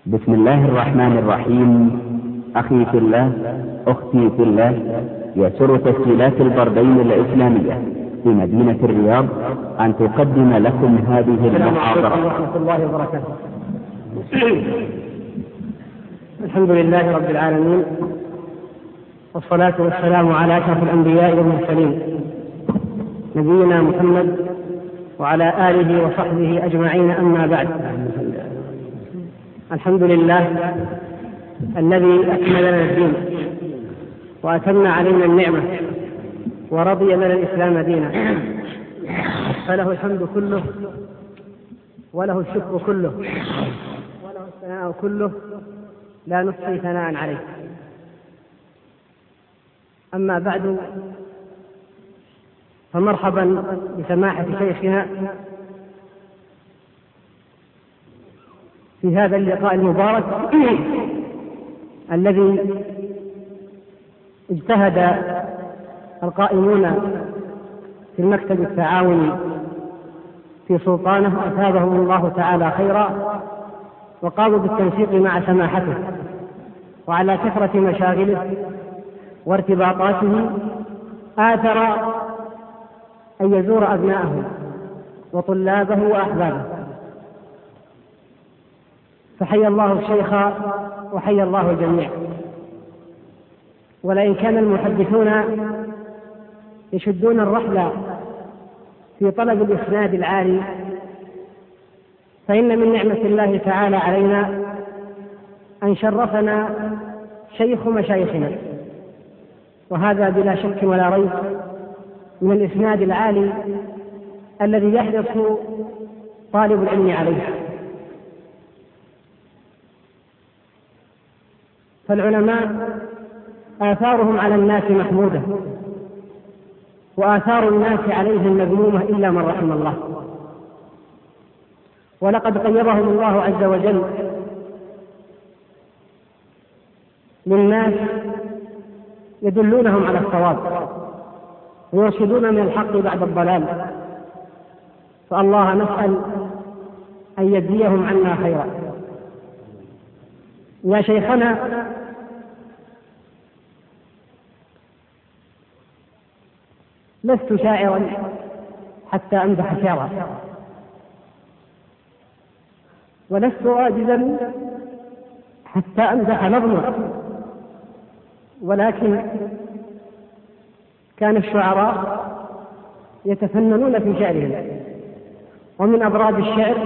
بسم الله الرحمن الرحيم. أخي في الله، أختي في الله، يسر تسجيلات البردين الإسلامية في مدينة الرياض أن تقدم لكم هذه المحاضرة. السلام عليكم ورحمة الله وبركاته. الحمد لله رب العالمين، والصلاة والسلام على أشرف الأنبياء والمرسلين نبينا محمد وعلى آله وصحبه أجمعين، أما بعد. الحمد لله الذي أكمل لنا الدين وأتم علينا النعمة ورضي لنا الإسلام دينا، فله الحمد كله وله الشكر كله وله الثناء كله، لا نحصي ثناء عليه. أما بعد، فمرحبا بسماحة شيخنا في هذا اللقاء المبارك الذي اجتهد القائمون في المكتب التعاوني في سلطانه أثابهم الله تعالى خيرا، وقاموا بالتنسيق مع سماحته، وعلى كثرة مشاغله وارتباطاته آثر أن يزور أبناءه وطلابه وأحبابه، فحيا الله الشيخ وحيا الله الجميع. ولئن كان المحدثون يشدون الرحل في طلب الإسناد العالي، فإن من نعمة الله تعالى علينا أن شرفنا شيخ مشايخنا، وهذا بلا شك ولا ريب من الإسناد العالي الذي يحرص طالب العلم عليه. فالعلماء آثارهم على الناس محمودة، وآثار الناس عليهم مذمومة إلا من رحم الله. ولقد قيضهم الله عز وجل للناس يدلونهم على الصواب ويرشدون من الحق بعد الضلال، فالله نسأل أن يجزيهم عنا خيرا. يا شيخنا، لست شاعرا حتى أمدح شعرا، ولست راجزا حتى أمدح نظما، ولكن كان الشعراء يتفننون في شعرهم، ومن أبراد الشعر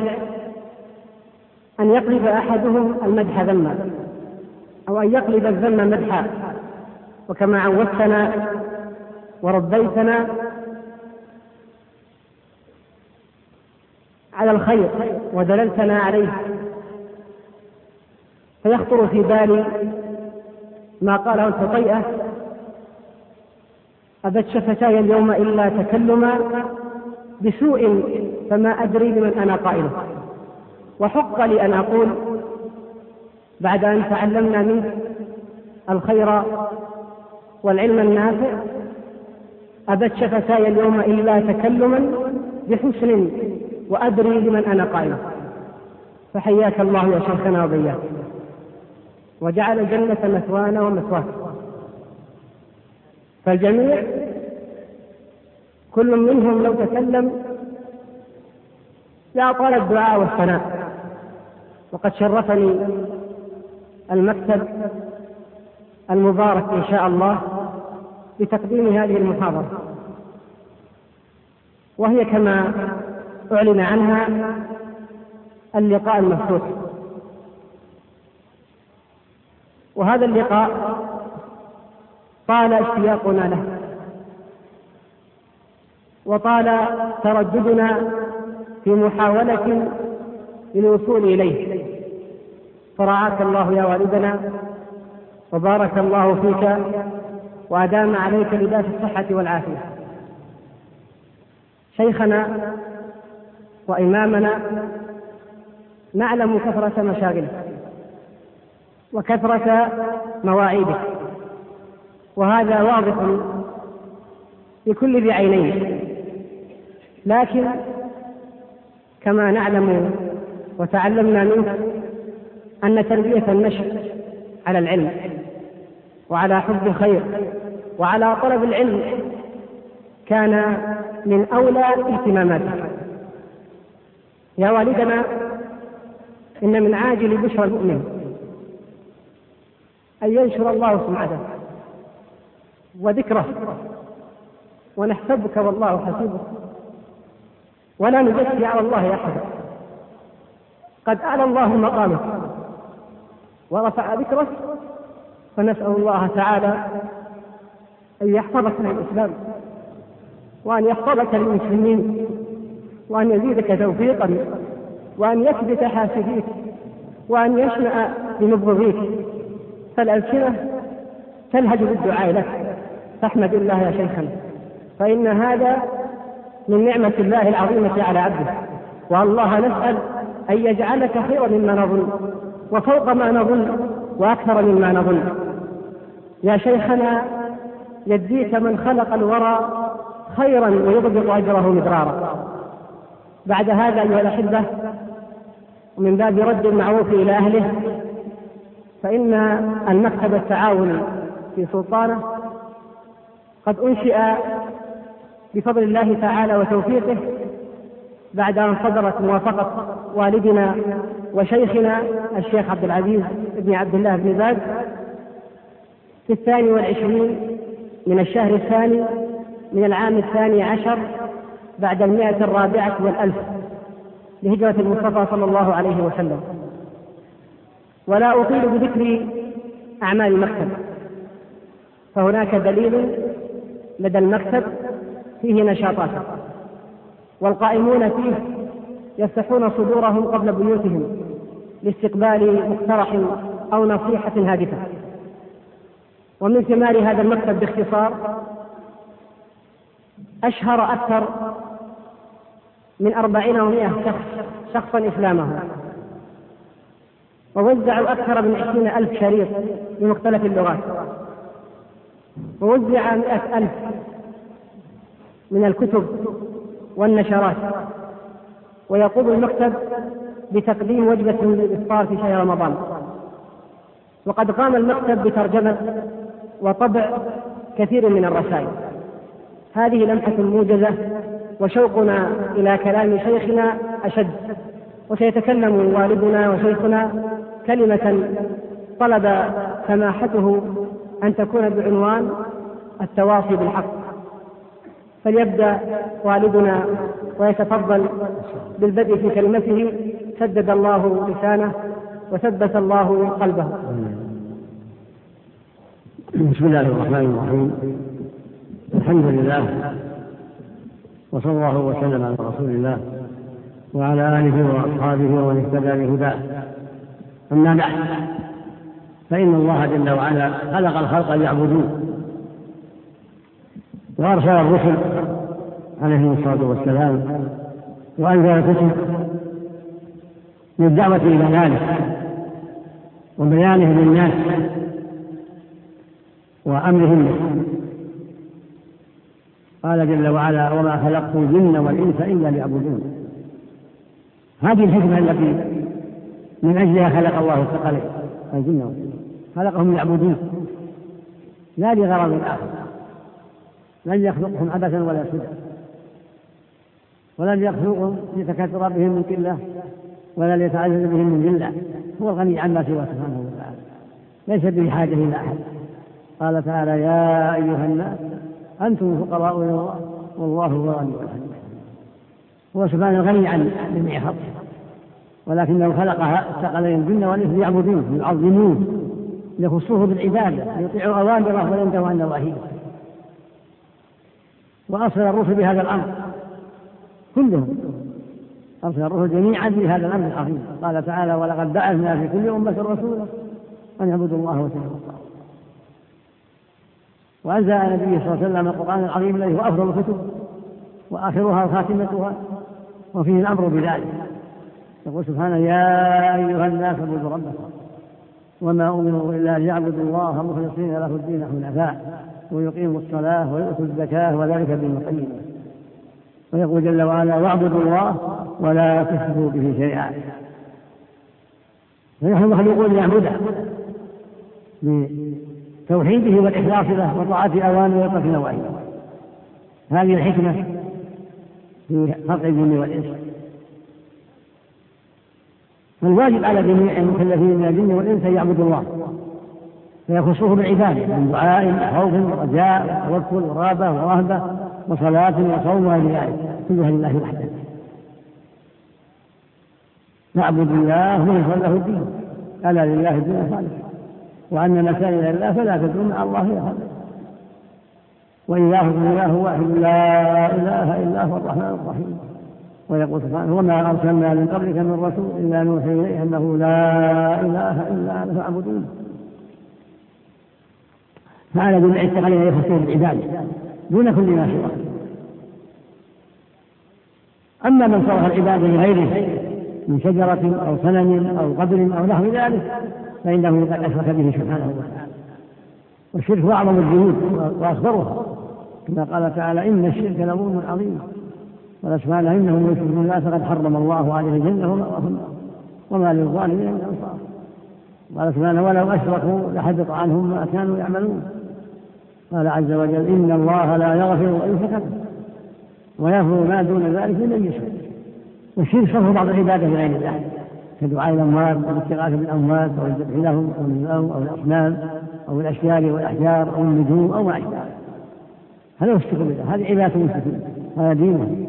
أن يقلب أحدهم المدح ذما، أو أن يقلب الذم مدحا. وكما عودتنا وربيتنا على الخير ودللتنا عليه، فيخطر في بالي ما قاله الحطيئة: أبت شفتاي اليوم إلا تكلما بسوء فما أدري لمن أنا قائله. وحق لي أن أقول بعد أن تعلمنا منه الخير والعلم النافع: أبت شفتاي اليوم إلا تكلما بحسن وأدري لمن أنا قائله. فحياك الله يا شيخنا وبياك، وجعل الجنة مثوانا ومثواك. فالجميع كل منهم لو تكلم لأطال الدعاء والثناء. وقد شرفني المكتب المبارك إن شاء الله بتقديم هذه المحاضرة، وهي كما أعلن عنها اللقاء المفتوح. وهذا اللقاء طال اشتياقنا له، وطال ترددنا في محاولة للوصول إليه، فرعاك الله يا والدنا، وبارك الله فيك، وأدام عليك لباس الصحة والعافية. شيخنا وإمامنا، نعلم كثرة مشاغلك وكثرة مواعيدك، وهذا واضح لكل ذي عينين، لكن كما نعلم وتعلمنا منك أن تربية النشء على العلم وعلى حب الخير وعلى طلب العلم كان من أولى اهتماماته. يا والدنا، إن من عاجل بشرى المؤمن أن ينشر الله سمعته وذكره، ونحسبك والله حسيبك، ولا نزكي على الله أحدا. قد أعلى الله مقامك ورفع ذكرك، فنسأل الله تعالى أن يحفظك للإسلام، وأن يحفظك للمسلمين، وأن يزيدك توفيقا، وأن يثبت حاسديك، وأن يشنأ بمبغضيك. فالألسنة تلهج بالدعاء لك، فاحمد الله يا شيخنا، فإن هذا من نعمة الله العظيمة على عبده. والله نسأل أن يجعلك خيرا مما نظن، وفوق ما نظن، وأكثر مما نظن. يا شيخنا، يديك من خلق الورى خيرا ويضبط أجره مدرارا. بعد هذا أيها الأحبة، ومن باب رد المعروف إلى أهله، فإن المكتب التعاوني في سلطانة قد أنشئ بفضل الله تعالى وتوفيقه بعد أن صدرت موافقة والدنا وشيخنا الشيخ عبد العزيز بن عبد الله بن باز في 22 من الشهر الثاني من العام 12 بعد 104 لهجرة المصطفى صلى الله عليه وسلم. ولا أطيل بذكر أعمال المكتب، فهناك دليل لدى المكتب فيه نشاطات، والقائمون فيه يفتحون صدورهم قبل بيوتهم لاستقبال مقترح أو نصيحة هادفة. ومن ثمار هذا المكتب باختصار، أشهر أكثر من 40 أو 100 شخصا إسلامه، ووزعوا أكثر من 20,000 شريط بمختلف اللغات، ووزع 100,000 من الكتب والنشرات. ويقوم المكتب بتقديم وجبة للإفطار في شهر رمضان. وقد قام المكتب بترجمة وطبع كثير من الرسائل. هذه لمحة موجزة، وشوقنا إلى كلام شيخنا أشد. وسيتكلم والدنا وشيخنا كلمة طلب سماحته أن تكون بعنوان التواصي بالحق. فليبدأ والدنا ويتفضل بالبدء في كلمته، سدد الله لسانه وثبت الله قلبه. بسم الله الرحمن الرحيم. الحمد لله، وصلى الله وسلم على رسول الله وعلى آله وأصحابه ومن اهتدى بهداه. أما بعد، فإن الله جل وعلا خلق الخلق ليعبدوه، وأرسل الرسل عليهم الصلاة والسلام، وأنزل الكتب للدعوة إلى ذلك وبيانه للناس وأمرهم به. قال جل وعلا: وما خلقت الجن والإنس إلا ليعبدون. هذه الحكمة التي من أجلها خلق الله الثقلين الجن والإنس، خلقهم ليعبدون لا لغرض آخر. لن يخلقهم عبثا ولا سدى، ولن يخلقهم ليتكثر بهم من قلة ولا ليتعزز بهم من ذلة. هو الغني عما سواه سبحانه وتعالى، ليس بحاجة إلى أحد. قال تعالى: يا أيها الناس أنتم الفقراء إلى الله والله هو الغني الحميد. هو سبحانه الغني عن جميع خلقه، ولكنه خلق الثقلين الجن والإنس ليعبدوه يعظموه ليخصوه بالعبادة، ليطيعوا أوامره وينتهوا عن نواهيه. وأرسل الرسل بهذا الأمر كلهم، أرسل الرسل جميعا بهذا الأمر العظيم. قال تعالى: ولقد بعثنا في كل أمة رسولا أن يعبدوا الله واجتنبوا الطاغوت. وأنزل النبي صلى الله عليه وسلم القرآن العظيم الذي هو أفضل الكتب وآخرها وخاتمتها، وفيه الأمر بذلك. يقول سبحانه: يا أيها الناس اعبدوا ربكم وما أمروا إلا ليعبدوا الله مخلصين له الدين حنفاء ويقيموا الصلاة ويؤتوا الزكاة وذلك دين القيم. ويقول جل وعلا: واعبدوا الله ولا تشركوا به شيئا. فنحن مخلوقون لنعبده بتوحيده والإخلاص له وطاعة أوامره وترك نواهيه. هذه الحكمة في خلق الجن والإنس. فالواجب على جميع المكلفين من الجن والإنس أن يعبدوا الله فيخصوه بالعبادة من دعاء وخوف ورجاء وتوكل ورهبة ورهبة وصلاة وصوم وغير ذلك كلها لله وحده. نعبد الله ونخلص له الدين، ألا لله الدين الخالص، وأن مسائل الله فلا تدعو مع الله أحدا، وإلهكم إله واحد لا إله إلا هو الرحمن الرحيم. ويقول سبحانه وما أرسلنا من قبلك من رسول إلا نوحي إليه أنه لا إله إلا أنا فاعبدون. فعلى جميع الثقلين يخصون بالعبادة دون كل ما سواه. أما من صرف العبادة لغيره من شجرة أو صنم أو قبر أو نحو ذلك فإنه قد أشرك به سبحانه وتعالى. والشرك هو أعظم الذنوب وأكبرها، كما قال تعالى إن الشرك لظلم عظيم، قال سبحانه إنهم يشركون بالله فقد حرم الله عليه الجنة وما للظالمين من أنصار. قال سبحانه ولو أشركوا لحبط عنهم ما كانوا يعملون. قال عز وجل إن الله لا يغفر أن يشرك به ويغفر ما دون ذلك لمن يشرك. والشرك صرف بعض العبادة لغير الله كدعاء الأموات والاستغاثة بالأموات أو الذبح لهم أو النذر أو الأصنام أو الأشجار والأحجار أو النجوم أو الأشجار. هذا هو الشرك بالله، هذه عبادة المشركين، هذا دينهم.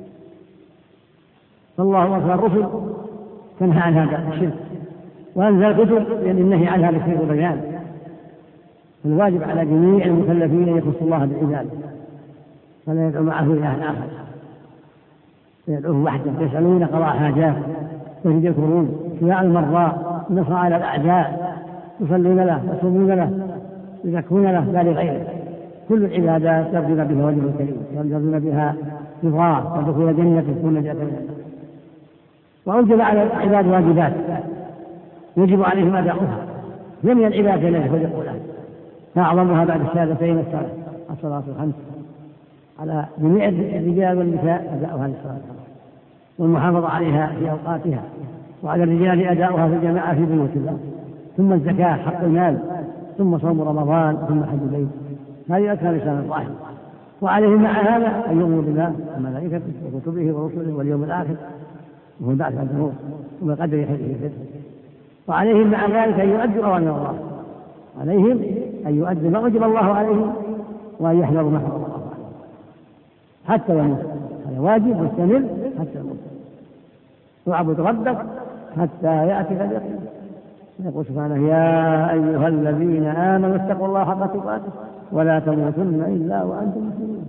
فالله أرسل الرسل تنهى عن هذا الشرك وأنزل كتب لأن النهي عن هذا الشرك والبيان. الواجب على جميع المكلفين أن يخصوا الله بالعبادة فلا يدعو معه إلها آخر، يدعوه وحده، يسألون قضاء حاجات ويذكرون شفاء المرضى، النصر على الأعداء، يصلون له يصومون له يزكون له لا لغيره. كل العبادات يرجون بها وجه الكريم، يرجون بها رضاه ودخول جنته ونجاة منه. وأوجب على العباد واجبات يجب عليهم أداؤها جميع العبادات التي خلقوا لها، أعظمها بعد الشهادتين الصلاة الخمس على جميع الرجال والنساء أداؤها للصلاة والمحافظة عليها في أوقاتها، وعلى الرجال أداؤها في الجماعة في بيوت الله، ثم الزكاة حق المال، ثم صوم رمضان، ثم حج البيت. هذه أركان الإسلام الظاهرة. وعليهم مع هذا أن يؤمنوا بالله وملائكته وكتبه ورسله واليوم الآخر وهو البعث بعد الموت وبقدر خيره وشره. وعليهم مع ذلك أن يؤدوا أوامر الله، عليهم أن يؤدوا ما وجب الله عليهم وأن يحذروا ما حرم الله عليهم حتى يموت. هذا واجب مستمر حتى يموت. واعبد ربك حتى يأتي اليقين. يقول سبحانه يا أيها الذين آمنوا اتقوا الله حق تقاته ولا تموتن إلا وأنتم مسلمون.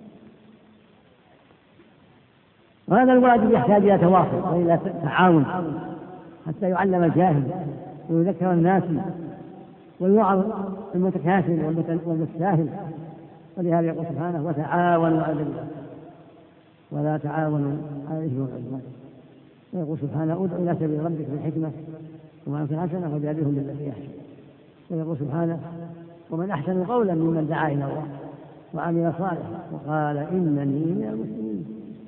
وهذا الواجب يحتاج إلى تواصل وإلى تعاون حتى يعلم الجاهل ويذكر الناس ويوعظ المتكاسل والمتساهل. ولهذا يقول سبحانه وتعاونوا على البر ولا تعاونوا على الإثم والعدوان. ويقول سبحانه ادع إلى سبيل ربك بالحكمة وموعظة حسنة وجادلهم بالتي أحسن. ويقول سبحانه ومن أحسن قولا ممن دعا إلى الله وعمل صالحا وقال إنني من المسلمين.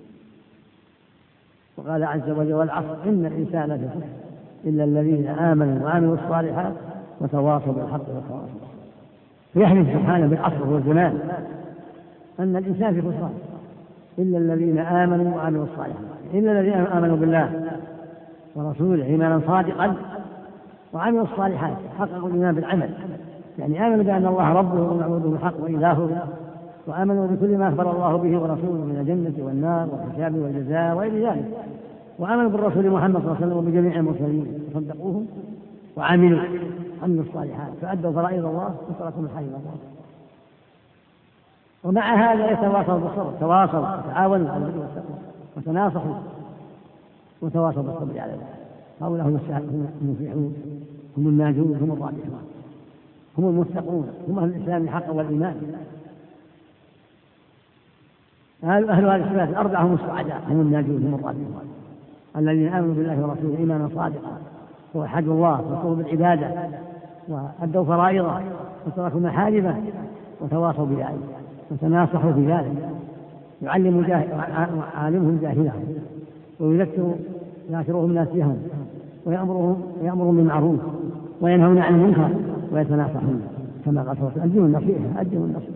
وقال عز وجل والعصر إن الإنسان لفي خسر إلا الذين آمنوا وعملوا الصالحات وتواصوا بالحق وتواصوا بالصبر. ويحلف سبحانه بالعصر والزمان أن الإنسان في خسران إلا الذين آمنوا وعملوا الصالحات، إلا الذين آمنوا بالله ورسوله إيمانا صادقا وعملوا الصالحات حققوا الإيمان بالعمل، يعني آمنوا بأن الله ربه ومعبوده الحق وإلهه، وآمنوا بكل ما أخبر الله به ورسوله من الجنة والنار والحساب والجزاء وغير ذلك، وآمنوا بالرسول محمد صلى الله عليه وسلم وبجميع المرسلين وصدقوهم وعملوا الصالحات فأدوا فرائض الله وتركوا محارم الله. ومع هذا يتواصوا بالصبر، تواصوا وتعاونوا على البر والتقوى وتناصحوا وتواصوا بالصبر على ذلك. هؤلاء هم المفلحون، هم الناجون، هم الرابحون، هم المتقون، هم أهل الإسلام حقا والإيمان. أهل هذه الصفات الأربعة هم السعداء، هم الناجون، هم الرابحون الذين آمنوا بالله ورسوله إيمانا صادقا ووحدوا الله وقاموا بالعبادة وأدوا فرائضه وتركوا محارمه وتواصوا بذلك وتناصحوا بذلك. يعلم عالمهم جاهلهم ويذكرهم ناشرهم ناسيهم ويأمرهم بالمعروف وينهون عن المنكر ويتناصحون كما قال صلى الله عليه وسلم أدوا النصيحة.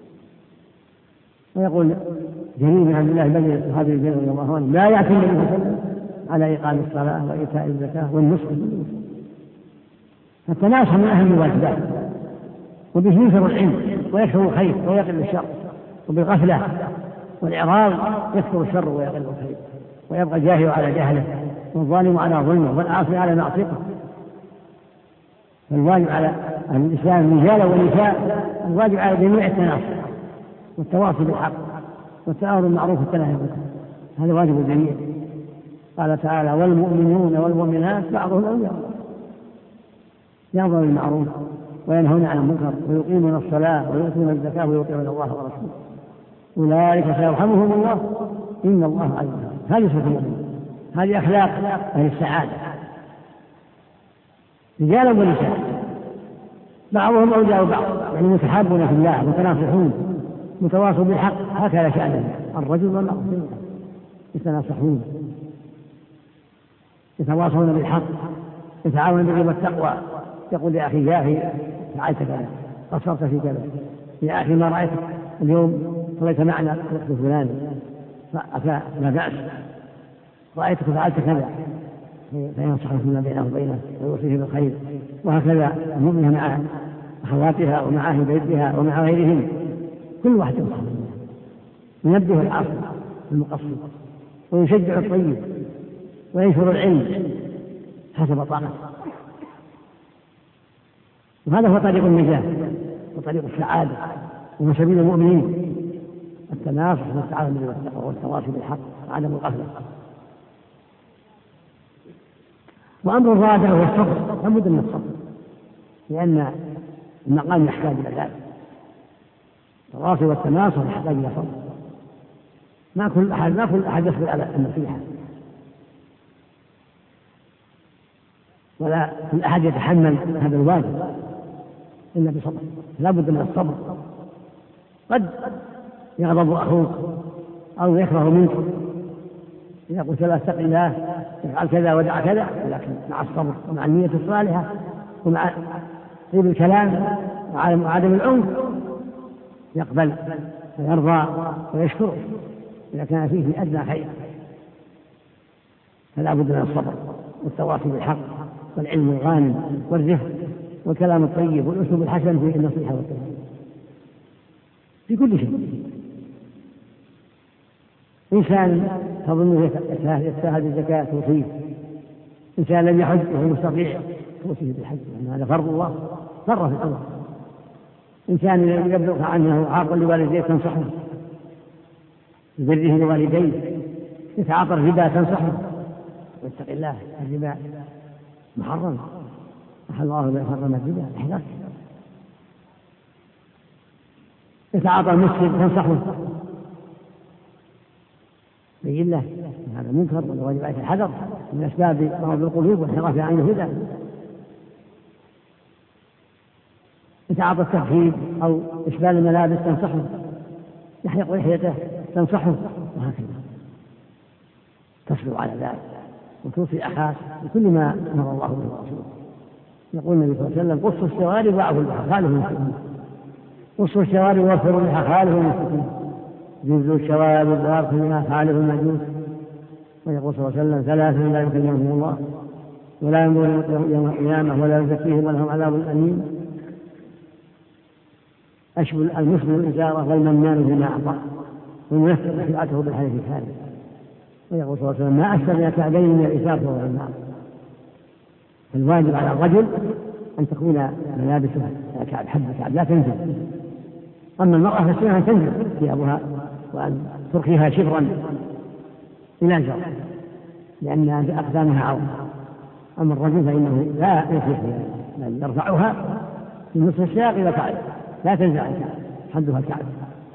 ويقول جرير بن عبد الله البجلي الصحابي الجليل رضي الله عنه لا يأتي النبي صلى الله عليه وسلم على إقام الصلاة وإيتاء الزكاة والنصح للمسلمين. فالتناصح من أهم الواجبات، وبه ينشر العلم ويكثر الخير ويقل الشر، وبالغفلة والإعراض يكثر الشر ويقل الخير، ويبقى الجاهل على جهله والظالم على ظلمه والعاصي على معصيته. فالواجب على أهل الإسلام رجالا ونساء الواجب على جميع التناصح والتواصي بالحق والتعاون بالمعروف والتناهي عن المنكر، هذا واجب الجميع. قال تعالى والمؤمنون والمؤمنات بعضهم أولياء بعض، يأمرون بالمعروف وينهون عن المنكر ويقيمون الصلاة ويؤتون الزكاة ويطيعون الله ورسوله أولئك سيرحمهم الله إن الله عز وجل. هذه صفة المؤمنين، هذه أخلاق أهل السعادة رجالا ونساء بعضهم أولياء بعض، يعني متحابون في الله متناصحون متواصوا بالحق، هكذا شأنهم الرجل والمرأة يتناصحون يتواصون بالحق يتعاونون بالبر والتقوى. يقول لأخي يا أخي فعلت كذا قصرت في كذا، يا أخي ما رأيتك اليوم صليت معنا وقت فلان لا بأس، رأيتك فعلت كذا، فينصحه فيما بينه وبينه ويوصيه بالخير. وهكذا المؤمنة مع أخواتها ومع أهل بيتها ومع غيرهم كل واحد ينصح ينبه العاصي المقصر ويشجع الطيب وينشر العلم حسب طاقته. وهذا هو طريق النجاة وطريق السعادة وسبيل المؤمنين، التناصح والتعاون بالتقوى والتواصي بالحق وعدم الغفلة. وأمر الرابع هو الصبر، لابد من الصبر لأن المقام يحتاج إلى ذلك. التواصي والتناصح يحتاج إلى صبر، ما كل أحد يصبر على النصيحة، ولا كل أحد يتحمل هذا الواجب إلا بصبر. لا بد من الصبر. قد يغضب أخوك أو يكره منك إذا قلت له اتق الله افعل كذا ودع كذا، لكن مع الصبر ومع النية الصالحة ومع طيب الكلام وعدم العنف يقبل ويرضى ويشكر إذا كان فيه أدنى خير. فلا بد من الصبر والتواصي بالحق والعلم الغانم والرفق والكلام الطيب والأسلوب الحسن في النصيحة والتوعية في كل شيء. إنسان تظنه يستاهل الزكاة توصيه، إنسان لم يحج وهو مستطيع توصيه بالحج لأن هذا فرض الله فرض في الأمر. إنسان يبلغ عنه عاق لوالديه تنصحه ببره لوالديه، يتعاطى الربا تنصحه واتق الله الربا محرم أحل الله بحرم الربا احذر. يتعاطى المسلم تنصحه بين الله هذا منكر والواجب عليه الحذر من أسباب مرض القلوب وانحراف عن الهدى. يتعاطى التفهيم أو إشبال الملابس تنصحه، يحلق لحيته تنصحه، وهكذا تصبر على ذلك وتوصي أخاك بكل ما أمر الله به ورسوله. يقول النبي صلى الله عليه وسلم قصوا الشوارب واعفوا اللحى خالفوا المسلمين، قصوا الشوارب واغفروا اللحى خالفوا المسلمين، جزوا الشوارب واغفروا اللحى خالفوا المجوس. ويقول صلى الله عليه وسلم ثلاثة لا يكلمهم الله ولا ينظر يوم القيامة ولا يزكيهم ولهم عذاب أليم، أشبل المسلم الإجارة والمنان بما أعطى وينفذ سلعته بالحديث الثاني. ويقول صلى الله عليه وسلم ما أشبه من كعبين من الإساف وهو النار. الواجب على الرجل أن تكون ملابسه كعب حبة كعب لا تنزل، أما المرأة فالسنة أن تنزل ثيابها وأن ترخيها شبرا إلى الجر لأن أقدامها عورة. أما الرجل فإنه لا يصلح بل يرفعها من نصف الساق إلى كعب لا تنزل حدها الكعب.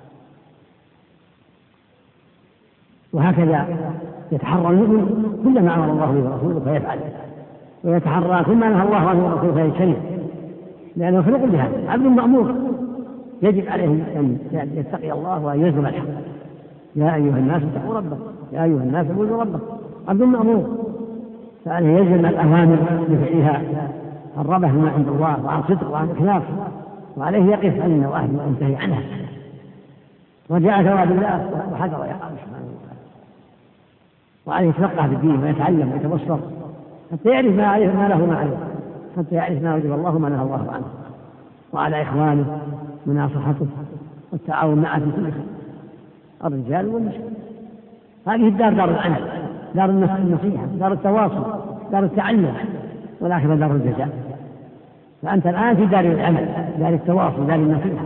وهكذا يتحرى المؤمن كل ما أمر الله به ورسوله فيفعل، ويتحرى كل ما نهى الله عنه ورسوله فيجتنب، لأنه خلق بهذا عبد مأمور يجب عليه أن يتقي الله وأن يلزم الحق. يا أيها الناس اتقوا ربكم، يا أيها الناس اعبدوا ربكم، عبد مأمور فعليه يلزم الأوامر بفعلها الرغبة بما عند الله وعن صدق وعن إخلاص، وعليه يقف عن النواهي وينتهي عنها وجاء ثواب الله وحذر يقام سبحانه وتعالى. وعليه يتفقه في الدين ويتعلم ويتبصر حتى يعرف ما له ما عليه، حتى يعرف ما وجب الله وما نهى الله عنه، وعلى إخوانه مناصحته والتعاون معه في كل خير الرجال والنساء. هذه الدار دار العمل، دار النصيحة، دار التواصل، دار التعلم، والآخرة دار الجزاء. فأنت الآن في دار العمل، دار التواصل، دار النصيحة،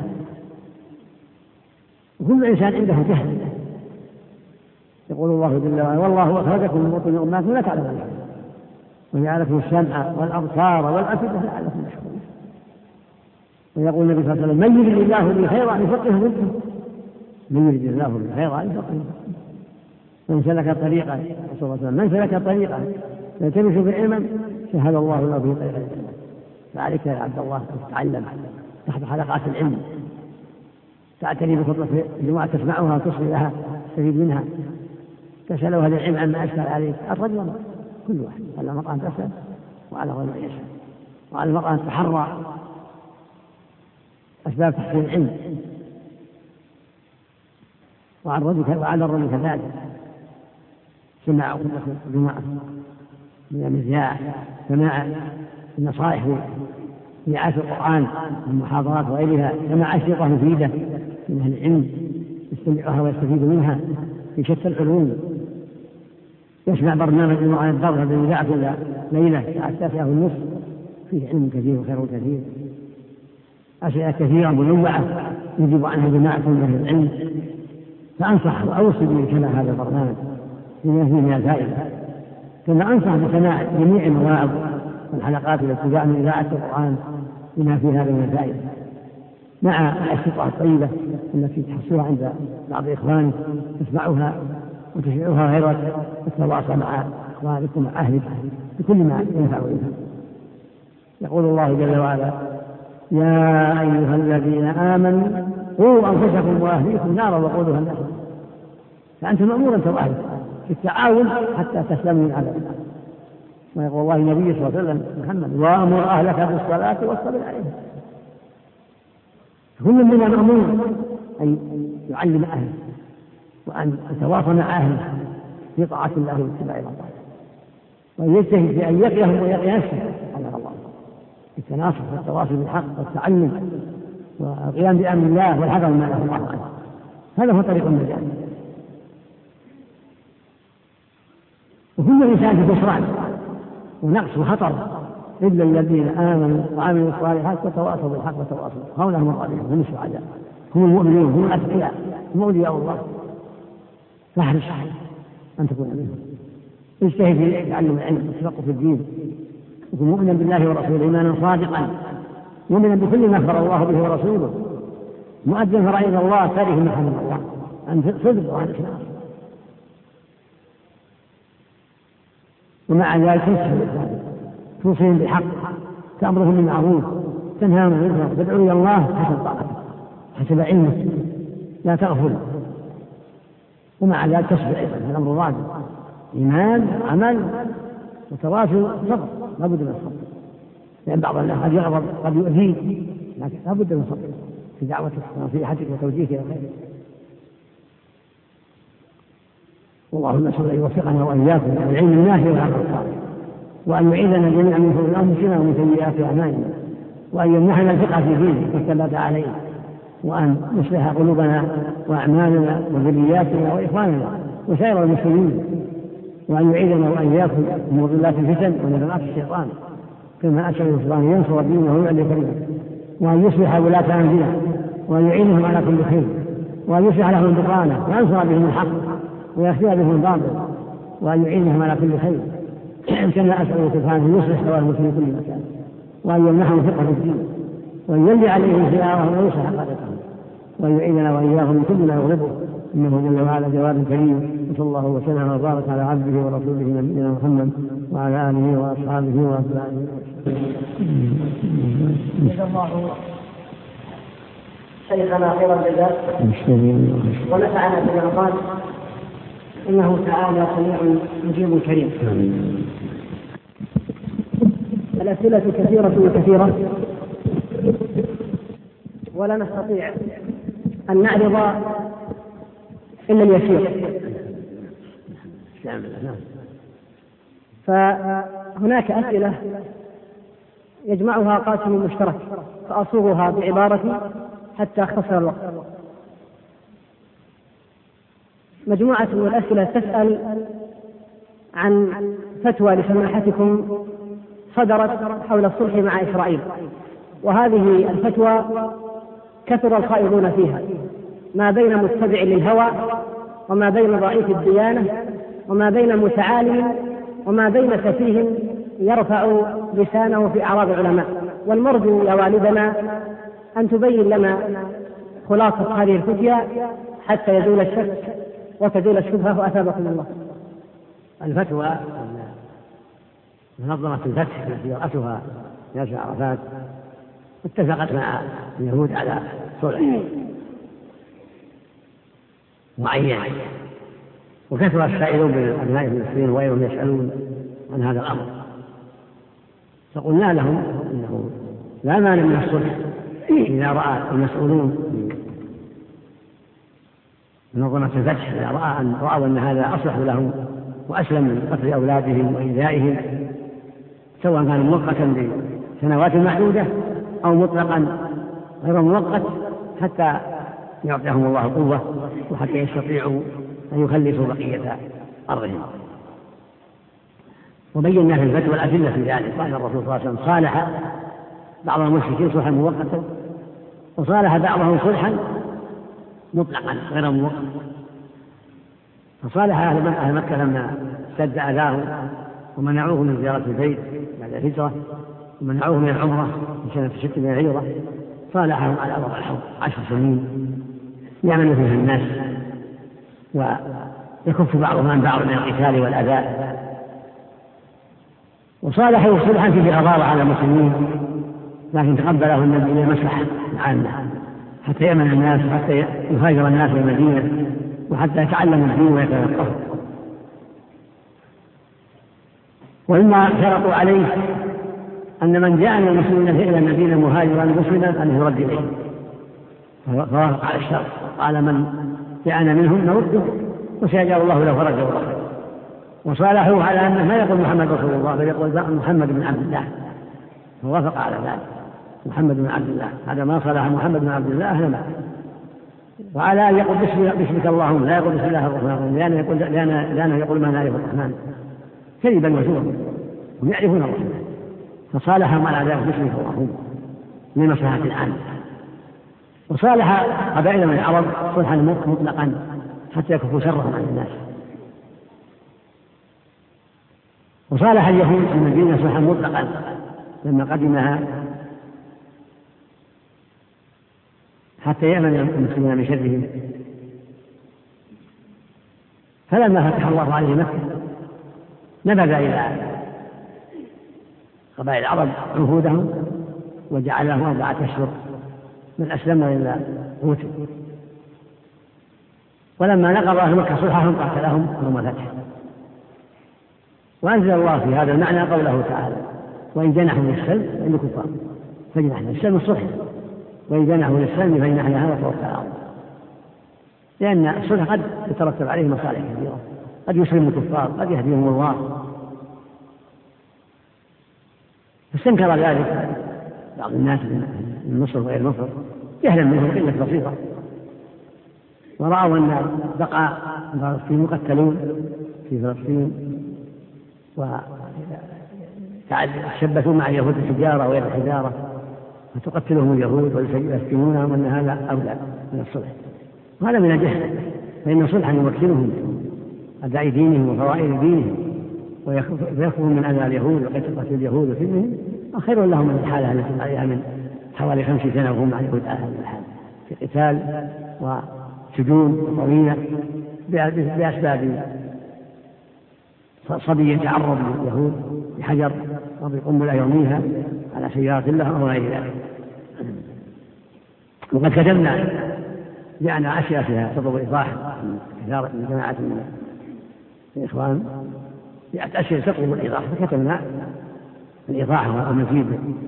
وكل إنسان عنده جهل. يقول الله جل وعلا: والله أخرجكم من بطون أمهاتكم لا تعلمون وجعل لكم السمع والأبصار والأفئدة لعلكم تشكرون. ويقول النبي صلى الله عليه وسلم: من يرد الله به خيرا يفقهه في الدين. من يرد الله به خيرا يفقهه في الدين. من سلك طريقا من سلك طريقا يلتمس في علما سهل الله له به طريقا الجنة. فعليك يا عبد الله أن تتعلم تحت حلقات العلم، تعتني بخطبة الجمعة تسمعها وتصغي لها تستفيد منها، تسأل أهل العلم عما أشكل عليك. الرجل كل واحد على المرأة أن تسأل وعلى غير أن يسأل، وعلى المرأة أن تحرى أسباب تحصيل العلم، وعلى الرجل كذلك سماع خطبة الجمعة من المذياع، سماع النصائح في آيات القرآن والمحاضرات وغيرها، سماع أشرطة مفيدة من أهل العلم يستمعها ويستفيد منها في شتى العلوم. يسمع برنامج عن الضرب الذي يذاع كل ليلة الساعة 9:30 فيه علم كثير وخير كثير، أشياء كثيرة منوعة يجب عنها جماعة من أهل العلم. فأنصح وأوصي بسماع هذا البرنامج بما فيه من الفائدة، كما أنصح بسماع جميع المواعظ والحلقات التي جاء من إذاعة القرآن بما فيه هذا من الفائدة، مع الأشرطة الطيبة التي تحصلها عند بعض إخوانك تسمعها وتشيعها غير التواصل مع إخوانكم وأهلك بكل ما ينفع بها. يقول الله جل وعلا: يا أيها الذين آمنوا قوا أنفسكم وأهليكم نارا وقودها الناس. فأنت مأمور أنت وأهلك بالتعاون حتى تسلموا من عذاب الله. ويقول الله النبي صلى الله عليه وسلم محمد: وأمر أهلك بالصلاة واصطبر عليها. كل منا مأمور أن يعلم أهله وأن يتواصل مع أهله في طاعة الله واتباع الله، وأن يجتهد في أن يقيهم ويقي نفسه على الله بالتناصح والتواصل بالحق والتعلم والقيام بأمر الله والحذر مما نهى الله عنه. هذا هو طريق النجاة. وكل إنسان في خسران ونقص وخطر إلا الذين آمنوا وعملوا الصالحات وتواصوا بالحق وتواصوا. هؤلاء هم الصالحون، هم السعداء، هم المؤمنون، هم الأتقياء، هم أولياء الله. فاحرص أن تكون منهم، اجتهد في تعلم العلم والتفقه في الدين، وكن مؤمنا بالله ورسوله إيمانا صادقا، مؤمنا بكل ما أخبر الله به ورسوله، مؤديا فرائض الله، تارك ما حرم الله، عن صدق وعن إخلاص. ومع ذلك توصيهم بالحق، تأمرهم بالمعروف، تنهاهم عن المنكر، تدعو إلى الله حسب طاعته حسب علمك، لا تغفل. ومع ذلك تصبر أيضا، هذا أمر واجب، إيمان عمل وتواصل صبر، لا بد من الصبر، لأن بعض الناس قد يغضب قد يؤذيك، لكن لا بد من الصبر في دعوتك ونصيحتك وتوجيهك إلى الخير. اللهم نسأل أن يوفقنا وإياكم للعلم النافع والعمل الصالح، وأن يعيذنا جميعا من شرور أنفسنا ومن سيئات أعمالنا، وأن يمنحنا الفقه في دينه والثبات عليه، وأن يصلح قلوبنا وأعمالنا وذرياتنا وإخواننا وسائر المسلمين، وأن يعيذنا وإياكم من مضلات الفتن ونزغات الشيطان، كما أسأل الشيطان ينصر دينه ويعلي كلمته، وأن يصلح ولاة أمرنا وأن يعينهم على كل خير، وأن يصلح لهم البطانة وينصر بهم الحق ويخفي بهم الباطل، وأن يعينهم على كل خير، كما أسأل سبحانه يصلح سوى المسلمين في كل مكان، وأن يمنحهم فقه في الدين، وأن يلي عليهم خيارهم ويصلح قادتهم، وأن يعيننا وإياهم من كل ما يغضبه، إنه جل وعلا جواد كريم. وصلى الله وسلم وبارك على عبده ورسوله نبينا محمد وعلى آله وأصحابه وأتباعه. جزا الله شيخنا خير الجزاء ونفعنا بما قال، إنه تعالى سميع مجيب كريم. الأسئلة كثيرة ولا نستطيع أن نعرض إلا اليسير. فهناك أسئلة يجمعها قاسم مشترك فأصوغها بعبارتي حتى أختصر الوقت. مجموعة من الأسئلة تسأل عن فتوى لسماحتكم صدرت حول الصلح مع إسرائيل، وهذه الفتوى كثر الخائضون فيها، ما بين متبع للهوى وما بين ضعيف الديانة وما بين متعالم وما بين سفيه يرفع لسانه في أعراض العلماء. والمرجو يا والدنا أن تبين لنا خلاصة هذه الفتيا حتى يزول الشك وتزول الشبهة وأثابكم الله. الفتوى منظمة الفتح التي رأسها ياسر عرفات اتفقت مع اليهود على صلح معين، وكثر السائلون من أبناء المسلمين وغيرهم يسألون عن هذا الأمر، فقلنا لهم إنه لا مانع من الصلح إذا رأى المسؤولون من منظمة الفتح إذا رأوا أن هذا أصلح لهم وأسلم من قتل أولادهم وإيذائهم، سواء كان مؤقتا لسنوات محدودة أو مطلقا غير مؤقت، حتى يعطيهم الله قوة وحتى يستطيعوا أن يخلصوا بقية أرضهم. وبينا في الفتوى الأدلة في ذلك. قال الرسول صلى الله عليه وسلم صالح بعض المشركين صلحا مؤقتا وصالح بعضهم صلحا مطلقا غير مؤقت. فصالح أهل مكة لما اشتد أذاهم ومنعوه من زيارة البيت بعد الهجرة ومنعوه من العمرة في سنة 6 من الهجرة، صالحهم على وضع الحرب 10 سنين يعمل فيها الناس ويكف بعضهم عن بعض من القتال والأذى. وصالحوا صلحا فيه غضاضة على المسلمين، لكن تقبله النبي إلى مصلحة عامة حتى يأمن الناس وحتى يهاجر الناس إلى المدينة وحتى يتعلموا الدين ويتفقهوا. وإما شرطوا عليه أن من جاء من المسلمين إلى المدينة مهاجرا مسلما أن يرد إليه، فوافق على الشرط. قال من جاءنا منهم نرده وسيجعل الله له فرجا ورحمة. وصالحوا على أنه ما يقول محمد رسول الله بل يقول محمد بن عبد الله، فوافق على ذلك محمد بن عبد الله. هذا ما صالح محمد بن عبد الله أهل مكة. وعلى أن يقول باسمك اللهم، لا يقول بسم الله الرحمن الرحيم، لأنه يقول ما نعرف الرحمن كذبا وزورا، هم يعرفون الرحمن. فصالحهم على ذلك باسمك اللهم لمصلحة العامة. وصالح قبائل من العرب صلحا مطلقا حتى يكفوا شرهم عن الناس. وصالح اليهود في المدينة صلحا مطلقا لما قدمها حتى يأمن المسلمين من شرهم. فلما فتح الله عليه مكة نبذ إلى قبائل العرب عهودهم وجعلهم 4 أشهر من أسلم إلا قتل. ولما نقض أهل مكة صلحهم قاتلهم يوم الفتح. وأنزل الله في هذا المعنى قوله تعالى وإن جنحوا للسلم فإن كفار فجنح للسلم الصلح وإن جنحوا للسلم فجنح لها وتوكل على الله، لأن الصلح قد يترتب عليه مصالح كثيرة، قد يسلم الكفار قد يهديهم الله. فاستنكر ذلك بعض الناس من مصر وغير مصر جهلا منهم قلة بسيطة، ورأوا أن بقى فلسطين مقتلون في فلسطين وتشبثوا مع اليهود الحجارة وغير الحجارة فتقتلهم اليهود ويسجنونهم أن هذا أولى من الصلح. وهذا من الجهل، فإن صلحا يمكنهم أداء دينهم وفوائد دينهم ويخفوا من أذى اليهود وقتل اليهود وسجنهم خير لهم من الحالة التي عليها من حوالي 50 سنة وهم مع اليهود في قتال وسجون طويلة بأسباب صبي يتعرض لليهود بحجر أو بقنبلة يوميها على سيارة له أو غير ذلك. وقد كتبنا جاءنا أشياء فيها تطلب إيضاح من جماعة من الإخوان جاءت أشياء تطلب الإيضاح فكتبنا الإيضاح والمزيد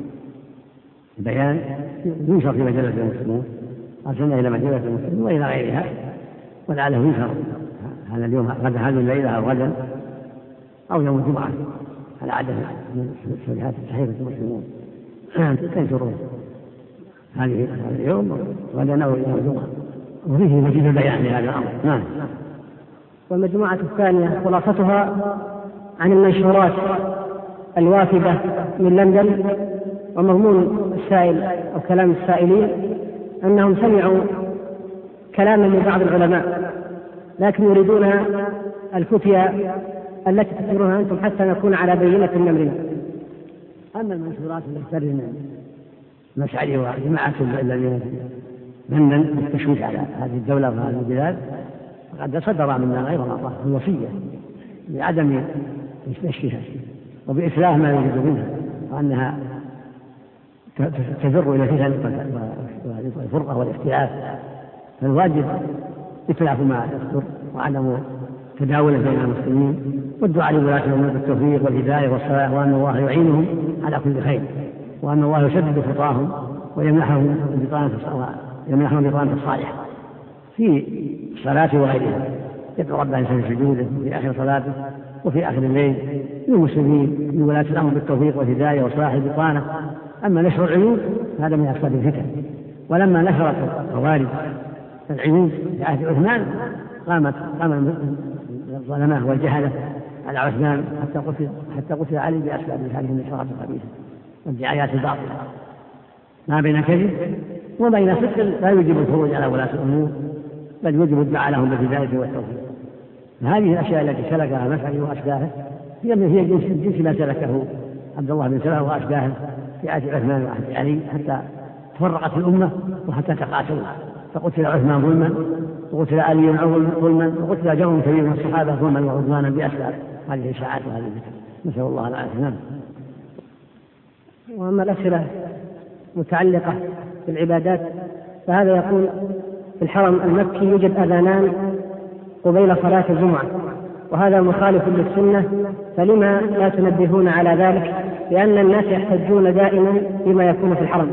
البيان ينشر في مجلة المسلمون، أرسلنا إلى مجلة المسلمين وإلى غيرها، ولعله ينشر هذا اليوم غدا، هذه الليلة أو غدا أو يوم الجمعة على عدد من صفحات صحيفة المسلمون تنشرون هذه اليوم غدا أو يوم الجمعة، وفيه مزيد البيان لهذا الأمر. نعم. والمجموعة الثانية خلاصتها عن المنشورات الوافدة من لندن، ومضمون السائل أو كلام السائلين أنهم سمعوا كلاما لبعض العلماء لكن يريدون الفتية التي تذكرونها أنتم حتى نكون على بينة من أمرنا. أما المنشورات التي ترد من مشعري وجماعة الذين لندن بالتشويش على هذه الدولة وهذه البلاد، فقد صدر منا غير مرة الوصية بعدم تشويشها وبإسلام ما يوجد منها، وأنها تجر إلى الفتن والفرقة والاختلاف، فالواجب إتلاف ما يصدر وعدم تداوله بين المسلمين، والدعاء لولاة الأمور بالتوفيق والهداية والصلاح، وأن الله يعينهم على كل خير، وأن الله يسدد خطاهم ويمنحهم بطانة الصالحة في الصلاة وغيرها. يدعو رب الإنسان في سجوده في آخر صلاته وفي آخر الليل للمسلمين لولاة الأمر بالتوفيق والهداية وصلاح البطانة. أما نشر العيوب هذا من أسباب الفتن، ولما نشرت الخوارج العيوب في عهد عثمان قام الظلماء والجهلة على عثمان حتى قتل علي بأسباب هذه النشرات الخبيثة والدعايات الباطلة، ما بين كذب وبين صدق لا يجب الخروج على ولاة الأمور، بل يجب الدعاء لهم بالهداية والتوفيق. هذه الأشياء التي سلكها مشعري وأشباهه هي جنس ما سلكه عبد الله بن سلام وأشباهه في عهد عثمان وعهد علي، حتى تفرقت الأمة وحتى تقاتلوا، فقتل عثمان ظلما وقتل علي ظلما وقتل جمع كبير من الصحابة ظلما وعدوانا بأسباب هذه الإشاعات وهذه الفتن، نسأل الله العافية. وأما الأسئلة متعلقة بالعبادات فهذا يقول: في الحرم المكي يوجد أذانان قبيل صلاة الجمعة، وهذا مخالف للسنة، فلما لا تنبهون على ذلك؟ لأن الناس يحتجون دائما بما يكون في الحرم.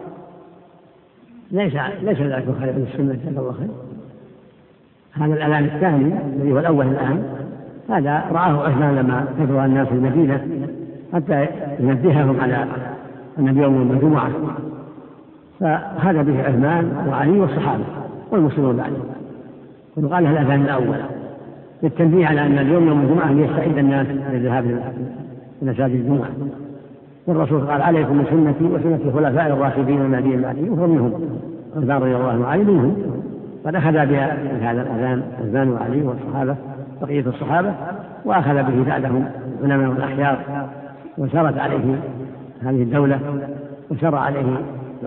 ليس ذلك مخالف للسنة، جزاك الله خير. هذا الأذان الثاني الذي هو الأول الآن، هذا رآه عثمان لما كثر الناس في المدينة حتى ينبههم على أن يوم الجمعة، فهذا به عثمان وعلي والصحابة والمسلمون بعد، وقال له الأذان الأول للتنبيه على أن اليوم يوم الجمعة ليستعد الناس للذهاب لمساجد الجمعة. والرسول قال: عليكم بسنتي وسنة الخلفاء الراشدين المهديين بعدي، وهو منهم عثمان رضي الله عنه وعلي منهم، قد أخذ بهذا الأذان عثمان وعلي والصحابة بقية الصحابة، وأخذ به بعدهم العلماء والأخيار، وسارت عليه هذه الدولة وسار عليه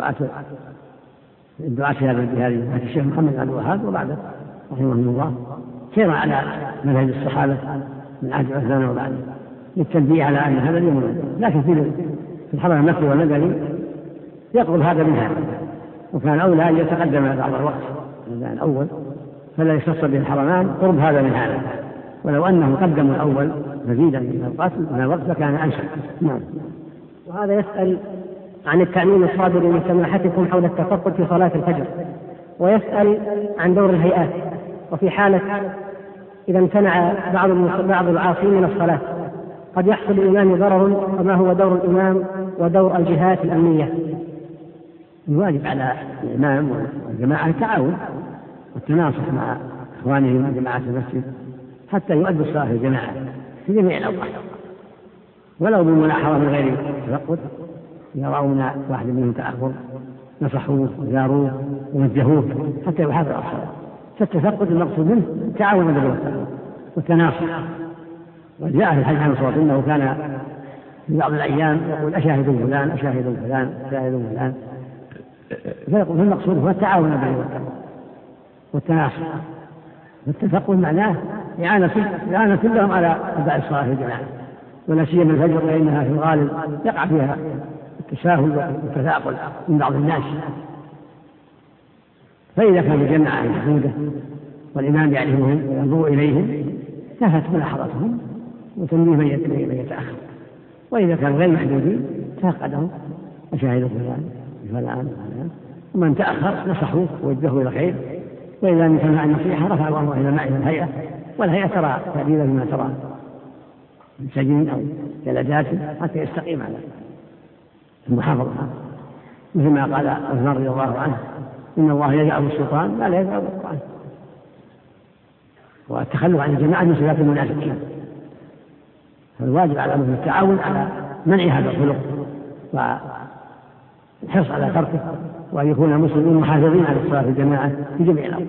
الدعاة بهذه الشيخ محمد بن عبد الوهاب وبعده رحمه الله، سير على منهج الصحابة من عهد عثمان وبعده للتنبيه على أن هذا اليوم. لكن في الحرم المكي والمدني يقرب هذا من هذا، وكان أولى أن يتقدم بعض الوقت الآن الأول، فلا يختص به الحرمان قرب هذا من هذا، ولو أنه قدموا الأول مزيدا من الوقت فكان أنشأ. نعم. وهذا يسأل عن التعميم الصادر من سماحتكم حول التفقد في صلاة الفجر، ويسأل عن دور الهيئات، وفي حالة إذا امتنع بعض العاصين من الصلاة قد يحصل الإمام ضرر، وما هو دور الإمام ودور الجهات الأمنية؟ الواجب على الإمام والجماعة التعاون والتناصح مع إخوانهم من جماعة المسجد حتى يؤدوا الصلاة في الجماعة في جميع الأوقات، ولو بالملاحظة من غير تفقد. إذا رأوا من واحد منهم تأخر نصحوه وزاروه ووجهوه حتى يحافظ على الصلاة. فالتفقد المقصود منه التعاون والتناصح. وجاء في الحديث عن الصلاة إنه كان في بعض الأيام يقول: أشاهد فلان أشاهد فلان أشاهد فلان، فيقول المقصود هو التعاون والتناصح. والتفقد معناه إعانة كلهم على أداء الصلاة في الجماعة، ولا سيما الفجر فإنها في الغالب يقع فيها التساهل والتثاقل من بعض الناس. فإذا كان الجماعة محدودة والإمام يعرفهم وينظر إليهم كفت ملاحظتهم وتنبيه من يتأخر. وإذا كان غير محدودين تفقدهم وشاهدوا فلان ومن تأخر نصحوه ووجهوه إلى خير، وإذا لم يسمع النصيحة رفع الله إلى معه الهيئة، والهيئة ترى تأديبا بما ترى من سجن أو جلدات حتى يستقيم على المحافظة، مثل ما قال عثمان رضي الله عنه إن الله يجعل السلطان ما لا يجعل القرآن، والتخلف عن الجماعة من صفات المنافقين. فالواجب على المسلم التعاون على منع هذا الخلق والحرص على تركه، وأن يكون المسلمون محافظين على الصلاة في الجماعة في جميع الأمور.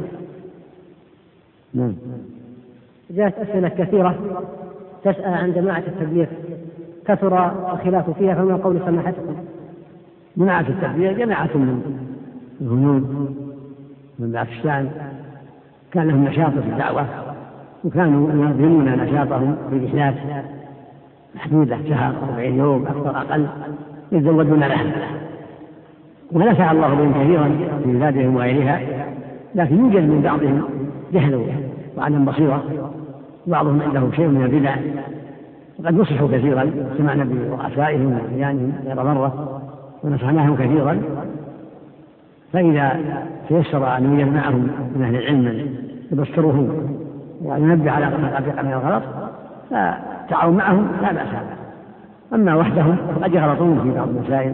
جاءت أسئلة كثيرة تسأل عن جماعة التبليغ، كثر الخلاف فيها، فما قول سماحتكم؟ جماعة التبليغ جماعة من الهنود من باكستان، كان لهم نشاط في الدعوة، وكانوا ينظمون نشاطهم برحلات محدودة، شهر 40 يوم أكثر أقل، يتزودون لها، ونفع الله بهم كثيرا في بلادهم وغيرها. لكن يوجد من بعضهم جهل وعدم بصيرة، بعضهم عنده شيء من البدع، وقد نصحوا كثيرا، سمعنا برؤسائهم وأحيانهم غير مرة ونصحناهم كثيرا. فإذا تيسر أن يوجد معهم من أهل العلم يبصرهم وينبه على الحقيقة من الغلط فتعاون معهم لا بأس به. أما وحدهم فقد يغلطون في بعض المسائل،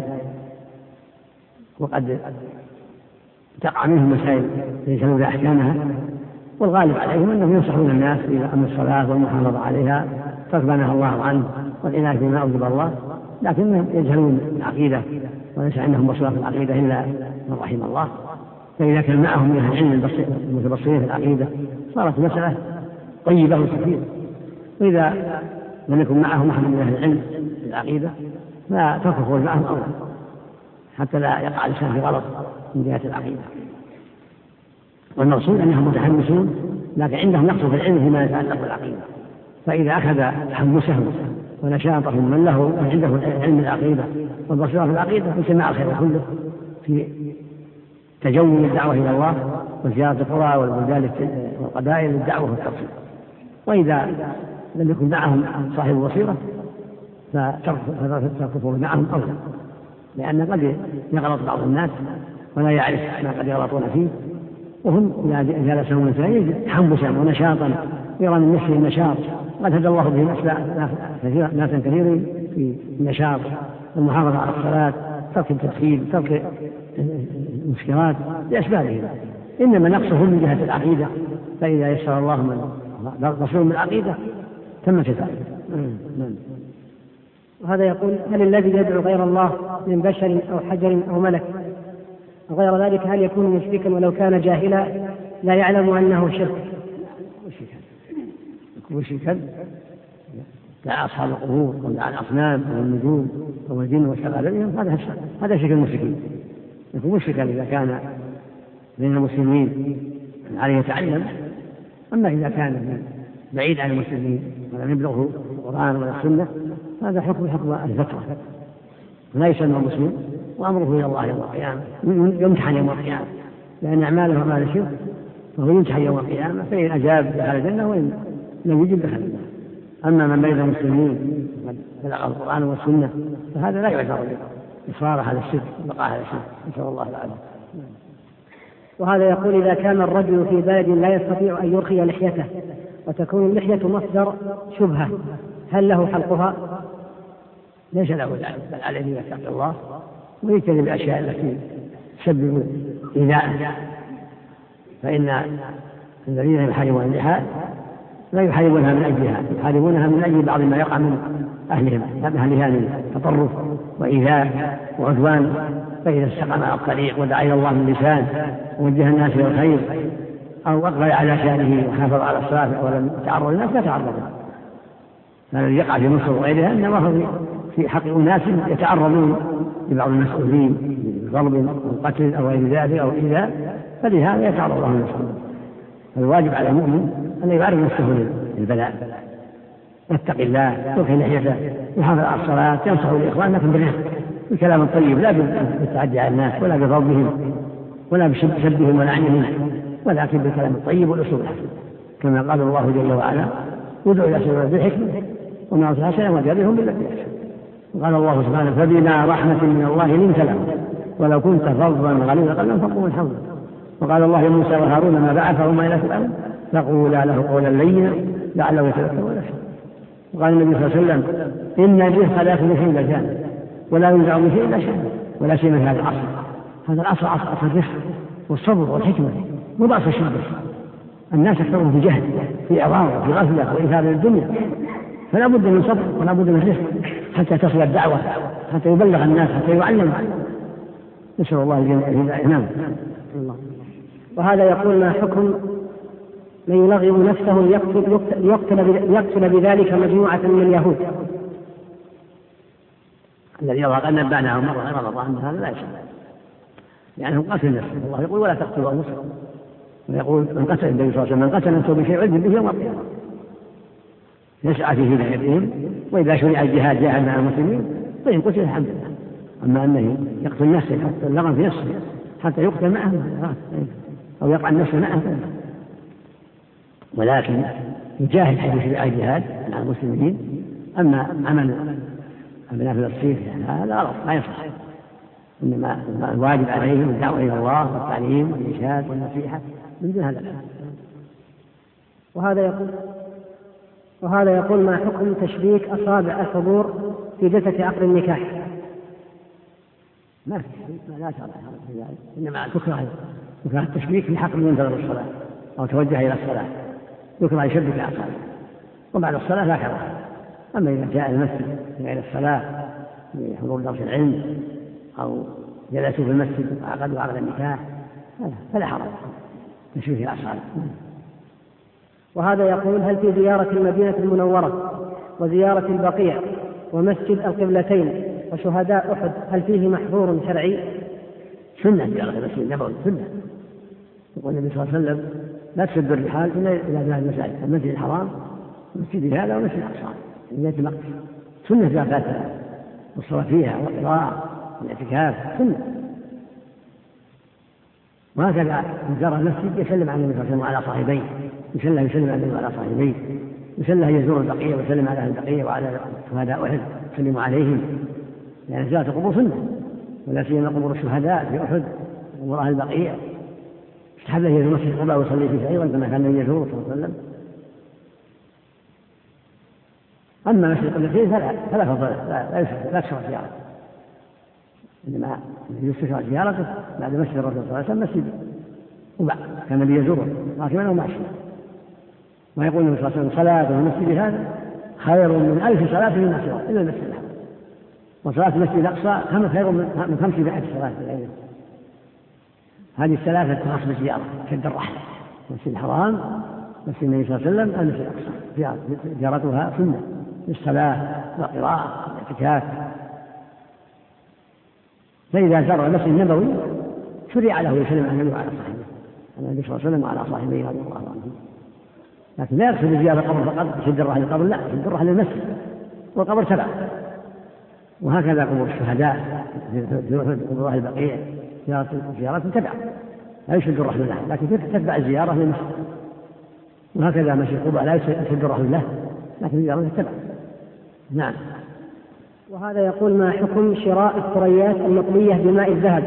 وقد تقع منهم مسائل ليس لها أحكامها، والغالب عليهم أنهم ينصحون الناس إلى أمر الصلاة والمحافظة عليها، تركبنها الله عنه والعناية بما أوجب الله، لكنهم يجهلون العقيدة وليس عندهم بصيرة في العقيدة إلا من رحم الله. فإذا كان معهم من أهل العلم المتبصرين في العقيدة صارت مسألة طيبة وكثيرة، وإذا لم يكن معهم أحد من أهل العلم في العقيدة فتركوا معهم أولى حتى لا يقع الإنسان في غلط من جهة العقيدة. والمقصود أنهم متحمسون لكن عندهم نقص في العلم فيما يتعلق بالعقيدة، فإذا أخذ تحمسهم ونشاطهم من له عنده علم العقيدة والبصيرة في العقيدة اجتماع الخير كله في تجول الدعوة إلى الله وزيارة القرى والبلدان والقبائل للدعوة والترشيد. وإذا لم يكن معهم صاحب بصيرة فتركوا معهم أولى، لأن قد يغلط بعض الناس ولا يعرف ما قد يغلطون فيه، وهم إذا جلسهم مثلا تحمسا ونشاطا يرى من نفسه النشاط، قد هدى الله بهم ناسا كثيرين في النشاط والمحافظة على الصلاة، ترك التدخين، ترك المسكرات لأسبابه، إنما نقصهم من جهة العقيدة، فإذا يسر الله من بصير من العقيدة تم كفاية. وهذا يقول: هل الذي يدعو غير الله من بشر أو حجر أو ملك أو غير ذلك هل يكون مشركا ولو كان جاهلا لا يعلم أنه شرك؟ مشركا دعا أصحاب القبور ودعا الأصنام والنجوم والجن والشغال بهم، هذا شرك المشركين. يكون مشركا إذا كان بين المسلمين عليه يتعلم، أما إذا كان بعيد عن المسلمين ولم يبلغه القرآن ولا السنة هذا حكم الفترة، لا يسمى مسلم وأمره إلى الله يوم القيامة، يمتحن يوم القيامة، لأن أعماله أعمال الشرك فهو يمتحن يوم القيامة، فإن أجاب دخل الجنة وإن لم يجب دخل الجنة. أما من بين المسلمين بلغ القرآن والسنة فهذا لا يعتبر إصرار على الشرك وبقاء على الشرك، نسأل الله العافية. وهذا يقول: إذا كان الرجل في بلد لا يستطيع أن يرخي لحيته وتكون اللحية مصدر شبهة هل له حلقها؟ ليس له ذلك، بل عليه أن يتقي الله ويجتنب الأشياء التي تسبب إيذاءه، فإن الذين يحاربون اللحى لا يحاربونها من أجلها، يحاربونها من أجل بعض ما يقع من أهلها من تطرف وإيذاء وعدوان. فإذا استقام على الطريق ودعا إلى الله من لسان ووجه الناس إلى الخير أو أقبل على شأنه وحافظ على الصلاة ولم يتعرض للناس لا تعرض له. الذي يقع في مصر وغيرها إنما هو في حق أناس يتعرضون لبعض المسؤولين بضرب أو قتل أو غير ذلك أو إيذاء، فلهذا يتعرض لهم المسؤولين. فالواجب على المؤمن أن يعرض نفسه للبلاء، يتقي الله، يرخي لحيته، يحافظ على الصلاة، ينصح الإخوان، لكن بالكلام الطيب لا بالتعدي على الناس ولا بضربهم ولا بشبهم ولعنهم، ولكن بالكلام الطيب والأسلوب الحسن، كما قال الله جل وعلا: ادعوا إلى سبيل بالحكمة وما أوتي الحسنة وجادلهم بالتي أحسن. وقال الله سبحانه فبما رحمة من الله لنت لهم ولو كنت فظا غليظ القلب لانفضوا من حولك. وقال الله لموسى وهارون ما بعثهما إلى فرعون فقولا له قولا لينا لعله يتذكر ويخشى. وقال النبي صلى الله عليه وسلم إن الرزق لا يأخذ شيء إلا شأنه ولا ينزع من شيء إلا شأنه ولا شيء من هذا العصر. هذا العصر عصر الرزق والصبر والحكمة مو بعصر الشدة. الناس أكثرهم في جهل في إعراض وفي غفلة وإيثار للدنيا، فلا بد من صبر ولا بد من رزق حتى تصل الدعوة حتى يبلغ الناس حتى يعلم. نسأل الله الهداية. نعم. وهذا يقول ما حكم من يلغم نفسه ليقتل بذلك مجموعة من اليهود؟ الذي يرى قد نبعناه مرة غير رمضان هذا لا يشرع لأنه قتل نفسه. الله يقول ولا تقتلوا أنفسكم، ويقول من قتل النبي صلى الله عليه وسلم من قتل نفسه بشيء علم به يوم القيامة يسعى في هدايتهم. وإذا شرع الجهاد جاهد مع المسلمين فإن قتل الحمد لله. أما أنه يقتل نفسه يحط اللغم في نفسه حتى يقتل معه أو يقع النفس معه، ولكن يجاهد حيث شرع الجهاد مع المسلمين. أما عمل بنافذ الصيف هذا غلط لا يصح. إنما الواجب عليهم الدعوة إلى الله والتعليم والإرشاد والنصيحة من دون هذا. وهذا يقول ما حكم تشبيك أصابع الحضور في جلسة عقد النكاح؟ ما في شيء لا شرع في ذلك، إنما تكره التشبيك في حق من ينتظر الصلاة أو توجه إلى الصلاة يكره يشبك الأصابع، وبعد الصلاة لا كره. أما إذا جاء المسجد إلى الصلاة لحضور درس العلم أو جلسوا في المسجد وعقدوا عقد النكاح فلا حرج تشبيك الأصابع. وهذا يقول هل في زيارة المدينة المنورة وزيارة البقيع ومسجد القبلتين وشهداء أحد هل فيه محظور شرعي؟ سنة زيارة المسجد النبوي سنة. يقول النبي صلى الله عليه وسلم لا تسد الرحال إلا إلى ذلك المساجد المسجد الحرام والمسجد هذا والمسجد الأقصى من المقدس. سنة زيارتها والصلاة فيها والقراءة والاعتكاف سنة. وهكذا من زار المسجد يسلم على النبي صلى الله عليه وسلم وعلى صاحبيه، يسلم على النبي وعلى صاحبيه، يسلم يزور البقية ويسلم على البقية وعلى شهداء أحد يسلم عليهم، لأن زيارة القبور سنة، ولا سيما قبور الشهداء في أحد وقبور أهل البقية. استحب له يزور مسجد قباء ويصلي فيه أيضا كما كان النبي يزوره صلى الله عليه وسلم. أما مسجد القبلتين فلا فضل لا تشرع زيارته، إنما يستشرع زيارته بعد مسجد الرسول صلى الله عليه وسلم مسجد قباء كان النبي يزوره راكبا وماشيا. ويقول النبي صلى الله عليه وسلم صلاة في المسجد هذا خير من 1000 صلاة في المسجد إلا المسجد الحرام، وصلاة المسجد الأقصى خير من 500 صلاة في العيد. هذه الثلاثة تخص بالزيارة شد الرحلة المسجد الحرام مسجد النبي صلى الله عليه وسلم المسجد الأقصى زيارتها سنة للصلاة والقراءة والاعتكاف. فإذا زار المسجد النبوي شرع له يسلم على النبي وعلى صاحبه النبي صلى الله عليه وسلم وعلى صاحبه رضي الله عنهم، لكن لا يقصد زيارة القبر فقط شد الرحل القبر، لا شد الرحل للمسجد والقبر تبع. وهكذا قبور الشهداء قبور أهل البقيع زيارة تبع لا يشد الرحل له، لكن تتبع الزيارة للمسجد. وهكذا مسجد قباء لا يشد الرحل له لكن الزيارة تتبع. نعم. وهذا يقول ما حكم شراء الثريات المطلية بماء الذهب؟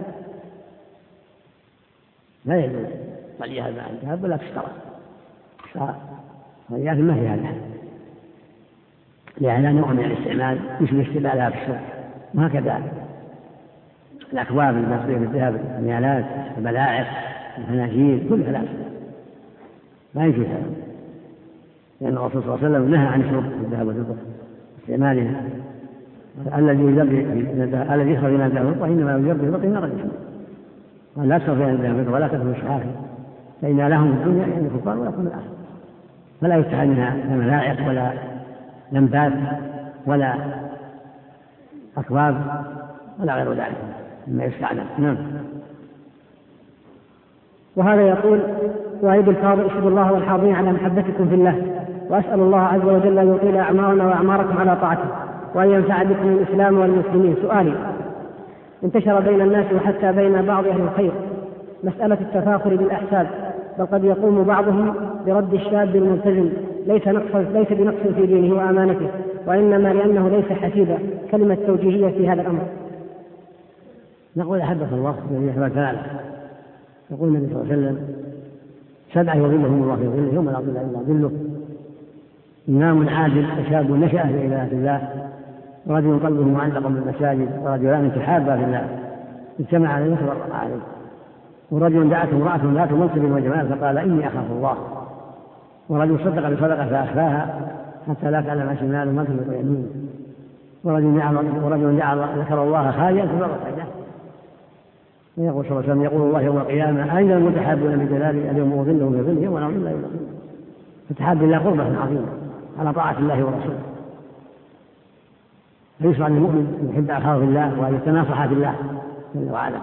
لا يجوز طليها بماء الذهب ولا تشترى الثريات ما هي هذا، لأنها نوع من الاستعمال يشبه استعمالها في الشرب. وهكذا الأكواب المطلية بالذهب الميالات الملاعق الفناجيل كلها لا يجوز هذا، لأن الرسول صلى الله عليه وسلم نهى عن شرب الذهب والفضة استعمالها. الذي يشرب من الذهب والفضة إنما يجرب البقي نار الجسم، ولا تشرب من الذهب والفضة ولا تكن الشعافي فإن لهم الدنيا يعني الكفار ويكون الآخر. فلا يستعمل منها لا ملاعق ولا لمبات ولا أكواب ولا غير ذلك مما يستعمل. نعم. وهذا يقول وعيد الفاضل اشهد الله والحاضرين على محبتكم في الله، وأسأل الله عز وجل أن يطيل أعمارنا وأعماركم على طاعته وأن ينفع بكم الإسلام والمسلمين. سؤالي انتشر بين الناس وحتى بين بعض أهل الخير مسألة التفاخر بالأحساب، بل قد يقوم بعضهم برد الشاب الملتزم ليس بنقص في دينه وأمانته، وإنما لأنه ليس حسيبا. كلمة توجيهية في هذا الأمر. نقول أحبك الله الذي يحب تعالى. يقول النبي صلى الله عليه وسلم: 7 يظلهم الله في ظله يوم لا ظل إلا ظله: إمام عادل وشاب نشأ في عبادة الله، ورجل قلبه معلق بالمساجد، ورجلان تحابا في الله اجتمع عليه وتفرقا عليه، ورجل دعته امرأة ذات منصب وجمال فقال: إني أخاف الله، ورجل صدق بصدقة فأخفاها حتى لا تعلم شماله ما تنفق يمينه، ورجل ذكر الله خاليا فبرق عيناه. ويقول صلى الله عليه وسلم: يقول الله يوم القيامة: أين المتحابون بجلالي؟ اليوم أظلهم في ظله ولا ظل إلا ظله. فتحاب الله قربة عظيمة على طاعة الله ورسوله. فيشرع للمؤمن أن يحب أخاه في الله وأن يتناصح في الله جل وعلا.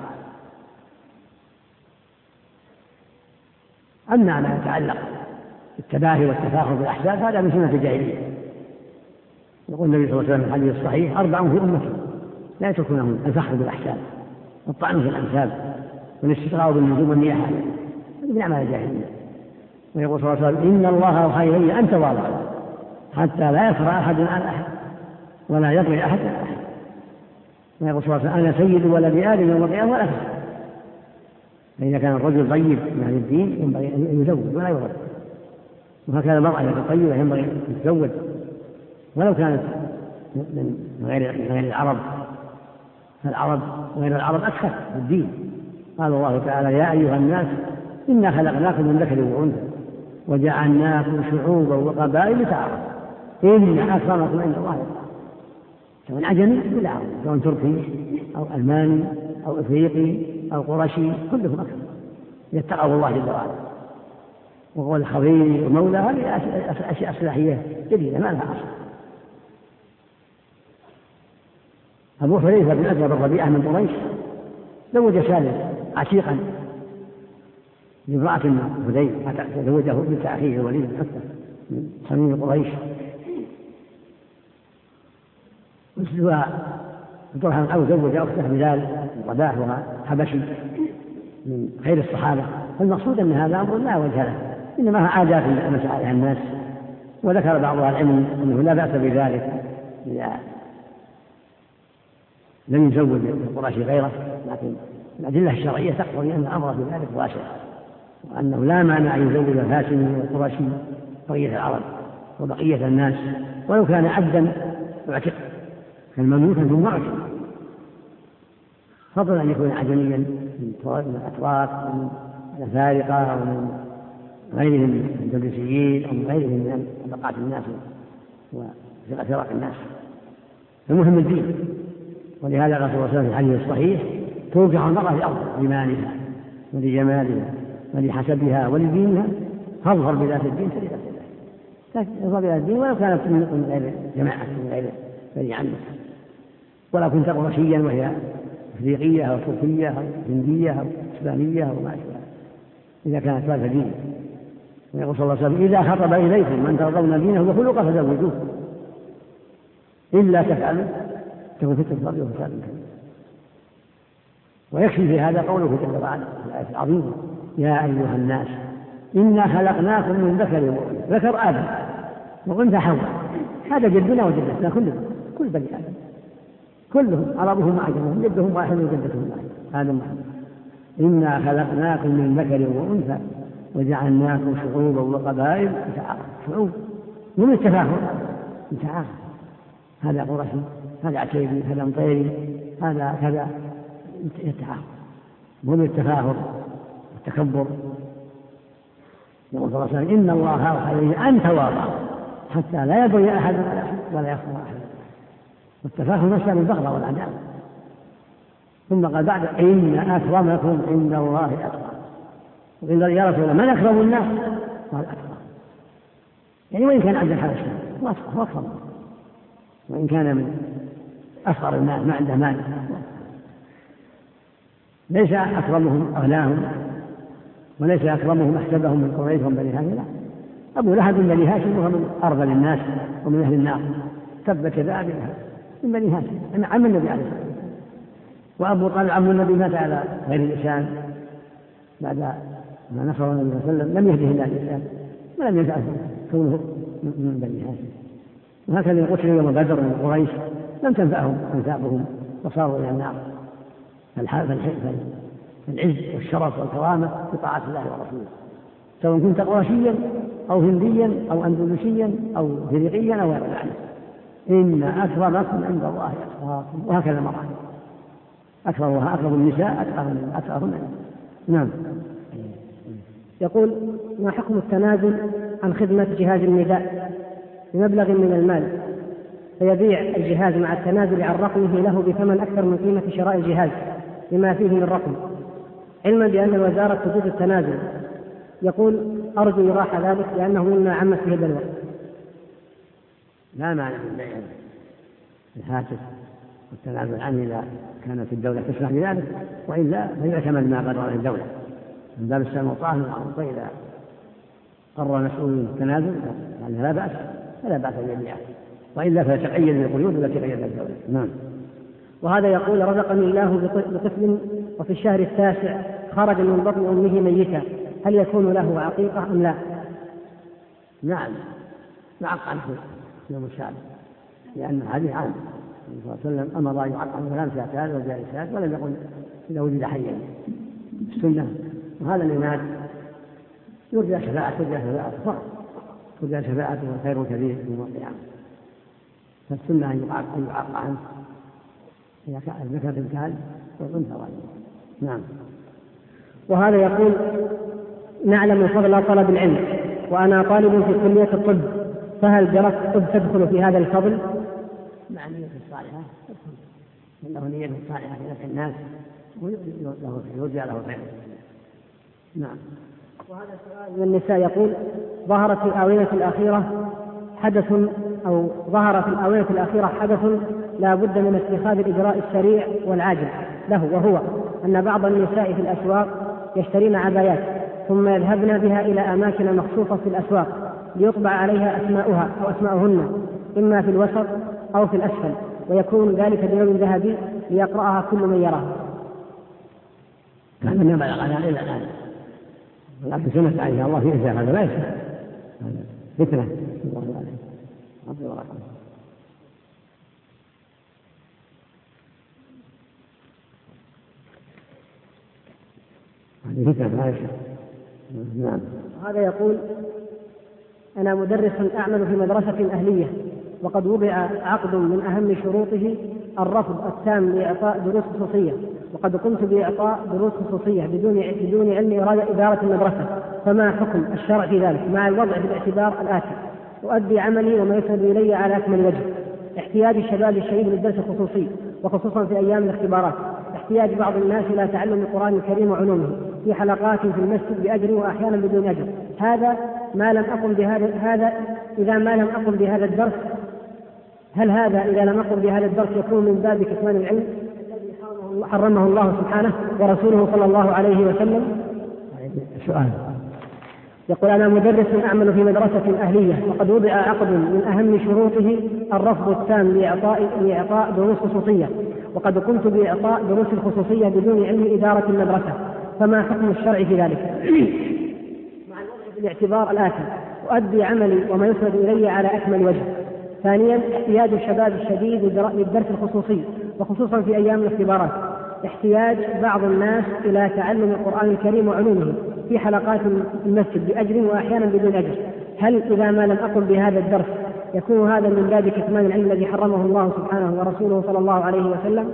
أما ما يتعلق بالتباهي والتفاخر بالأحساب هذا من سنة الجاهلية. يقول النبي صلى الله عليه وسلم في الحديث الصحيح: 4 في أمتي لا يتركونهم: الفخر بالأحساب، والطعن في الأنساب، والاستسقاء بالنجوم والنياحة، هذه من أعمال الجاهلية. ويقول صلى الله عليه وسلم: إن الله أوحى إلي أن تواضعوا حتى لا يفرع أحد على أحد ولا يطغي أحد على أحد. ويقول صلى الله عليه وسلم: أنا سيد ولد آدم يوم القيامة ولا فخر. فإذا كان الرجل طيب من أهل الدين ينبغي أن يزوج ولا يورث، وهكذا المرأة إذا كانت طيبة ينبغي أن تتزوج ولو كانت من غير العرب، فالعرب وغير العرب أكثر في الدين. قال الله تعالى: يا أيها الناس إنا خلقناكم من ذكر وأنثى وجعلناكم شعوبا وقبائل لتعارفوا إن أكرمكم عند الله أتقاكم. سواء عجمي ولا عربي، سواء تركي أو ألماني أو إفريقي أو قرشي، كلهم أكرم يتقوا الله جل وعلا. وقول الخبير ومولى هذه أشياء إصلاحية جديدة ما لها أصل. أبو حذيفة بن أسد بن ربيعة من قريش زوج سالم عتيقا لامرأة من حذيفة، زوجه بنت أخيه الوليد بن عتبة من صميم قريش. وطرحا أو زوج أخته بلال بن رباح وحبشي من خير الصحابة. فالمقصود أن هذا أمر لا وجه له، إنما هو عادات مسائل الناس. وذكر بعض أهل العلم أنه لا بأس بذلك إذا لم يزوج القرشي غيره، لكن الأدلة الشرعية تقتضي أن الأمر في ذلك واسع، وأنه لا مانع أن يزوج الهاشمي والقرشي بقية العرب وبقية الناس ولو كان عبدا يعتق كالمملوك ثم معتق، فضلا أن يكون عجميا من الأتراك ومن الأفارقة ومن غيرهم من الدبلسيين أو من غيرهم من طبقات الناس وفرق الناس. المهم الدين. ولهذا قال صلى الله عليه وسلم في الحديث الصحيح: توقع المرأة لأرض لمالها ولجمالها ولحسبها ولدينها، فاظهر بذات الدين تربت يداك. تظهر بذات الدين ولو كانت من غير جماعة من غير بني عمك، ولو كنت قرشيا وهي افريقية او تركية او هندية او اسبانية او ما اشبه، اذا كانت ذات دين. ويقول صلى الله عليه وسلم: اذا خطب اليكم من ترضون دينه وخلقه فزوجوه، الا تفعلوا تكون فتنة في الارض وفساد كبير. ويكفي في هذا قوله جل وعلا في الآية العظيمة: يا أيها الناس إنا خلقناكم من ذكر وأنثى. ذكر آدم وأنثى حواء، هذا جدنا وجدتنا كلهم، كل بني آدم كلهم عربهم وعجمهم، جدهم واحد وجدتهم واحد، آدم محمد. إنا خلقناكم من ذكر وأنثى وجعلناكم شعوبا وقبائل لتعارفوا. شعوب من التفاخر لتعارف، هذا قرشي هذا عتيبي هذا مطيري هذا كذا، يتعارف من التفاخر والتكبر. يقول صلى الله عليه وسلم: إن الله أوحى إلي أن تواضعوا حتى لا يبغي أحد ولا يخفى أحد. والتفاخر مسألة البغضة والعداوة. ثم قال بعد: إن أكرمكم عند الله أتقاكم. وقيل: يا رسول الله من أكرم الناس؟ قال: أتقاكم. يعني وإن كان عبد الحبشي هو أكرم، وإن كان من أفقر الناس ما عنده مال ليس أكرمهم أغناهم، وليس أكرمهم أحسبهم من قريش ومن بني هاشم. لا، أبو لهب من بني هاشم وهو من أرذل الناس ومن أهل النار، تبت يدا أبي لهب من بني هاشم، أنا عم النبي عليه الصلاة والسلام. وأبو طالب عم النبي مات على غير الإسلام بعد ما نصر النبي صلى الله عليه وسلم، لم يهده الله الإسلام ولم ينفعه كونه من بني هاشم. وهكذا قتلوا يوم بدر من قريش لم تنفعهم أنسابهم وصاروا إلى النار. فالعز والشرف والكرامة بطاعة الله ورسوله، سواء كنت قرشيا أو هنديا أو أندلسيا أو إفريقيا أو غير ذلك. إن أكرمكم عند الله أتقاكم، وهكذا مرة أكرمها أكرم النساء أتقاهن. نعم. يقول: ما حكم التنازل عن خدمة جهاز النداء بمبلغ من المال، فيبيع الجهاز مع التنازل عن رقمه له بثمن أكثر من قيمة شراء الجهاز لما فيه من رقم، علما بأن الوزارة تجيز التنازل؟ يقول: أرجو إيضاح ذلك لأنه مما عمت به البلوى. لا مانع من بيع الهاتف والتنازل عنه إذا كانت الدولة تسمح بذلك، وإلا فيعتمد ما قرر الدولة من باب السلم والطاعة والمعروف. إذا قرر مسؤول التنازل يعني لا بأس فلا بأس أن يبيعه، وإلا فيتقيد بالقيود التي قيدها الدولة. نعم. وهذا يقول: رزقني الله بطفل وفي الشهر التاسع خرج من بطن أمه ميتا، هل يكون له عقيقة أم لا؟ نعم، يعق عنه يوم السابع، لأن هذه عام صلى الله عليه وسلم أمر أن يعق عنه غلام شاتان وجالسات، ولم يقل إذا وجد حيا السنة. وهذا اللي مات يرجى شفاعته فقط، يرجى شفاعته خير كبير في يوم القيامة. فالسنة أن يعق عنه إذا كان الذكر بالكال والأنثى غالبا. نعم. وهذا يقول: نعلم فضل طلب العلم وأنا طالب في كلية الطب، فهل دراسة الطب تدخل في هذا الفضل؟ مع نية الصالحة تدخل، إنه نية الصالحة في نفع الناس ويرجى له الخير. نعم. وهذا سؤال من النساء يقول: ظهر في الآونة الأخيرة حدث لا بد من اتخاذ الإجراء السريع والعاجل له، وهو أن بعض النساء في الأسواق يشترين عبايات ثم يذهبن بها إلى أماكن مخصوصة في الأسواق ليطبع عليها أسماؤها أو أسماءهن إما في الوسط أو في الأسفل، ويكون ذلك بلون ذهبي ليقرأها كل من يراها. هذا ما بلغ عنها إلى الآن، ولكن سنة عائشة الله في إنسان هذا لا يسمع، هذا فتنة الله عليه رضي الله عنه. هذه فتنة لا يسمع. نعم. هذا يقول: أنا مدرس أعمل في مدرسة أهلية، وقد وضع عقد من أهم شروطه الرفض التام لإعطاء دروس خصوصية، وقد قمت بإعطاء دروس خصوصية بدون علم إدارة المدرسة، فما حكم الشرع في ذلك مع الوضع في الاعتبار الآتي: أؤدي عملي وما يسند إلي على أكمل وجه، احتياج الشباب الشديد للدرس الخصوصي وخصوصا في أيام الاختبارات، احتياج بعض الناس إلى تعلم القرآن الكريم وعلومه في حلقات في المسجد بأجر وأحيانا بدون أجر، إذا ما لم أقم بهذا الدرس، هل هذا إذا لم أقم بهذا الدرس يكون من باب كتمان العلم الذي حرمه الله سبحانه ورسوله صلى الله عليه وسلم؟ سؤال. يقول: أنا مدرس أعمل في مدرسة أهلية، وقد وضع عقد من أهم شروطه الرفض التام لإعطاء دروس خصوصية، وقد قمت بإعطاء دروس الخصوصية بدون علم إدارة المدرسة، فما حكم الشرع في ذلك؟ مع الوضع في الاعتبار الآتي: أؤدي عملي وما يسند إلي على أكمل وجه. ثانيا، احتياج الشباب الشديد للدرس الخصوصي وخصوصا في أيام الاختبارات، احتياج بعض الناس إلى تعلم القرآن الكريم وعلومه في حلقات المسجد بأجر وأحيانا بدون أجر، هل إذا ما لم أقم بهذا الدرس يكون هذا من باب كتمان العلم الذي حرمه الله سبحانه ورسوله صلى الله عليه وسلم؟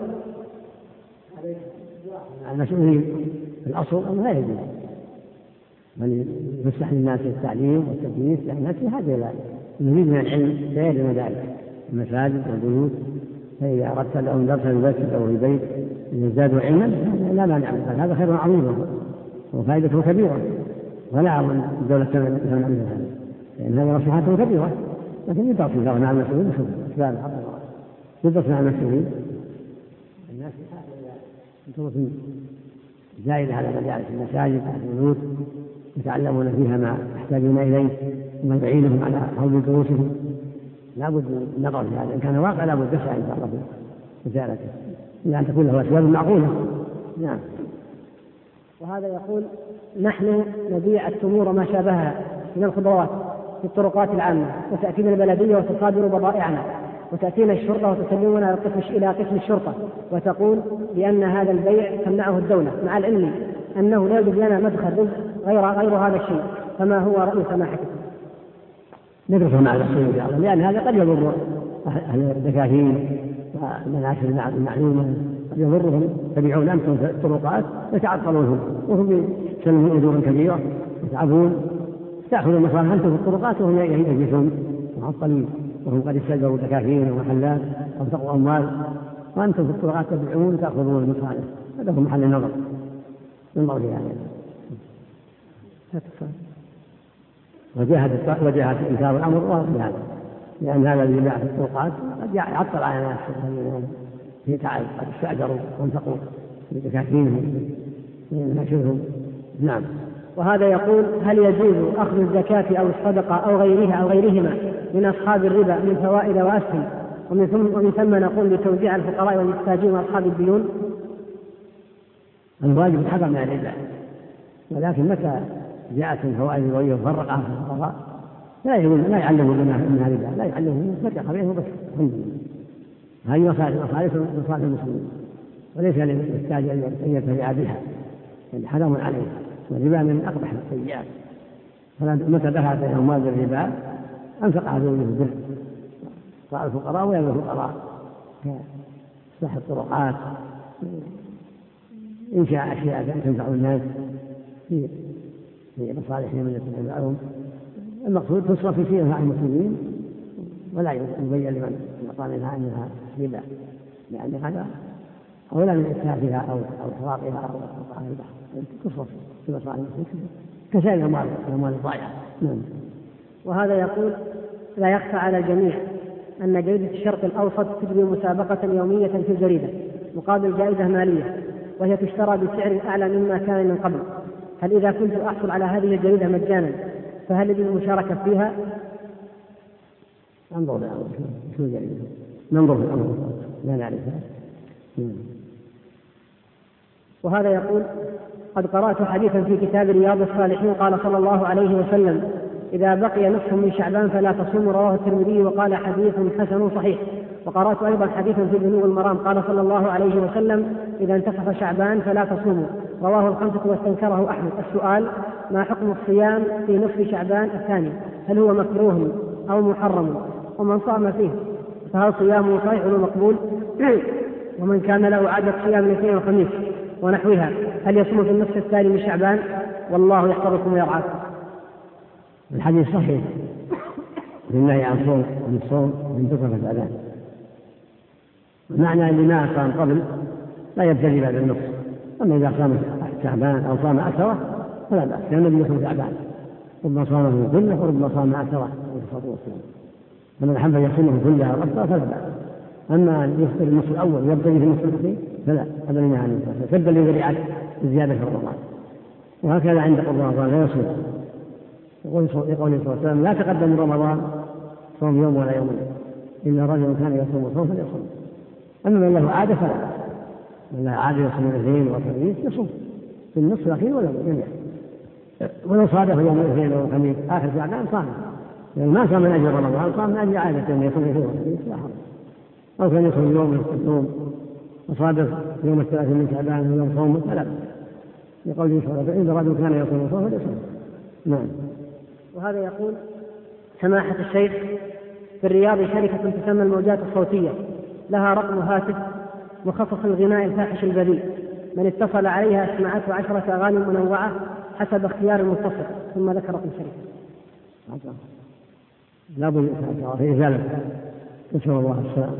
المسؤولين في الأصل أنه لا يجوز من يفتح للناس التعليم والتدريس، لأن الناس بحاجة إلى المزيد من العلم لا يلزم ذلك، المساجد والبيوت، فإذا أردت لهم درسا في المسجد أو في البيت يزدادوا علما لا مانع من ذلك، هذا خير عظيم وفائدته كبيرة، ولا أظن الدولة تمنع من هذا، لأن هذه نصيحته كبيرة، لكن يدرس مع المسؤولين أسباب يدرس مع المسؤولين. الناس بحاجة إلى طرق زائدة على مجالس المساجد والبيوت يتعلمون فيها ما يحتاجون إليه وما يعينهم على حول دروسهم، لا بد من النظر في هذا، إن كان واقع لا بد إن شاء الله في إزالته إلا أن تكون له أسباب معقولة. نعم. وهذا يقول: نحن نبيع التمور وما شابهها من الخضروات، في الطرقات العامة، وتأتينا البلدية وتصادر بضائعنا، وتأتينا الشرطة وتسلمنا إلى قسم الشرطة وتقول بأن هذا البيع تمنعه الدولة، مع العلم أنه لا يوجد لنا مدخل رزق غير هذا الشيء. فما هو رأي سماحتكم؟ ندرسه مع الشيء، لأن هذا قد يضر أهل الدكاكين والمناشر المعلومة، قد يضرهم. تبيعون أنتم في الطرقات يتعطلونهم وهم يسلمون أجورا كبيرة يتعبون، تأخذوا مصالح أنتم في الطرقات وهم يجلسون معطلين، وهم قد استأجروا دكاكين ومحلات وانفقوا أموال، وأنتم في الطرقات تبيعون وتأخذون المصالح. هذا هو محل النظر ينظر فيها. وجهة إنكار الأمر واضح، لأن هذا الذي يباع في الطرقات قد يعطل على الناس في تعب، قد استأجروا وانفقوا في دكاكينهم ونشرهم. نعم. وهذا يقول: هل يجوز أخذ الزكاة أو الصدقة أو غيرهما من أصحاب الربا من فوائد وأسهم، ومن ثم نقول بتوزيع الفقراء والمحتاجين وأصحاب الديون؟ الواجب الحذر من الربا، ولكن متى جاءت الفوائد الربوية وفرقها في الفقراء لا يعلمون منها ربا، لا يعلمون فتح بينهم بس. الحمد لله، هذه مصالح المسلمين، وليس للمحتاج أن ينتفع بها، يعني حرام عليه. والربا من أقبح السيئات، فمتى دخلت الأموال بالربا أنفقها ذوي البر، صار الفقراء ويبقى الفقراء، كإصلاح الطرقات، إنشاء أشياء تنفع الناس في مصالحهم التي تنفعهم. المقصود تصرف في شيء مع المسلمين، ولا يبين لمن يعطى منها ربا، لأن هذا أولى من إتلافها أو حراقها أو وقعها البحر، تصرف في مصالح المسلمين كسائر الأموال الضائعة. وهذا يقول: لا يخفى على الجميع أن جريدة الشرق الأوسط تجري مسابقة يومية في الجريدة مقابل جائزة مالية، وهي تشترى بسعر أعلى مما كان من قبل. هل إذا كنت أحصل على هذه الجريدة مجانا فهل لي المشاركة فيها؟ ننظر في الأمر لا نعرفها. وهذا يقول: قد قرأت حديثا في كتاب رياض الصالحين قال صلى الله عليه وسلم: إذا بقي نصف من شعبان فلا تصوموا، رواه الترمذي وقال حديث حسن صحيح. وقرأت أيضا حديثا في بلوغ المرام قال صلى الله عليه وسلم: إذا انتصف شعبان فلا تصوموا، رواه الخمسة واستنكره أحمد. السؤال: ما حكم الصيام في نصف شعبان الثاني؟ هل هو مكروه أو محرم؟ ومن صام فيه فهل صيامه صحيح ومقبول؟ ومن كان له عادة صيام الاثنين والخميس ونحوها هل يصوم في النصف الثاني من شعبان؟ والله يحفظكم ويرعاكم. الحديث صحيح لله عن الصوم من تصف شعبان، معنى اللي ما صام قبل لا يبتدي بعد النصف. أما إذا صام شعبان أو صام أكثر فلا بأس، لأن النبي يصوم شعبان ربما صامه كله وربما صام أكثر. فمن أحب يصومه كلها أكثر فلا بأس. أما أن يفطر النصف الأول ويبتدي في النصف الأخير فلا، هذا لنا عنه سدا لذريعة الزيادة في رمضان. وهكذا عند قرب رمضان لا يصوم، يقول صلى الله عليه وسلم: لا تقدم من رمضان صوم يوم ولا يومين إلا رجل كان يصوم صوم فليصوم. أما من له عادة فلا، من له عادة يصوم الاثنين والخميس يصوم في النصف الأخير ولا جميع، ولو صادف يوم الاثنين والخميس آخر شعبان صام، يعني ما صام من أجل رمضان، صام من أجل عادة أن يصوم الاثنين والخميس لا حرج. أو كان يصوم يوم يوم وصادف يوم الثلاثين من شعبان ويوم صوم فلا، يقول صلى الله عليه وسلم: إذا رجل كان يصوم صوم فليصوم. نعم. وهذا يقول: سماحة الشيخ، في الرياض شركة تسمى الموجات الصوتية لها رقم هاتف مخصص للغناء الفاحش البذيء، من اتصل عليها اسمعته 10 أغاني منوعة حسب اختيار المتصل، ثم ذكر رقم الشركة. لا بد في ذلك. نسأل الله السلام.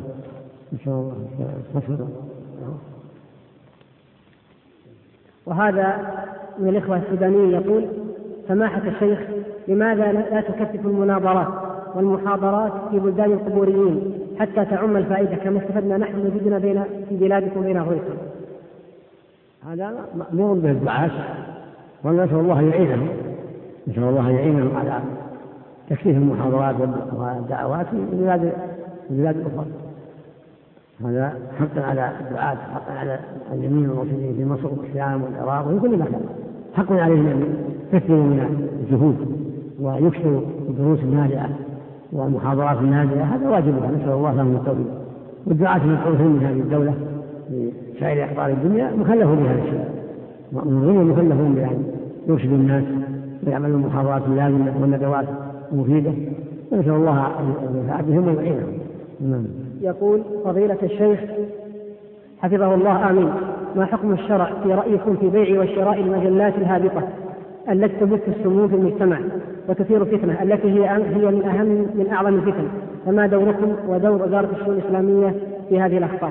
وهذا من الإخوة السودانيين يقول: سماحة الشيخ، لماذا لا تكثف المناظرات والمحاضرات في بلدان القبوريين حتى تعم الفائدة كما استفدنا نحن وجدنا في بلادكم بين أهويكم؟ هذا مأمور به الدعاة، ونسأل الله يعينهم، نسأل الله يعينهم على تكثيف المحاضرات والدعوات في البلاد الأخرى. هذا حقا على الدعاة، حقا على الجميع المرسلين في مصر والشام والعراق وفي كل مكان، حق عليهم أن يكثروا من الجهود ويكثر الدروس النافعة والمحاضرات النافعة، هذا واجب، نسأل الله لهم التوفيق. والدعاة المدعوين من هذه الدولة في سائر أقطار الدنيا مكلفون بهذا الشيء، مأمورون ومكلفون بأن يرشدوا الناس ويعملوا المحاضرات اللازمة والندوات المفيدة، ونسأل الله أن ينفع بهم ويعينهم. يقول فضيلة الشيخ حفظه الله آمين: ما حكم الشرع في رأيكم في بيع وشراء المجلات الهابطة التي تبث السموم في المجتمع وتثير فتنة التي هي من أعظم الفتن؟ فما دوركم ودور وزارة الشؤون الإسلامية في هذه الأخطار؟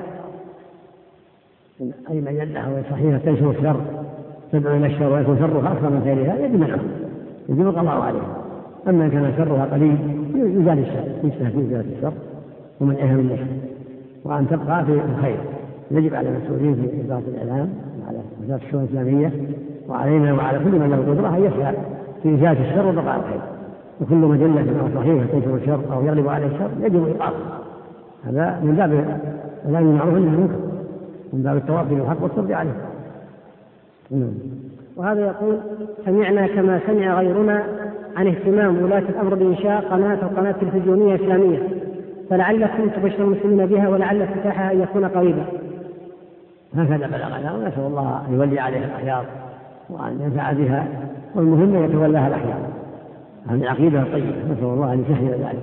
أي مجلة وهي صحيحة تنشر الشر تدعو إلى الشر ويكون شرها أكثر من خيرها يجب منعها، يجب القضاء عليها. أما إن كان شرها قليل يزال الشر، يجتهد في إزالة الشر ومنعها من الشر وأن تبقى في الخير. يجب على المسؤولين في إدارة الإعلام وعلى وزارة الشؤون الإسلامية وعلينا وعلى كل من له قدرة أن يسعى في إزالة الشر وبقاء الخير. وكل مجلة صحيحة تنشر الشر أو يغلب عليه الشر يجب إيقافه، هذا من باب الأمر بالمعروف والنهي عن المنكر، من باب التواصي بالحق والصبر عليه. وهذا يقول: سمعنا كما سمع غيرنا عن اهتمام ولاة الأمر بإنشاء قناة تلفزيونية إسلامية، فلعلكم تبشر المسلمين بها ولعل افتتاحها أن يكون قريبا. هكذا بلغنا، ونسأل الله أن يولي عليها الأخيار وأن ينفع بها، والمهم أن يتولاها الأخيار عن العقيدة الطيبة، نسأل الله أن يسهل ذلك.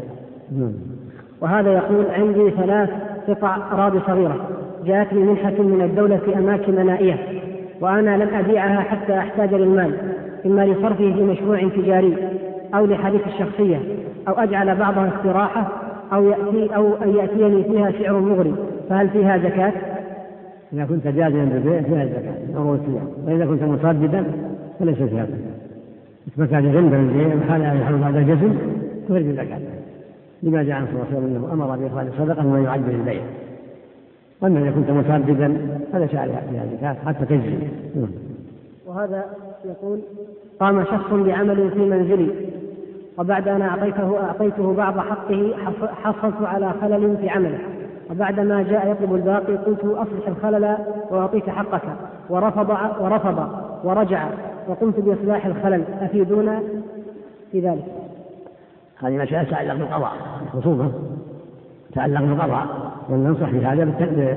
وهذا يقول: عندي 3 قطع أراضي صغيرة جاءتني منحة من الدولة في أماكن نائية، وأنا لم أبيعها حتى أحتاج للمال، إما لصرفه في مشروع تجاري أو لحديث الشخصية، أو أجعل بعضها استراحة، أو أن يأتيني فيها سعر مغري، فهل فيها زكاة؟ إذا كنت جازيا بالبيع فيها زكاة، وإذا كنت مصددا فليس فيها زكاة. إذا كان غنبا البيع وحالها يحل بعد الجزم تخرج الزكاة، لما جاء عن صلى الله عليه وسلم أمر بإخراج الصدقة وما يعد البيع. وأما إذا كنت مصددا فليس عليها فيها زكاة حتى تجزي. وهذا يقول: قام شخص بعمل في منزلي، وبعد أن أعطيته بعض حقه حصلت على خلل في عمله، وبعدما جاء يطلب الباقي قلت: أصلح الخلل وأعطيك حقك، ورفض ورجع، وقمت بإصلاح الخلل، أفيدونا في ذلك. هذه مسألة تتعلق بالقضاء، الخصومة تتعلق بالقضاء، وننصح في هذا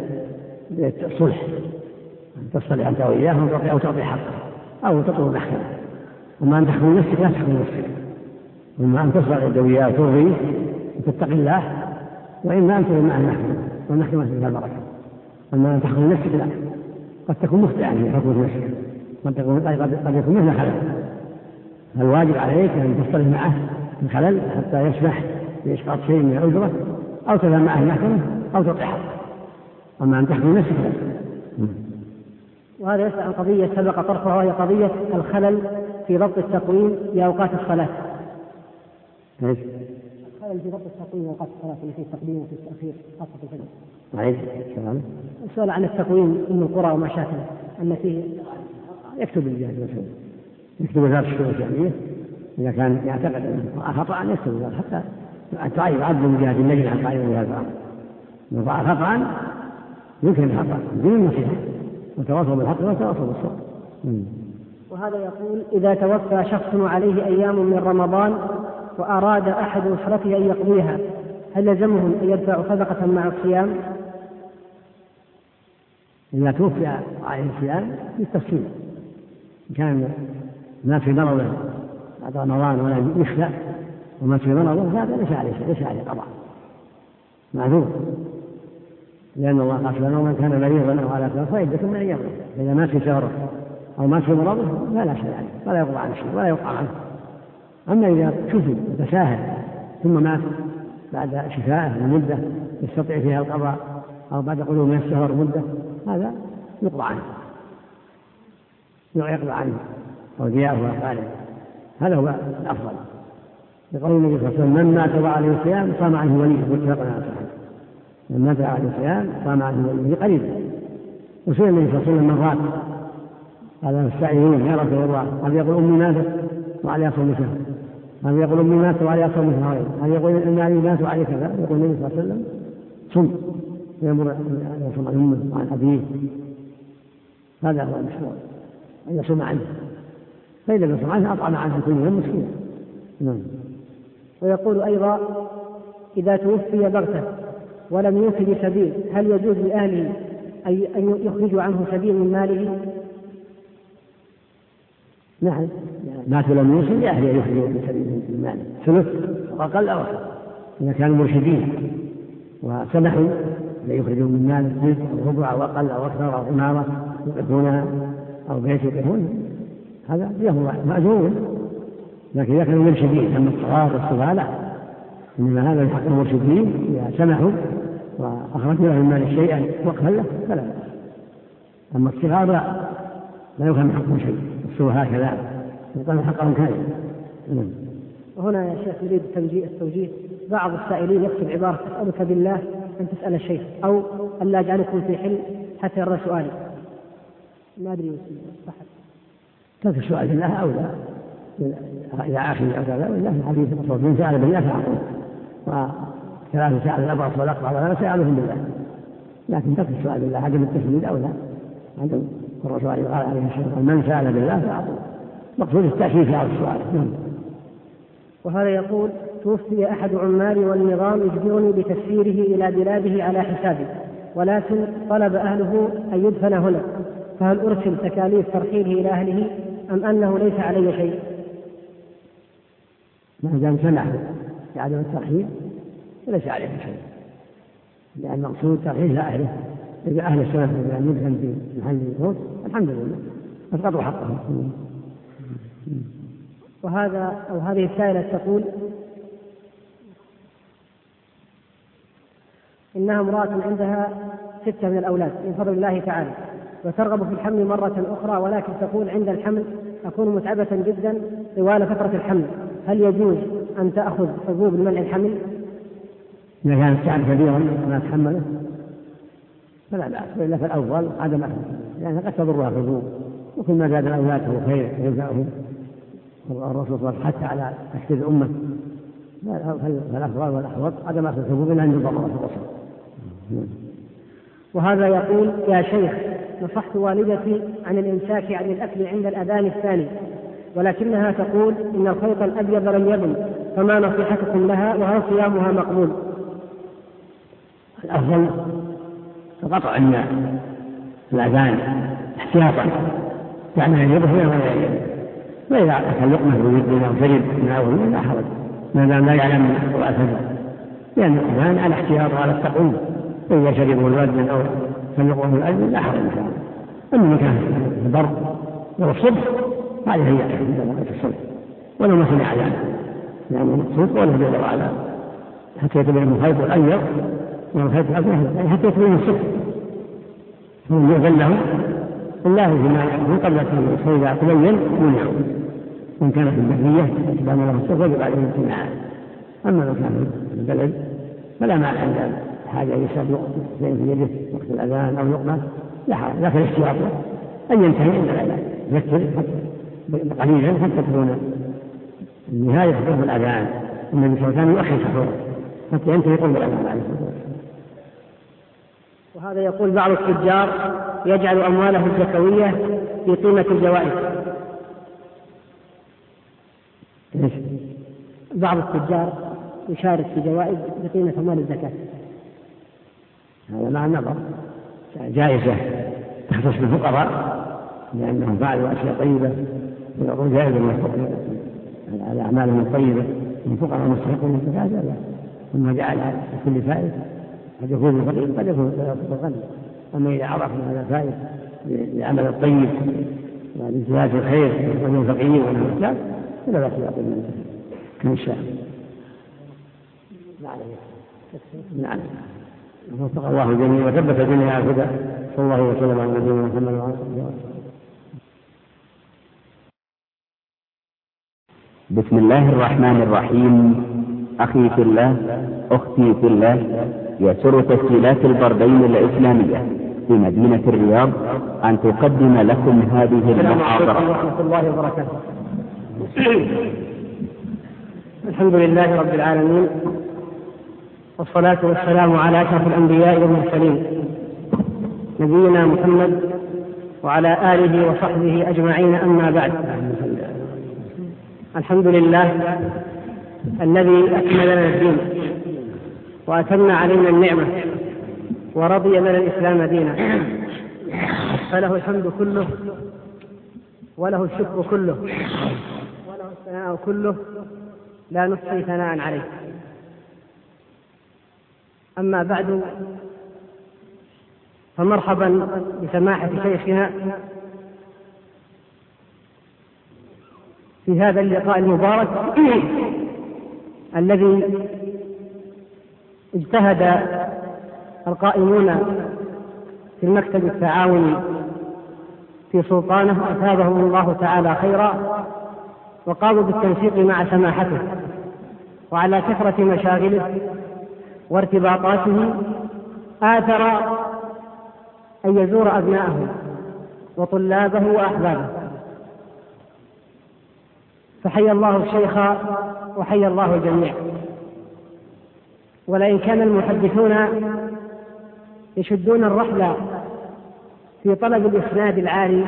بالصلح، تصلح أنت وإياه أو تعطي حقه أو تطلب محكمة. وما أن تحكم نفسك لا تحكم نفسك، وما أن تصلح أنت وإياه وترضي وتتقي الله، وإما أن تطلب معه المحكمة والمحكمة فيها البركة. أما أن تحكم نفسك لا، قد تكون مخطئا في حكم نفسك، قد يكون مثل خلل، فالواجب عليك أن تصلح معه الخلل حتى يسمح بإسقاط شيء من الأجرة، أو تذهب معه المحكمة أو تعطي حقه. أما أن تحكم نفسك لا. وهذا يسأل عن قضية سبق طرحها، وهي قضية الخلل في ضبط التقويم لأوقات الصلاة. الخلل في ضبط التقويم لأوقات الصلاة، اللي فيه التقديم وفي التأخير خاصة في الفجر. السؤال عن التقويم أم القرى وما شاكله، أن فيه يكتب الجهة المسؤول، يكتب وزارة الشؤون الإسلامية إذا كان يعتقد أنه خطأ يكتب حتى تعين عدل من جهة اللجنة عن تعين هذا الأمر. إذا ضاع خطأ يمكن الخطأ بدون النصيحة، وتواصل بالحق وتواصل بالصبر. وهذا يقول: إذا توفى شخص عليه أيام من رمضان وأراد أحد أسرته أن يقضيها، هل لزمهم أن يدفعوا صدقة مع الصيام؟ إذا توفي عليه الصيام بالتفصيل، كان ما في مرضه بعد رمضان ولا يخلع وما في مرضه هذا ليس عليه قضاء، معذور، لأن الله قال لنا: ومن كان مريضا أو على سفر فعدة من أيام. إذا ما في سفر أو ما في مرضه لا شيء عليه ولا يقضى عنه شيء ولا يقع عنه. أما إذا شفي وتساهل ثم مات بعد شفائه لمدة يستطيع فيها القضاء، أو بعد قدوم من السفر مدة، هذا يقضى عنه، يقضى عنه أودياءه وأفعاله، هذا هو الأفضل. يقول النبي صلى الله عليه وسلم: من مات وعليه الصيام صام عنه وليه، متفق عليه. من مات عليه الصيام صام عنه وليه قريبا. وسئل النبي صلى الله عليه وسلم مرات هذا السائلون: يا رسول الله، هل يقول أمي ماتت وعليها صوم شهر؟ هل يقول أمي ماتت وعليها صوم شهرين؟ هل يقول إن أبي مات وعليه كذا؟ يقول النبي صلى الله عليه وسلم: صم، يأمر أن يصوم عن أمه وعن أبيه، هذا هو المشروع، أن يصوم عنه، فإذا لم يصوم عنه أطعم عنه كل يوم مسكينا، ويقول أيضا: إذا توفي بغتة ولم يوفي بسبيل هل يجوز لأهله أن يخرجوا عنه سبيل من ماله؟ نعم، مات ولم يوصي لأهله يخرجوا بسبيل من ماله ثلث وأقل أو أكثر إذا كانوا مرشدين وسمحوا ليخرجوا من ماله ثلث أو ربع أو أقل أو أكثر أو عمارة يقفونها أو بيت يقفونها، هذا له مأجور. لكن إذا كانوا مرشدين أما الصغار والصغار لا، إنما هذا الحق المرشدين إذا سمحوا وأخرجوا له من مال شيئا وقفا له فلا. أما الصغار لا يفهم حقهم شيء، الصغار هكذا يقال حقهم كامل. وهنا يا شيخ نريد التوجيه. بعض السائلين يكتب عبارة: أسألك بالله أن تسأل الشيخ، أو أن لا أجعلكم في حل حتى يرى سؤالي. ما أدري صح ترك السؤال بالله أولى إلى آخر الأولى، وإلا في الحديث المصروف: من سأل بالله فأعطوه، وثلاثة سأل الأبرص والأقرع ولا سألهم بالله. لكن ترك السؤال بالله عدم التسليد أولى، عدم. الرسول قال عليه الصلاة والسلام: من سأل بالله فأعطوه، مقصود التأكيد في هذا السؤال. وهذا يقول: توفي أحد عمالي والنظام يجبرني بتسفيره إلى بلاده على حسابي، ولكن طلب أهله أن يدفن هنا، فهل أرسل تكاليف ترحيله إلى أهله أم أنه ليس علي شيء؟ ما دام سمحوا بعدم الترحيل فليس عليه شيء، لأن المقصود ترحيل أهله. إذا أهل السمح بأن يدفن في محل الموت الحمد لله، فاسقطوا حقهم. هذه السائلة تقول: إنها امرأة عندها 6 من الأولاد من فضل الله تعالى، وترغب في الحمل مرة أخرى، ولكن تقول: عند الحمل أكون متعبة جدا طوال فترة الحمل، هل يجوز أن تأخذ حبوب لمنع الحمل؟ إذا كانت تعب كبيرا ما تحمله فلا بأس، وإلا فالأفضل عدم أخذ، لأنها قد تضرها الحبوب، وكل ما زاد الأولاد فهو خير وينفعهم. الرسول صلى الله عليه وسلم حتى على تحفيظ الأمة، فالأفضل والأحوط عدم أخذ الحبوب إلا عند الضرورة في الرسول. وهذا يقول: يا شيخ، نصحت والدتي عن الإمساك عن الأكل عند الأذان الثاني، ولكنها تقول إن الخيط الأبيض لم يبن، فما نصيحتكم لها وهل صيامها مقبول؟ الأفضل قطع الأذان احتياطا، يعني أن يبه ولا يبه، وإذا أكل لقمة بيده أو شرب من أول لا حرج، ما دام لا يعلم من قراءة الفجر، لأن الأذان على احتياط وعلى التقويم، وإذا شربوا المؤذن أو سلقوا المؤذن لا حرج إن شاء الله. أما كان البر والصبح هذه هي عند الصبح، ولو ما سمع أذان، لأن المقصود قوله جل وعلا: حتى يتبين الخيط الأبيض والخيط الأبيض، يعني حتى يتبين الصبح، فمن يؤذن له الله فيما يأخذ قبل التنوير، فإذا تبين منعه، إن كانت البرية تبان له الصبح ويجب عليه الامتناع. أما لو كان في البلد فلا مانع عند حاجة يشرب شيء في يده وقت الأذان أو لقمة لا حرج، لكن احتياطه أن ينتهي عند الأذان، يذكر قليلا حتى تكون النهاية حضور الأذان. النبي صلى الله عليه وسلم يؤخر سحوره حتى ينتهي قرب الأذان عليه الصلاة والسلام. وهذا يقول: بعض التجار يجعل أمواله الزكوية في قيمة الجوائز. بعض التجار يشارك في جوائز بقيمة أموال الزكاة. هذا مع النظر، جائزة تختص بالفقراء لأنهم فعلوا أشياء طيبة، ويعطون جائزة على أعمالهم الطيبة من فقراء مستحقون الزكاة. ثم جعلها لكل فائز، قد يكون الفقير قد يكون الغني. أما إذا عرفنا هذا الفائز للعمل الطيب والامتياز الخير ومن الفقير ومن الإسلام فلا بأس يعطي من كان شاء. نعم. وفق الله الجميع وثبت الدنيا على الهدى. صلى الله وسلم على نبينا محمد وعلى اله وصحبه. بسم الله الرحمن الرحيم. أخي في الله، أختي في الله، يسر تسجيلات البردين الإسلامية في مدينة الرياض أن تقدم لكم هذه المحاضرة. ورحمة الله وبركاته. الحمد لله رب العالمين، والصلاة والسلام على أشرف الأنبياء والمرسلين نبينا محمد وعلى آله وصحبه أجمعين. أما بعد، الحمد لله الذي أكمل لنا الدين وأتم علينا النعمة ورضي لنا الإسلام دينا، فله الحمد كله وله الشكر كله وله الثناء كله، لا نحصي ثناء عليه. أما بعد، فمرحبا بسماحة شيخنا في هذا اللقاء المبارك الذي اجتهد القائمون في المكتب التعاوني في سلطانه أثابهم الله تعالى خيرا، وقاموا بالتنسيق مع سماحته، وعلى كثرة مشاغله وارتباطاته آثر أن يزور أبناءه وطلابه وأحبابه، فحيا الله الشيخ وحيا الله الجميع. ولئن كان المحدثون يشدون الرحلة في طلب الإسناد العالي،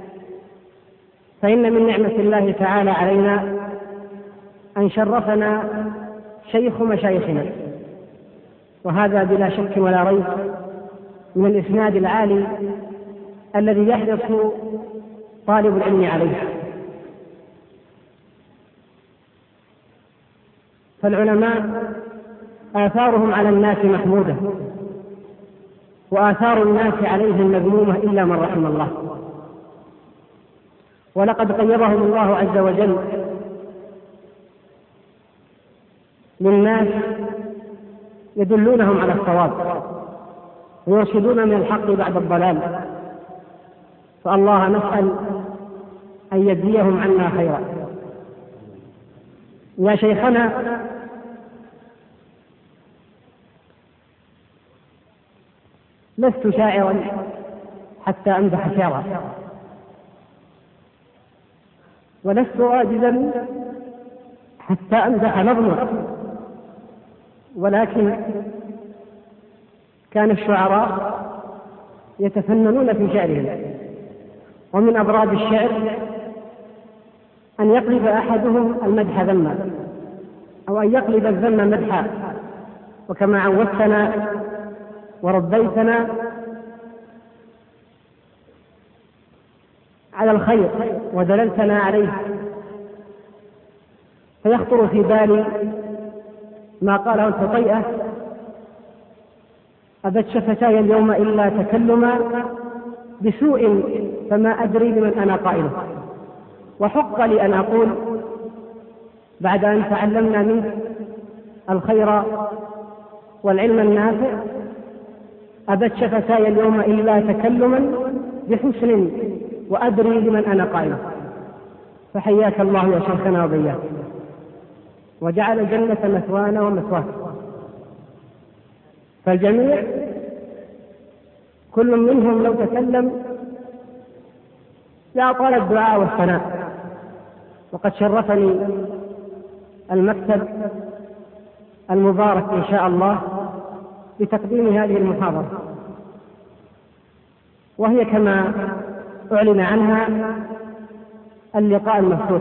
فإن من نعمة الله تعالى علينا أن شرفنا شيخ مشايخنا، وهذا بلا شك ولا ريب من الإسناد العالي الذي يحرص طالب العلم عليه. فالعلماء آثارهم على الناس محمودة، وآثار الناس عليهم مذمومة إلا من رحم الله، ولقد قيضهم الله عز وجل للناس يدلونهم على الصواب ويرشدون من الحق بعد الضلال، فالله نسأل أن يجزيهم عنا خيرا. يا شيخنا، لست شاعرا حتى أمدح شعرا، ولست راجزا حتى أمدح نظما، ولكن كان الشعراء يتفننون في شعرهم، ومن أبراد الشعر أن يقلب أحدهم المدح ذما، أو أن يقلب الذم مدحا، وكما عودتنا وربيتنا على الخير ودللتنا عليه، فيخطر في بالي ما قاله الحطيئة: أبت شفتاي اليوم إلا تكلما بسوء فما أدري لمن أنا قائله. وحق لي أن أقول بعد أن تعلمنا منه الخير والعلم النافع: أبت شفتاي اليوم إلا تكلما بحسن وأدري لمن أنا قائله. فحياك الله يا شيخنا وبياك، وجعل الجنة مثوانا ومثواك. فالجميع كل منهم لو تكلم لأطال الدعاء والثناء، وقد شرفني المكتب المبارك إن شاء الله بتقديم هذه المحاضرة، وهي كما أعلن عنها اللقاء المفتوح.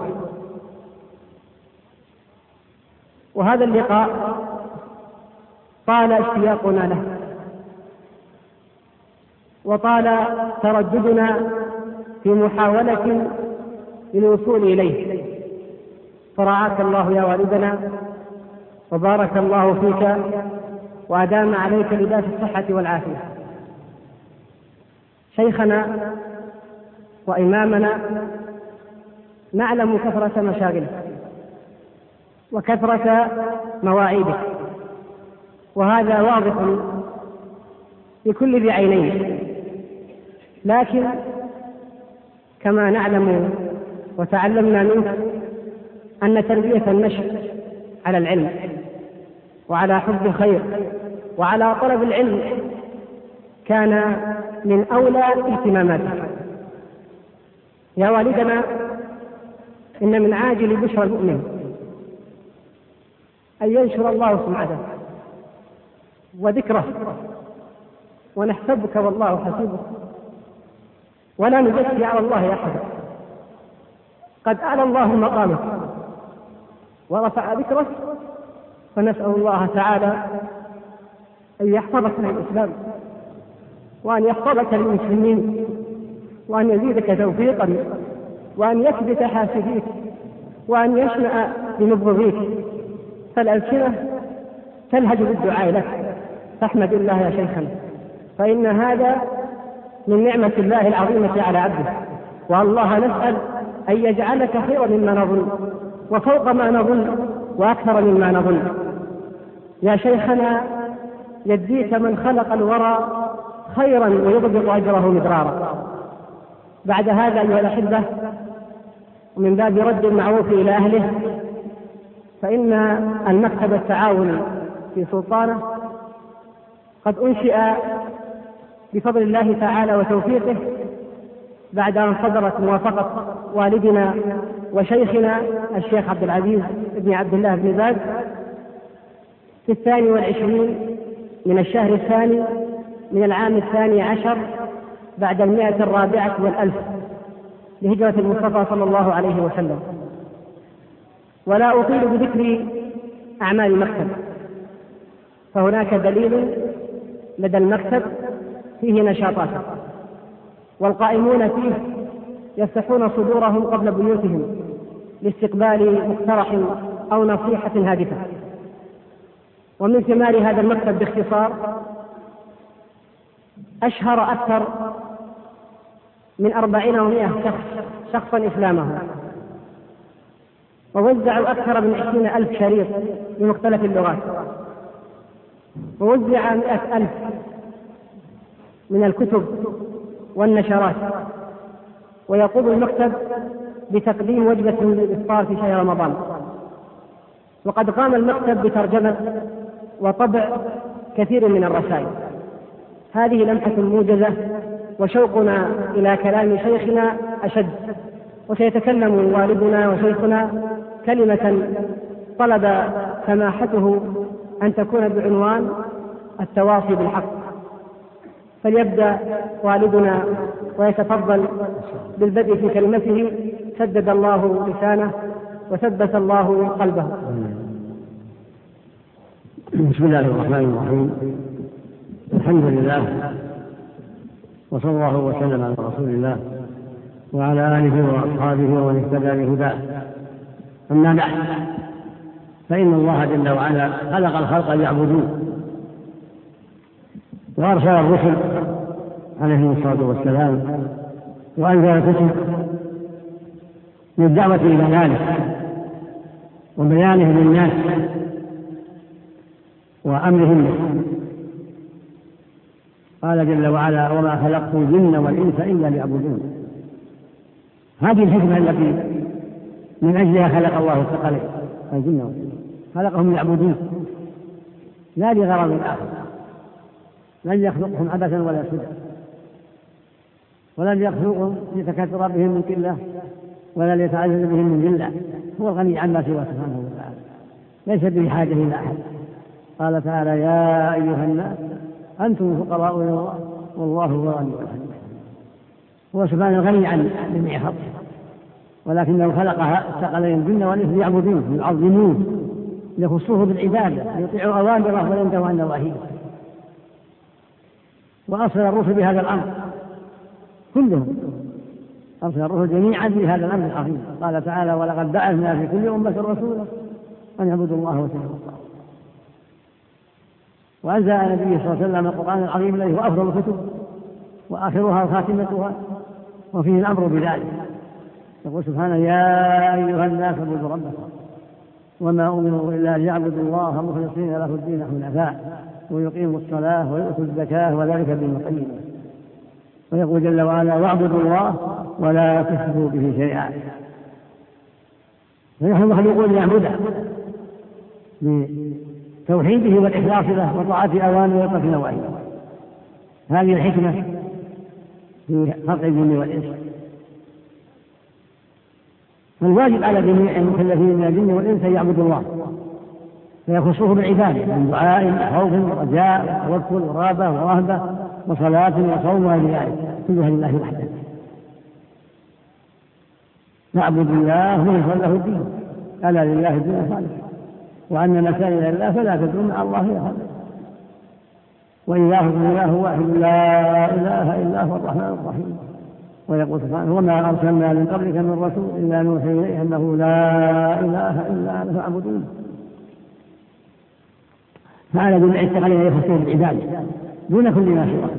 وهذا اللقاء طال اشتياقنا له، وطال ترددنا في محاولة للوصول إليه، فرعاك الله يا والدنا، وبارك الله فيك، وأدام عليك لباس الصحة والعافية. شيخنا وإمامنا، نعلم كثرة مشاغلك وكثرة مواعيدك، وهذا واضح لكل ذي عينين، لكن كما نعلم وتعلمنا منك أن تربية النشء على العلم وعلى حب الخير وعلى طلب العلم كان من أولى اهتماماتك. يا والدنا، إن من عاجل بشرى المؤمن أن ينشر الله سمعته وذكره، ونحسبك والله حسيبك، ولا نزكي على الله أحدا، قد أعلى الله مقامك ورفع ذكرك، فنسأل الله تعالى أن يحفظك للإسلام، وأن يحفظك للمسلمين، وأن يزيدك توفيقا، وأن يثبت حاسديك، وأن يشنأ بمبغضيك. فالألسنة تلهج بالدعاء لك، فاحمد الله يا شيخنا، فإن هذا من نعمة الله العظيمة على عبده. والله نسأل أن يجعلك خيرا مما نظن، وفوق ما نظن، وأكثر مما نظن. يا شيخنا يديك من خلق الورى خيرا ويضبط أجره مدرارا. بعد هذا أيها الأحبة، ومن باب رد المعروف إلى أهله، فإن المكتب التعاوني في سلطانة قد أنشئ بفضل الله تعالى وتوفيقه بعد أن صدرت موافقة والدنا وشيخنا الشيخ عبد العزيز بن عبد الله بن باز في 22 من الشهر الثاني من العام 12 بعد 104 لهجرة المصطفى صلى الله عليه وسلم. ولا أطيل بذكر أعمال المكتب، فهناك دليل لدى المكتب فيه نشاطات، والقائمون فيه يفتحون صدورهم قبل بيوتهم لاستقبال مقترح أو نصيحة هادفة. ومن ثمار هذا المكتب باختصار أشهر أكثر من 400 شخصا إسلامه، ووزعوا أكثر من 20,000 شريط بمختلف اللغات، ووزع 100,000 من الكتب والنشرات. ويقوم المكتب بتقديم وجبة للإفطار في شهر رمضان. وقد قام المكتب بترجمة وطبع كثير من الرسائل. هذه لمحة موجزة، وشوقنا إلى كلام شيخنا أشد. وسيتكلم والدنا وشيخنا كلمة طلب سماحته أن تكون بعنوان التواصي بالحق. فليبدأ والدنا ويتفضل بالبدء في كلمته، سدد الله لسانه وثبت الله قلبه. بسم الله الرحمن الرحيم. الحمد لله، وصلى الله وسلم على رسول الله وعلى آله وأصحابه ومن اهتدى بهداه. أما بعد، فإن الله جل وعلا خلق الخلق ليعبدوه، وأرسل الرسل عليهم الصلاة والسلام، وأنزل الكتب للدعوة إلى ذلك وبيانه للناس وأمرهم به. قال جل وعلا: وما خلقت الجن والإنس إلا ليعبدون. هذه الحكمة التي من أجلها خلق الله الثقلين الجن والإنس، خلقهم ليعبدون لا لغرض آخر. لن يخلقهم عبثا ولا سدى، ولن يخلقهم ليتكثر بهم من قلة ولا ليتعزز بهم من جلة. هو الغني عما سواه سبحانه وتعالى، ليس بحاجة إلى أحد. قال تعالى: يا أيها الناس أنتم الفقراء إلى الله والله هو الغني الحميد. هو سبحانه الغني عن جميع خلقه، ولكنه خلق الثقلين الجن والإنس ليعبدوه ليعظموه ليخصوه بالعبادة، ليطيعوا أوامره وينتهوا عن نواهيه. وأرسل الرسل بهذا الأمر كلهم، أرسل الرسل جميعا بهذا الأمر العظيم. قال تعالى: ولقد بعثنا في كل أمة رسولا أن يعبدوا الله واجتنبوا الطاغوت. وأنزل النبي صلى الله عليه وسلم القرآن العظيم الذي هو أفضل الكتب وآخرها وخاتمتها، وفيه الأمر بذلك. يقول سبحانه: يا أيها الناس اعبدوا ربكم وما أمروا إلا ليعبدوا الله مخلصين له الدين حنفاء ويقيموا الصلاة ويؤتوا الزكاة وذلك دين القيم. ويقول جل وعلا: واعبدوا الله ولا تشركوا به شيئا. فنحن مخلوقون لنعبده بتوحيده والإخلاص له وطاعة أوامره وترك نواهيه. هذه الحكمة في خلق الجن والإنس. فالواجب على جميع المكلفين من الجن والإنس أن يعبدوا الله، فيخصوه بالعبادة من دعاء وخوف ورجاء وتوكل ورهبة ورهبة وصلاة وصوم وغير ذلك، كلها لله وحده. نعبد الله مخلصا له الدين ألا لله الدين خالص، وأن المساجد لله فلا تدعوا مع الله أحدا، وإلهكم إله واحد لا إله إلا هو الرحمن الرحيم. ويقول سبحانه وما أرسلنا من قبلك من رسول إلا نوحي إليه أنه لا إله إلا أنا فاعبدون. فعلى جميع التقاليد يخصه بالعبادة دون كل ما سواه.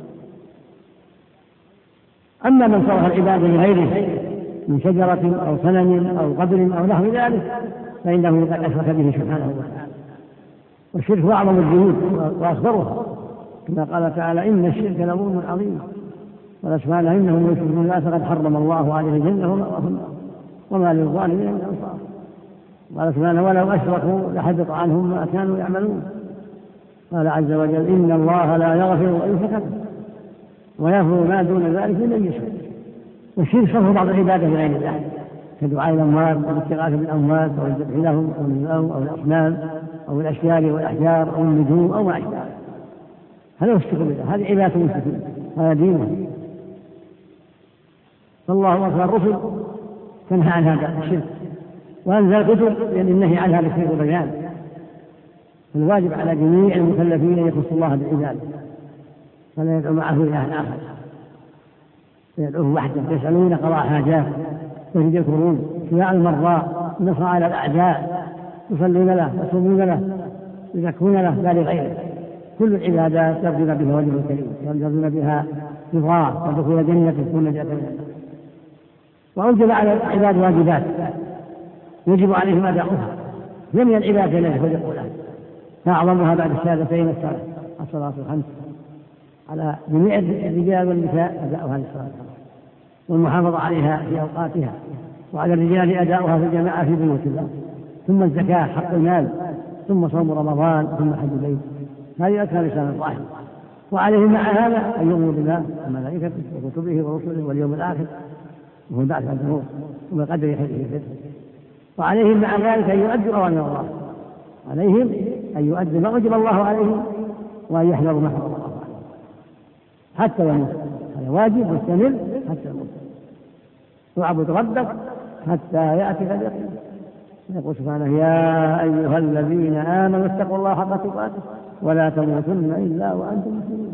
أما من صرف العبادة لغيره من شجرة أو صنم أو قبر أو نحو ذلك فإنه قد أشرك به سبحانه وتعالى، والشرك هو أعظم الذنوب وأكبرها، كما قال تعالى إن الشرك لظلم عظيم، قال سبحانه إنهم يشركون بالله فقد حرم الله عليه الجنة وما للظالمين من أنصار. قال سبحانه ولو أشركوا لحبط عنهم ما كانوا يعملون. قال عز وجل إن الله لا يغفر أن يشرك به ويغفر ما دون ذلك لمن يشرك. والشرك صرف بعض العبادة لغير الله كدعاء الأموات والاستغاثة بالأموات أو الذبح لهم أو النذر أو الأصنام أو الأشجار والأحجار أو النجوم أو ما أشبه، هذا هو الشرك بالله، هذه عبادة المشركين، هذا دينهم. فالله أرسل الرسل تنهى عن هذا الشرك، وأنزل الكتب لأن النهي عنها للخير والبيان. الواجب على جميع المكلفين أن يخصوا الله بالعبادة فلا يدعو معه إلها آخر، يدعوه وحده، يسألون قضاء حاجات ويذكرون شفاء المرضى، النصر على الأعداء، يصلون له يصومون له يزكون له لا لغيره. كل العبادات يرجون بها وجه الكريم، يرجون بها رضاه ودخول جنته ونجاة من النار. وأوجب على العباد واجبات يجب عليهم أداؤها، لم العبادة التي خلقوا لها، فأعظمها بعد الشهادتين الصلاة الخمس على جميع الرجال والنساء أداؤها للصلاة الخمس والمحافظة عليها في أوقاتها، وعلى الرجال أداؤها في الجماعة في بيوت الله، ثم الزكاة حق المال، ثم صوم رمضان، ثم حج البيت. هذه أركان الإسلام الظاهرة. وعليهم مع هذا أن يؤمنوا بالله وملائكته وكتبه ورسله واليوم الآخر وهو البعث بعد الموت وبقدر خيره وشره. وعليهم مع ذلك أن يؤدوا أوامر الله، عليهم أن يؤدوا ما وجب الله عليهم وأن يحذروا ما حرم الله عليهم حتى يموت. هذا واجب مستمر حتى يموت. واعبد ربك حتى يأتي اليقين. يقول سبحانه يا أيها الذين آمنوا اتقوا الله حق تقاته ولا تموتن إلا وأنتم مسلمون.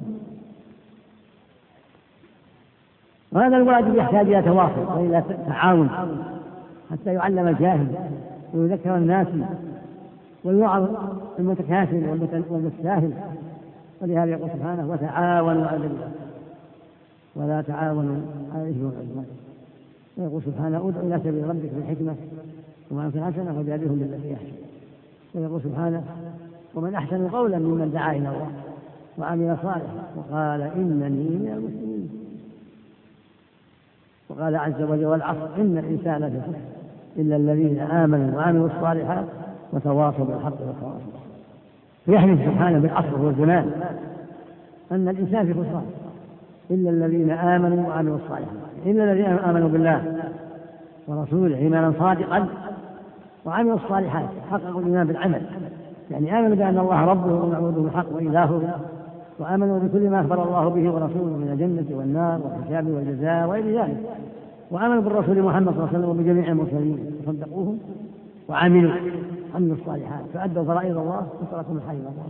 وهذا الواجب يحتاج إلى تواصل وإلى تعاون حتى يعلم الجاهل ويذكر الناس ويوعظ المتكاسل والمتساهل. ولهذا يقول سبحانه وتعاونوا على البر ولا تعاونوا على الإثم والعدوان. ويقول سبحانه ادع إلى سبيل ربك بالحكمة وموعظة حسنة وجادلهم بالتي أحسن. ويقول سبحانه ومن أحسن قولا ممن دعا إلى الله وعمل صالحا وقال إنني من المسلمين. وقال عز وجل والعصر إن الإنسان لفي خسر إلا الذين آمنوا وعملوا الصالحات وتواصوا بالحق وتواصوا بالصبر. ويحلف سبحانه بالعصر والزمان أن الإنسان في خسران إلا الذين آمنوا وعملوا الصالحات، إلا الذين آمنوا بالله ورسوله إيمانا صادقا وعملوا الصالحات حققوا الإيمان بالعمل، يعني آمنوا بأن الله ربه ومعبوده بالحق وإلهه، وآمنوا بكل ما أخبر الله به ورسوله من الجنة والنار والحساب والجزاء وغير ذلك، وآمنوا بالرسول محمد صلى الله عليه وسلم وبجميع المرسلين وصدقوهم وعملوا الصالحات فأدوا فرائض الله وتركوا محارم الله.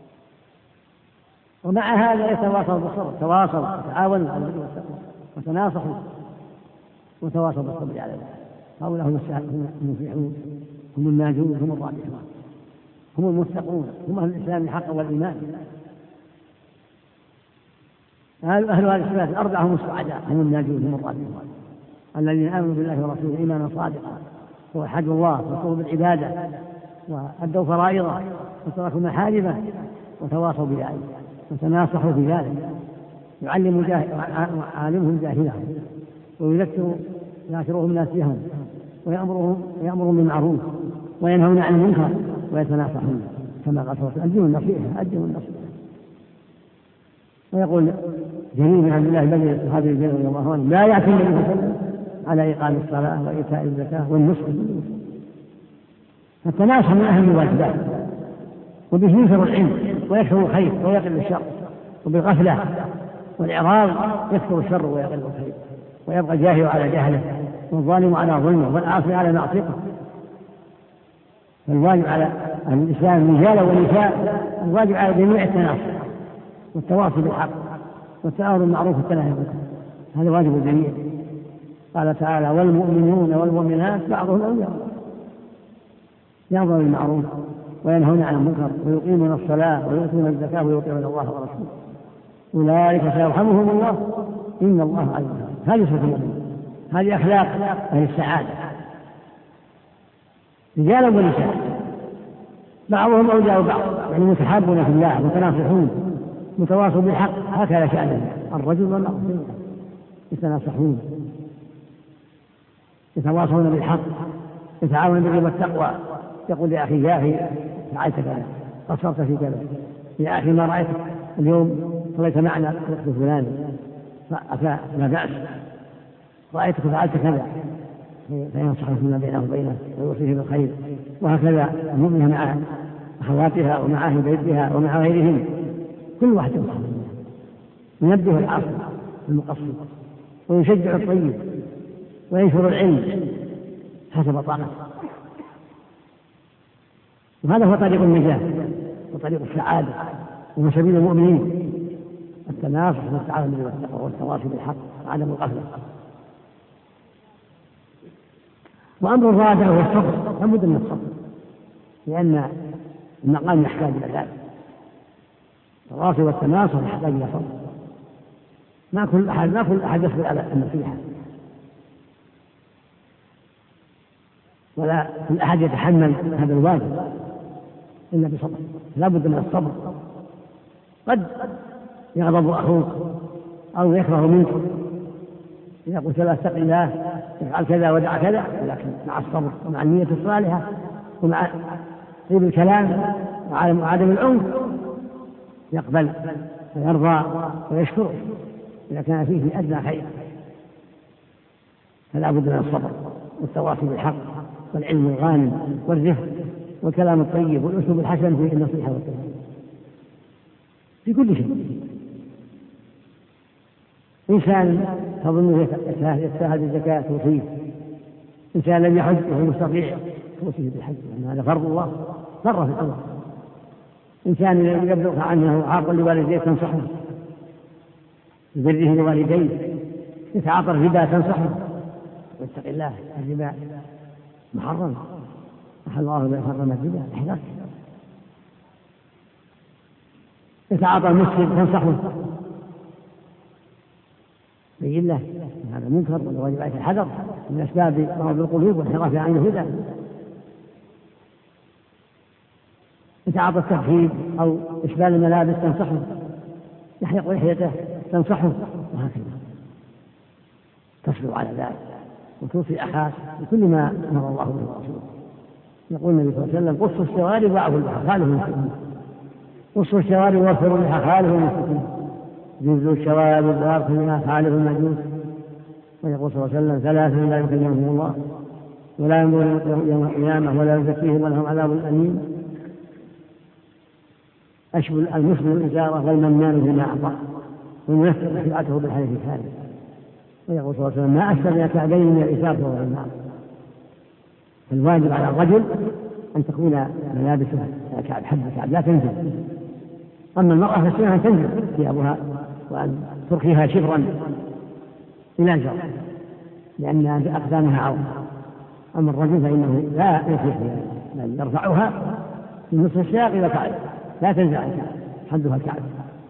ومع هذا يتواصوا بالصبر، تواصوا وتعاونوا على البر والتقوى وتناصحوا وتواصوا بالصبر على ذلك. هؤلاء هم المفلحون، هم الناجون، هم الرابحون، هم المتقون، هم أهل الإسلام حقا والإيمان. أهل هذه الصفات الأربعة هم السعداء، هم الناجون، هم الرابحون الذين آمنوا بالله ورسوله إيمانا صادقا ووحدوا الله وقاموا بالعبادة وأدوا فرائضه وتركوا محارمه وتواصوا بذلك وتناصحوا بذلك. يعلم عالمهم جاهلهم ويذكرهم ناسيهم ويأمرهم بالمعروف وينهون عن المنكر ويتناصحون كما قال أدوا النصيحة. ويقول جميع من عبد الله بن هذه الجنة رضي الله عنه لا يأتي النبي صلى الله عليه وسلم على إقام الصلاة وإيتاء الزكاة والنصح. فالتناصح من أهم الواجبات، وبه ينشر العلم ويكثر الخير ويقل الشر، وبالغفلة والإعراض يكثر الشر ويقل الخير، ويبقى الجاهل على جهله والظالم على ظلمه والعاصي على معصيته. فالواجب على أهل الإسلام رجال ونساء الواجب على جميع التناصر والتواصي بالحق والتآمر بالمعروف والتنهي عن المنكر، هذا واجب الجميع. قال تعالى: والمؤمنون والمؤمنات بعضهم أولياء بعض، يأمرون بالمعروف وينهون عن المنكر ويقيمون الصلاة ويؤتون الزكاة ويطيعون الله ورسوله أولئك سيرحمهم الله إن الله عليم. هذه صفة المؤمنين، هذه أخلاق أهل السعادة، رجالا ونساء بعضهم أولياء بعض، يعني متحابون في الله متناصحون متواصوا بالحق، هكذا شأنهم الرجل والمرأة يتناصحون يتواصون بالحق يتعاونون بالبر والتقوى. يقول لأخي: يا أخي فعلت كذا، قصرت في كذا، يا أخي ما رأيتك اليوم صليت معنا الوقت الفلاني لا بأس، رأيتك فعلت كذا، فينصحه فيما بينه وبينه ويوصيه بالخير. وهكذا المؤمنة مع أخواتها ومع أهل بيتها ومع غيرهم، كل واحد ينصح ينبه العاصي المقصر ويشجع الطيب وينشر العلم حسب طاقته. وهذا هو طريق النجاة وطريق السعادة وسبيل المؤمنين، التناصح والتعاون بالبر والتقوى والتواصي بالحق وعدم الغفلة. وأمر الرابع هو الصبر، لابد من الصبر، لأن المقام يحتاج إلى ذلك. التواصي والتناصح يحتاج إلى صبر، ما كل أحد يصبر على النصيحة، ولا كل أحد يتحمل هذا الواجب إلا بصبر، لا بد من الصبر. قد يغضب أخوك أو يكره منك إذا قلت له اتق الله افعل كذا ودع كذا، لكن مع الصبر ومع النية الصالحة ومع طيب الكلام وعدم العنف يقبل ويرضى ويشكر إذا كان فيه أدنى خير. فلا بد من الصبر والتواصي بالحق والعلم الغانم والرفق والكلام الطيب والأسلوب الحسن في النصيحة والكلام في كل شيء. إنسان تظنه يستاهل الزكاة توصيه، إنسان لم يحج وهو مستطيع توصيه بالحج، لأن هذا فرض الله فرض في الله. إنسان يبلغ عنه عاق لوالديه تنصحه ببره لوالديه، يتعاطى الربا تنصحه واتق الله الربا محرم أحل الله بحرم الربا احذر. يتعاطى المسلم تنصحه بين الله هذا منكر والواجب عليه الحذر من أسباب مرض القلوب وانحراف عن الهدى. يتعاطى التبخير أو إشبال الملابس تنصحه، يحلق لحيته تنصحه، وهكذا تصبر على ذلك وتوصي أخاك بكل ما أمر الله به ورسوله. يقول النبي صلى الله عليه وسلم: قصوا الشوارب واعفوا اللحى خالفوا المسلمين، قصوا الشوارب واغفروا اللحى خالفوا المسلمين، جزوا الشوارب واغفروا اللحى خالفوا المجوس. ويقول صلى الله عليه وسلم: ثلاث لا يكلمهم الله ولا ينظر يوم القيامة ولا يزكيهم ولهم عذاب أليم: أشبل المسلم الإزارة والمنان بما أعطى وينفذ سلعته بالحديث الثاني. ويقول صلى الله عليه وسلم: ما أسفل من الكعبين من الإزار فهو في النار. فالواجب على الرجل أن تكون ملابسه كعب حد كعب لا تنزل. أما المرأة فالسنة أن تنزل ثيابها وأن ترخيها شبرا إلى الجر لأن أقدامها عورة. أما الرجل فإنه لا يصيح بل يرفعها من نصف الساق إلى كعب لا تنزل حدها الكعب.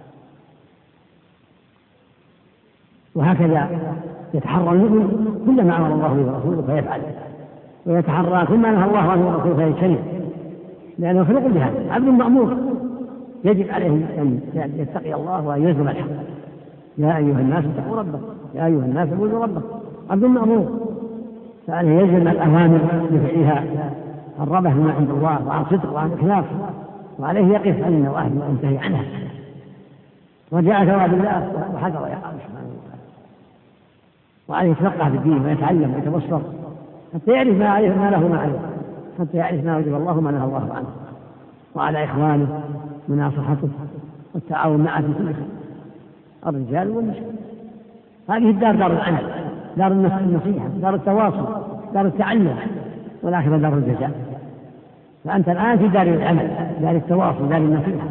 وهكذا يتحرى المؤمن كل ما أمر الله به ورسوله فيفعل، ويتحرى كل ما نهى الله عنه ورسوله فيجتنب، لأنه خلق بهذا عبد مأمور يجب عليه أن يتقي الله وأن يلزم الحق. يا أيها الناس اتقوا ربكم، يا أيها الناس اعبدوا ربكم، عبد مأمور، فعليه يلزم الأوامر بفعلها الرغبة ما عند الله وعن صدق وعن إخلاص، وعليه يقف عن النواهي وينتهي عنها وجاء ثواب الله وحذر يقام سبحانه وتعالى. وعليه يتفقه في الدين ويتعلم ويتبصر حتى يعرف ما له ما عليه، حتى يعرف ما وجب الله وما نهى الله عنه. وعلى إخوانه مناصحته والتعاون معه في كل خير، الرجال والنساء. هذه الدار دار العمل، دار النصيحة، دار التواصل، دار التعلم، والآخرة دار الجزاء. فأنت الآن في دار العمل، دار التواصل، دار النصيحة،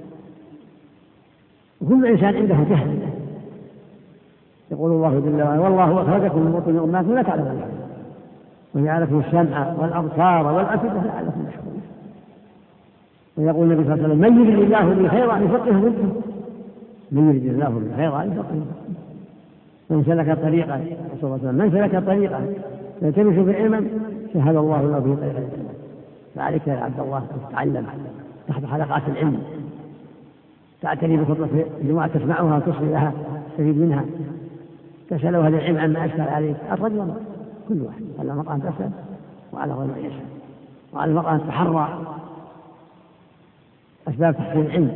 وكل إنسان عنده جهل. يقول الله جل وعلا: والله أخرجكم من بطون أمهاتكم لا تعلمون وجعل لكم السمع والأبصار والأفئدة لعلكم تشكرون. ويقول النبي صلى الله عليه وسلم: من يرد الله به خيرا يفقهه في الدين. من يرد الله به خيرا يفقهه في الدين. من سلك طريقا، من سلك طريقا يلتمس في علما سهل الله له به طريقا الجنة. فعليك يا عبد الله أن تتعلم تحت حلقات العلم، تعتني بخطبة الجمعة تسمعها وتصغي لها تستفيد منها، تسأل أهل العلم عما أشكل عليك. الرجل كل واحد على المرأة أن تسأل وعلى غير أن يسأل، وعلى المرأة أن تحرى أسباب تحصيل العلم،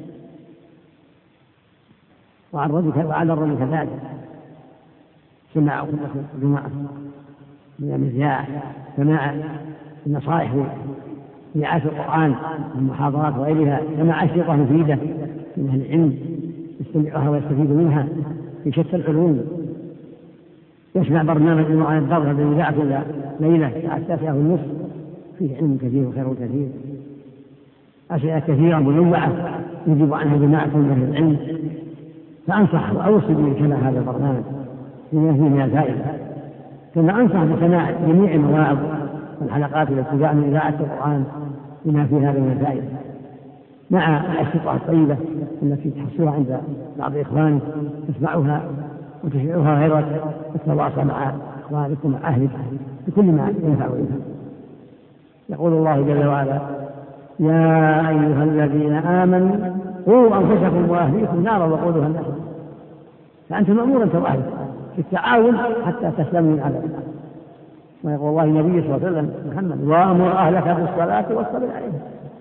وعلى الرجل كذلك سماع خطبة الجمعة من المذياع، سماع النصائح في عاشر القرآن من المحاضرات وغيرها، سماع أشرطة مفيدة من أهل العلم يستمعها ويستفيد منها في شتى العلوم، يسمع برنامج عن الضرب الذي ذاع كل ليلة الساعة 9:30 فيه علم كثير وخير كثير، أشياء كثيرة منوعة يجب عنها جماعة من أهل العلم. فأنصح وأوصي بسماع هذا البرنامج لما فيه من الفائدة، كما أنصح بسماع جميع المواعظ والحلقات التي جاء من إذاعة القرآن لما فيه هذا من الفائدة، مع الأشرطة الطيبة التي تحصلها عند بعض إخوانك تسمعها وتشيعها غير التواصل مع إخوانكم مع أهلك بكل ما ينفع وينفع. يقول الله جل وعلا: يا أيها الذين آمنوا قوا أنفسكم وأهليكم نارا وقودها الناس. فأنت مأمور أنت وأهلك في التعاون حتى تسلموا من عذاب الله. ويقول الله النبي صلى الله عليه وسلم: محمد وأمر أهلك بالصلاة واصطبر عليها.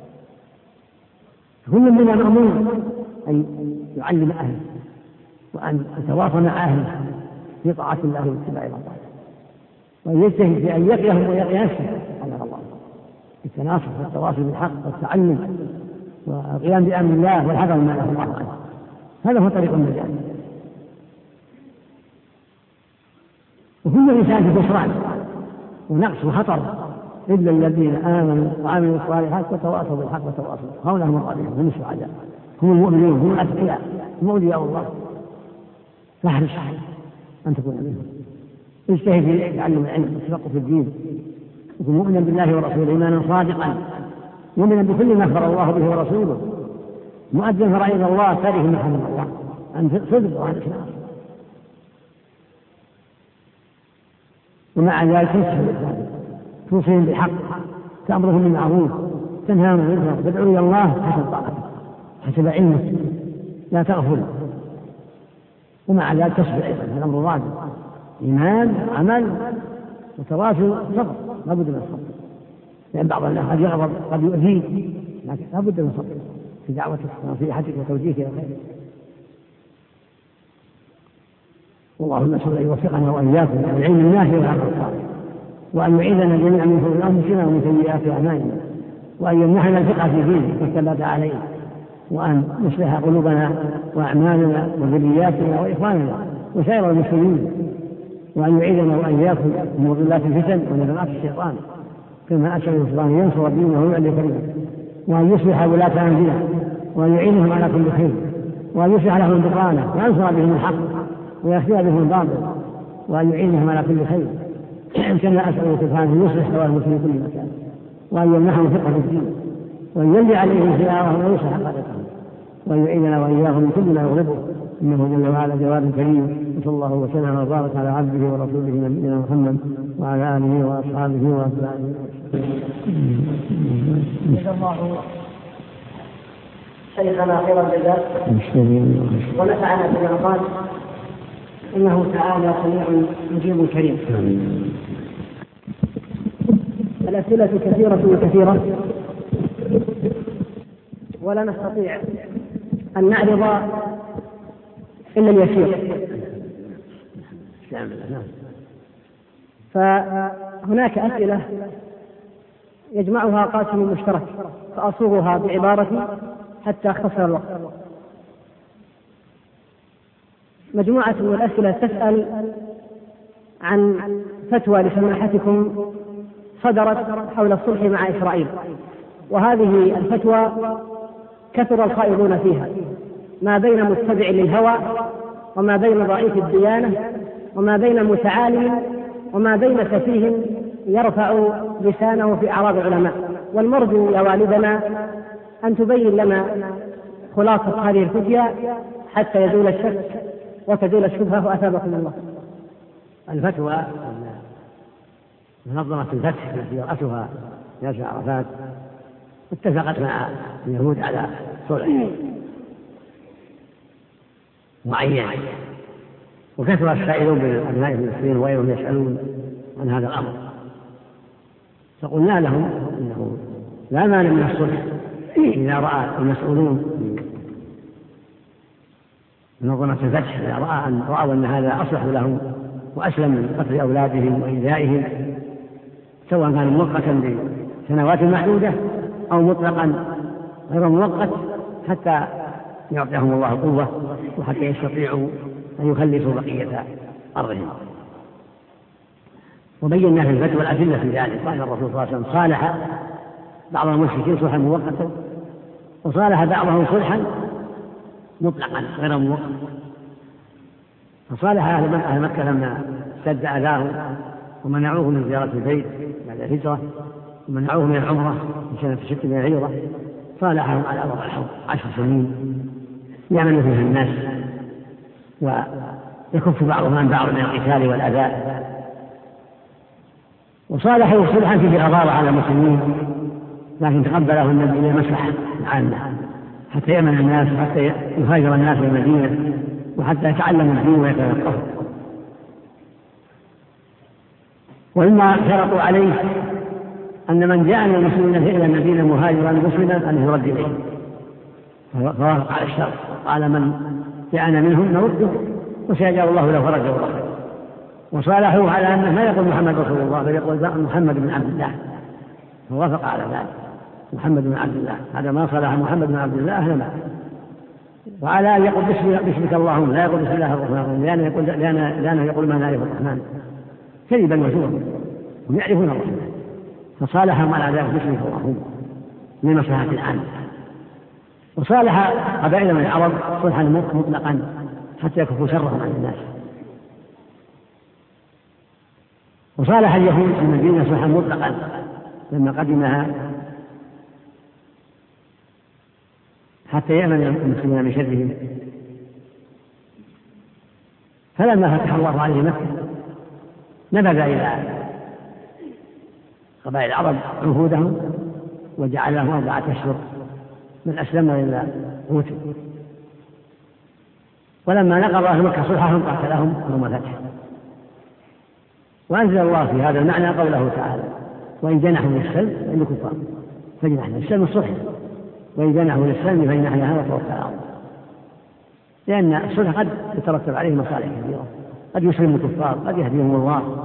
كل منا مأمور أن يعلم أهله وأن يتواصل مع أهله في طاعة الله واتباع الله، وأن يجتهد في أن يقيهم ويقي نفسه على الله بالتناصح والتواصل بالحق والتعلم والقيام بأمر الله والحذر مما نهى الله عنه. هذا هو طريق النجاة. وكل إنسان في خسران ونقص وخطر إلا الذين آمنوا وعملوا الصالحات وتواصوا بالحق وتواصوا، هؤلاء هم الصالحون، هم السعداء، هم المؤمنون، هم الأتقياء، هم أولياء الله. فاحرص أن تكون منهم، اجتهد في تعلم العلم والتفقه في الدين، وكن مؤمنا بالله ورسوله إيمانا صادقا، مؤمنا بكل ما أخبر الله به ورسوله، مؤديا فرائض الله، تارك ما حرم الله، عن صدق وعن إخلاص. ومع ذلك توصيهم بالحق، تأمرهم بالمعروف، تنهاهم عن المنكر، تدعو إلى الله حسب طاعته حسب علمك، لا تغفل. ومع ذلك تصبر أيضا، هذا أمر واجب، إيمان عمل وتواصل صبر، لا بد من الصبر، لأن بعض الناس قد يغضب قد يؤذيك، لكن لا بد من الصبر في دعوتك ونصيحتك وتوجيهك إلى الخير. اللهم نسأل أن يوفقنا وإياكم للعلم النافع والعمل الصالح، وأن يعيذنا جميعا من شرور أنفسنا ومن سيئات أعمالنا، وأن يمنحنا الفقه في دينه والثبات عليه، وأن يصلح قلوبنا وأعمالنا وذرياتنا وإخواننا وسائر المسلمين، وأن يعيذنا وإياكم من مضلات الفتن ونزغات الشيطان، كما أسأل الشيطان ينصر دينه ويعلي كلمته، وأن يصلح ولاة أمرنا وأن يعينهم على كل خير، وأن يصلح لهم البطانة وينصر بهم الحق ويخفي بهم الباطل، وأن يعينهم على كل خير، كما أسأل سبحانه يصلح سوى المسلمين في كل مكان، وأن يمنحهم فقه في الدين، وأن يلي عليهم خيارهم ويصلح حقائقهم، وأن يعيننا وإياهم من كل ما يغضبه، إنه جل وعلا جواد كريم. وصلى الله وسلم وبارك على عبده ورسوله نبينا محمد وعلى آله وأصحابه وأتباعه. جزا الله شيخنا خير الجزاء ونفعنا بما قال، إنه تعالى سميع مجيب كريم. الأسئلة كثيرة ولا نستطيع أن نعرض إلا اليسير، فهناك أسئلة يجمعها قاسم مشترك، فأصوغها بعبارتي حتى أختصر الوقت. مجموعة من الأسئلة تسأل عن فتوى لسماحتكم صدرت حول الصلح مع إسرائيل، وهذه الفتوى كثر الخائضون فيها، ما بين متبع للهوى، وما بين ضعيف الديانة، وما بين متعالم، وما بين سفيه يرفع لسانه في أعراض العلماء. والمرجو يا والدنا أن تبين لنا خلاصة هذه الفتيا حتى يزول الشك وتزول الشبهة، وأثابكم الله. الفتوى منظمة الفتح التي رأسها ياسر عرفات اتفقت مع اليهود على صلح معين، وكثر السائلون من أبناء المسلمين وغيرهم يسألون عن هذا الأمر، فقلنا لهم إنه لا مانع من الصلح إذا رأى المسؤولون من منظمة الفتح إذا رأوا أن هذا أصلح لهم وأسلم من قتل أولادهم وإيذائهم، سواء كان مؤقتا لسنوات محدودة أو مطلقا غير مؤقت، حتى يعطيهم الله قوة وحتى يستطيعوا أن يخلصوا بقية أرضهم. وبينا في الفتوى الأدلة في ذلك. قال الرسول صلى الله عليه وسلم: صالح بعض المشركين صلحا مؤقتا، وصالح بعضهم صلحا مطلقا غير مؤقت. فصالح أهل مكة لما اشتد أذاهم ومنعوه من زيارة البيت بعد الهجرة، ومنعوه من العمرة في سنة 6 من الهجرة، صالحهم على وضع الحوض 10 سنين يعمل فيها الناس ويكف بعضهم عن بعض من القتال والأذى. وصالحوا صلحا فيه غضاضة على المسلمين، لكن تقبله النبي إلى مصلحة عامة حتى يأمن الناس وحتى يهاجر الناس إلى المدينة وحتى يتعلموا الدين ويتفقهوا. وإما شرطوا عليه أن من جاء من المسلمين إلى المدينة مهاجرا مسلما أن يرد إليه، فوافق على الشرط. قال: من جاءنا منهم نرده وسيجعل الله له فرجا ورحمة. وصالحوا على أنه ما يقول محمد رسول الله بل يقول محمد بن عبد الله، فوافق على ذلك محمد بن عبد الله. هذا ما صالح محمد بن عبد الله أهل مكة. وعلى أن يقول باسمك اللهم، لا يقول بسم الله الرحمن الرحيم، لأنه يقول ما نعرف الرحمن كذبا وزورا، هم يعرفون الرحمن، فصالحهم على ذلك باسمك اللهم لمصلحة العامة. وصالح قبائل من العرب صلحا مطلقا حتى يكفوا شرهم عن الناس. وصالح اليهود في المدينة صلحا مطلقا لما قدمها حتى يأمن المسلمين من شرهم. فلما فتح الله عليه مكة نبذ إلى قبائل العرب عهودهم وجعلهم 4 أشهر من أسلم إلى قوته. ولما نقض أهل مكة صلحهم قاتلهم يوم الفتح. وأنزل الله في هذا المعنى قوله تعالى: وإن جنحوا للسلم فإن كفار فجنح للسلم الصلح، وإن جنحوا للسلم فجنح لها وتوكل على الله. لأن الصلح قد يترتب عليه مصالح كثيرة، قد يسلم الكفار، قد يهديهم الله.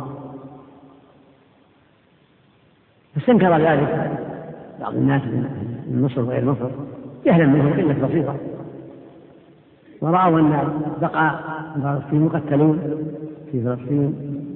فاستنكر ذلك بعض الناس من مصر وغير مصر جهلا منهم قلة بسيطة، ورأوا أن بقى فلسطين مقتلون في فلسطين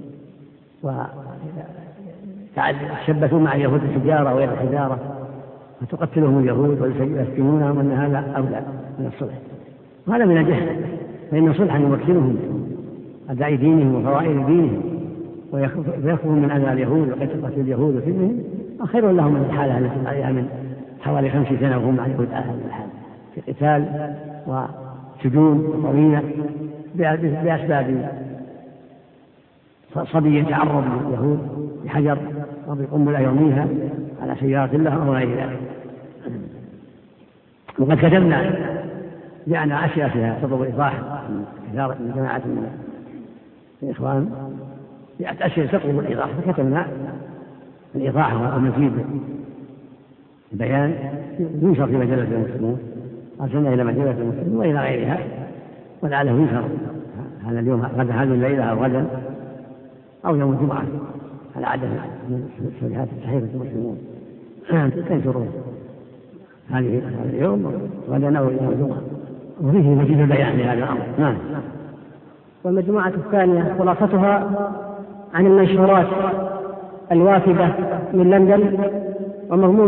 وشبثوا مع اليهود الحجارة وغير الحجارة فتقتلهم اليهود ويسجنونهم، أن هذا أولى من الصلح. وهذا من الجهل، فإن صلحا يمكنهم أداء دينهم وفوائد دينهم ويخفوا من أذى اليهود وقتل اليهود وسجنهم، خير لهم من الحالة التي عليها من حوالي 50 سنة وهم مع اليهود على هذه الحال في قتال وسجون طويلة بأسباب صبي يتعرض لليهود بحجر أو بقنبلة يوميها على سيارة له أو غير ذلك. وقد كتبنا جاءنا أشياء فيها تطلب إيضاح من جماعة من الإخوان، جاءت أشياء تطلب الإيضاح فكتبنا الإيضاح ومزيد البيان ينشر في مجلة المسلمين، أرسلنا إلى مجلة المسلمين وإلى غيرها، ولعله ينشر هذا اليوم غدا، هذه الليلة أو غدا أو يوم الجمعة على عدد من صفحات صحيفة المسلمين تنشرون هذه اليوم غدا أو يوم الجمعة، وفيه مزيد البيان لهذا الأمر. نعم. والمجموعة الثانية خلاصتها عن المنشورات الوافدة من لندن، ومضمون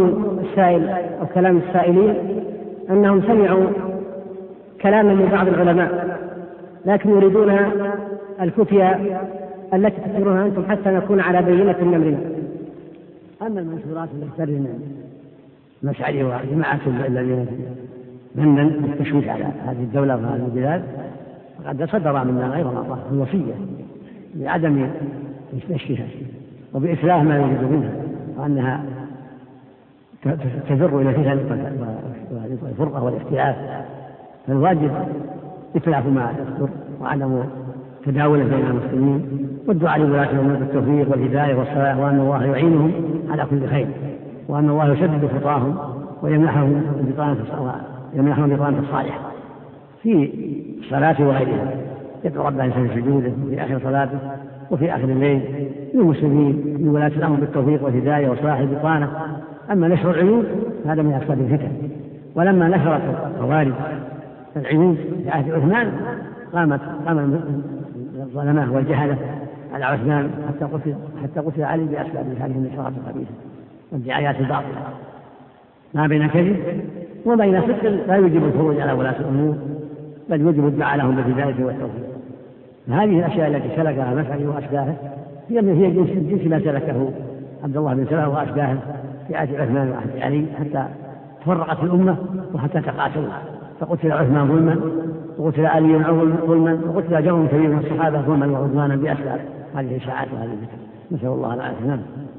السائل أو كلام السائلين أنهم سمعوا كلاما لبعض العلماء لكن يريدون الفتيا التي تذكرونها أنتم حتى نكون على بينة من أمرنا. أما المنشورات التي ترد من مشعري وجماعة الذين ظنا بالتشويش على هذه الدولة وهذه البلاد فقد صدر منا غير مرة الوصية بعدم تشويشها وبإصلاح ما يوجد منها وأنها تجر إلى الفتن والفرقة والاختلاف، فالواجب إتلاف ما يصدر وعدم تداوله بين المسلمين والدعاء لولاة الأمور بالتوفيق والهداية والصلاح وأن الله يعينهم على كل خير وأن الله يسدد خطاهم ويمنحهم بطانة الصالحة في الصلاة وغيرها. يدعو ربه في سجوده في آخر صلاته وفي آخر الليل للمسلمين لولاة الأمر بالتوفيق والهداية وصلاح البطانة. أما نشر العيوب هذا من أسباب الفتن، ولما نشرت الخوارج العيوب في عهد عثمان قام الظلمة والجهلة على عثمان حتى قتل علي بأسباب هذه النشرات الخبيثة والدعايات الباطلة، ما بين كذب وبين صدق لا يجب الخروج على ولاة الأمور بل يجب الدعاء لهم بالهداية والتوفيق. هذه الأشياء التي سلكها مشعري وأشباهه هي جنس ما سلكه عبد الله بن سلام وأشباهه في عهد عثمان وعهد علي حتى تفرقت الأمة وحتى تقاتلوا، فقتل عثمان ظلما وقتل علي ظلما وقتل جمع كبير من الصحابة ظلما وعدوانا بأسباب هذه الإشاعات وهذه الفتن، نسأل الله العافية.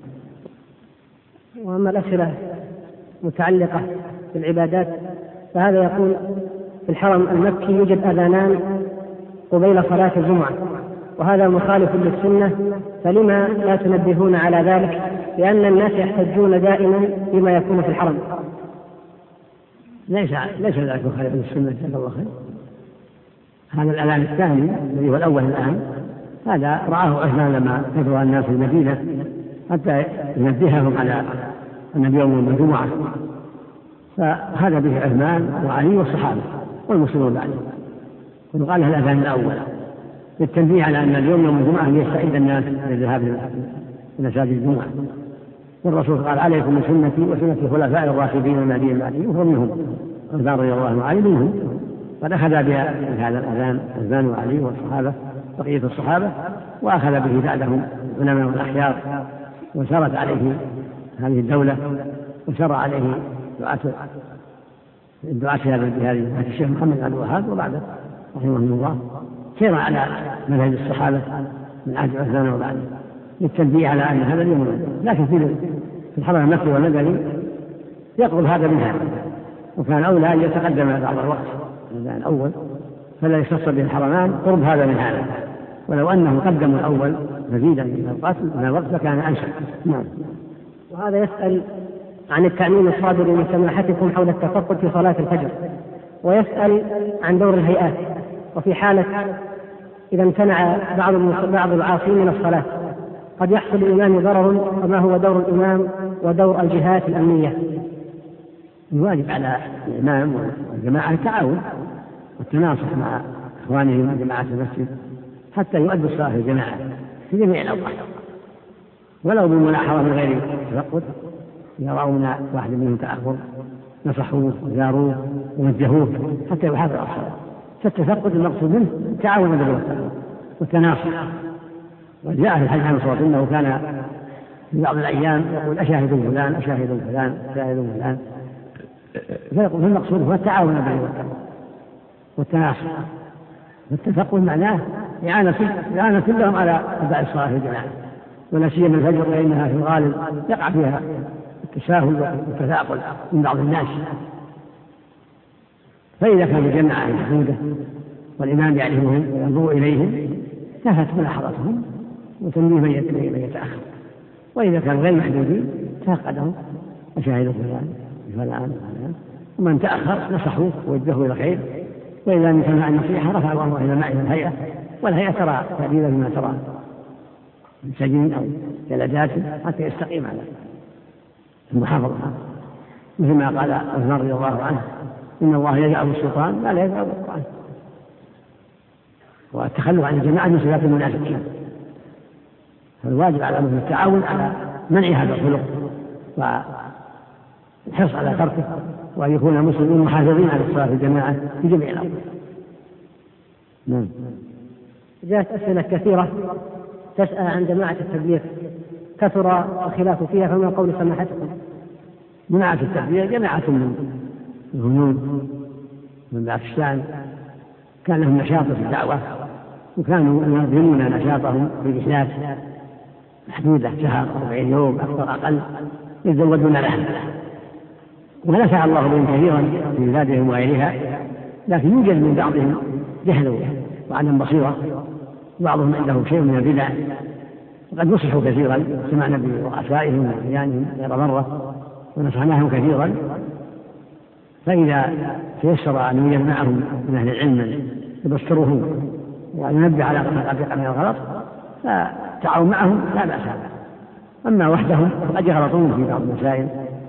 وأما الأسئلة متعلقة بالعبادات فهذا يقول: في الحرم المكي يوجد أذانان قبيل صلاة الجمعة وهذا مخالف للسنة، فلما لا تنبهون على ذلك؟ لأن الناس يحتجون دائما بما يكون في الحرم. ليس ذلك مخالف للسنة، جزاك الله خير. هذا الأذان الثاني الذي هو الأول الآن هذا رآه عثمان لما كثر الناس في المدينة حتى ينبههم على أن يوم الجمعة، فهذا به عثمان وعلي والصحابة والمسلمون بعد، وقال له الأذان الأول للتنبيه على أن اليوم يوم الجمعة ليستعد الناس للذهاب لمساجد الجمعة. والرسول قال: عليكم بسنتي وسنة الخلفاء الراشدين المهديين بعدي، وهو منهم عثمان رضي الله عنه وعلي منهم، قد أخذ بهذا الأذان عثمان وعلي والصحابة بقية الصحابة، وأخذ به بعدهم العلماء والأخيار، وسارت عليه هذه الدولة وسار عليه الدعاة بهذه الشيخ محمد بن عبد الوهاب وبعده رحمه الله، سير على منهج الصحابة من عهد عثمان وبعده للتنبيه على أن هذا اليوم. لكن في الحرم المكي والمدني يقرب هذا من هذا، وكان أولى أن يتقدم بعض الوقت الآن الأول فلا يختص به الحرمان قرب هذا من هذا، ولو أنه قدموا الأول مزيدا من الوقت فكان أنشأ. نعم. وهذا يسأل عن التعميم الصادر من سماحتكم حول التفقد في صلاة الفجر، ويسأل عن دور الهيئات، وفي حالة إذا امتنع بعض العاصين من الصلاة قد يحصل الإمام ضرر، فما هو دور الإمام ودور الجهات الأمنية؟ الواجب على الإمام والجماعة التعاون والتناصح مع إخوانهم من جماعة المسجد حتى يؤدوا الصلاة في الجماعة في جميع الأوقات، ولو بالملاحظة من غير تفقد. يروا من واحد منهم تأخر نصحوه وزاروه ووجهوه حتى يحافظ على الصلاة. فالتفقد المقصود منه تعاون بالوسط والتناصح. وجاء في الحديث عن الصلاة إنه كان في بعض الأيام يقول: أشاهد فلان أشاهد فلان أشاهد فلان، فيقول المقصود هو التعاون بالوسط والتناصح. والتفقد معناه إعانة كلهم على أداء الصلاة في الجماعة، ولا سيما الفجر فإنها في الغالب يقع فيها التساهل والتثاقل من بعض الناس. فإذا كان الجماعة محدودة والإمام يعرفهم وينظر إليهم كفت ملاحظتهم وتنبيه من يتأخر، وإذا كان غير محدودين تفقدهم: أشاهد فلان ومن تأخر نصحوه ووجهوه إلى خير، وإذا لم يسمع النصيحة رفع الله إلى معه الهيئة، والهيئة ترى تأديبا بما ترى من سجن أو جلدات حتى يستقيم على المحافظة، مثل ما قال عثمان رضي الله عنه: إن الله يجعل السلطان ما لا يجعل القرآن. والتخلف عن الجماعة من صفات المنافقين، فالواجب على المسلمين التعاون على منع هذا الخلق الحرص على تركه، وأن يكون المسلمون محافظين على الصلاة في الجماعة في جميع الأوقات. نعم. جاءت أسئلة كثيرة تسأل عن جماعة التبليغ، كثر الخلاف فيها، فما قول سماحتكم؟ جماعة التبليغ جماعة من الهنود من باكستان، كان لهم نشاط في الدعوة، وكانوا ينظمون نشاطهم برحلات محدودة، شهر 40 يوم أكثر أقل، يتزودون لها، ونفع الله بهم كثيرا في بلادهم وغيرها. لكن يوجد من بعضهم جهل وعدم بصيرة، بعضهم عنده شيء من البدع، وقد نصحوا كثيرا، سمعنا برؤسائهم وأحيانهم غير مرة ونصحناهم كثيرا. فإذا تيسر أن يوجد معهم من أهل العلم يبصرهم وينبه على الحقيقة من الغلط، فتعاون معهم لا بأس به. أما وحدهم فقد يغلطون في بعض المسائل،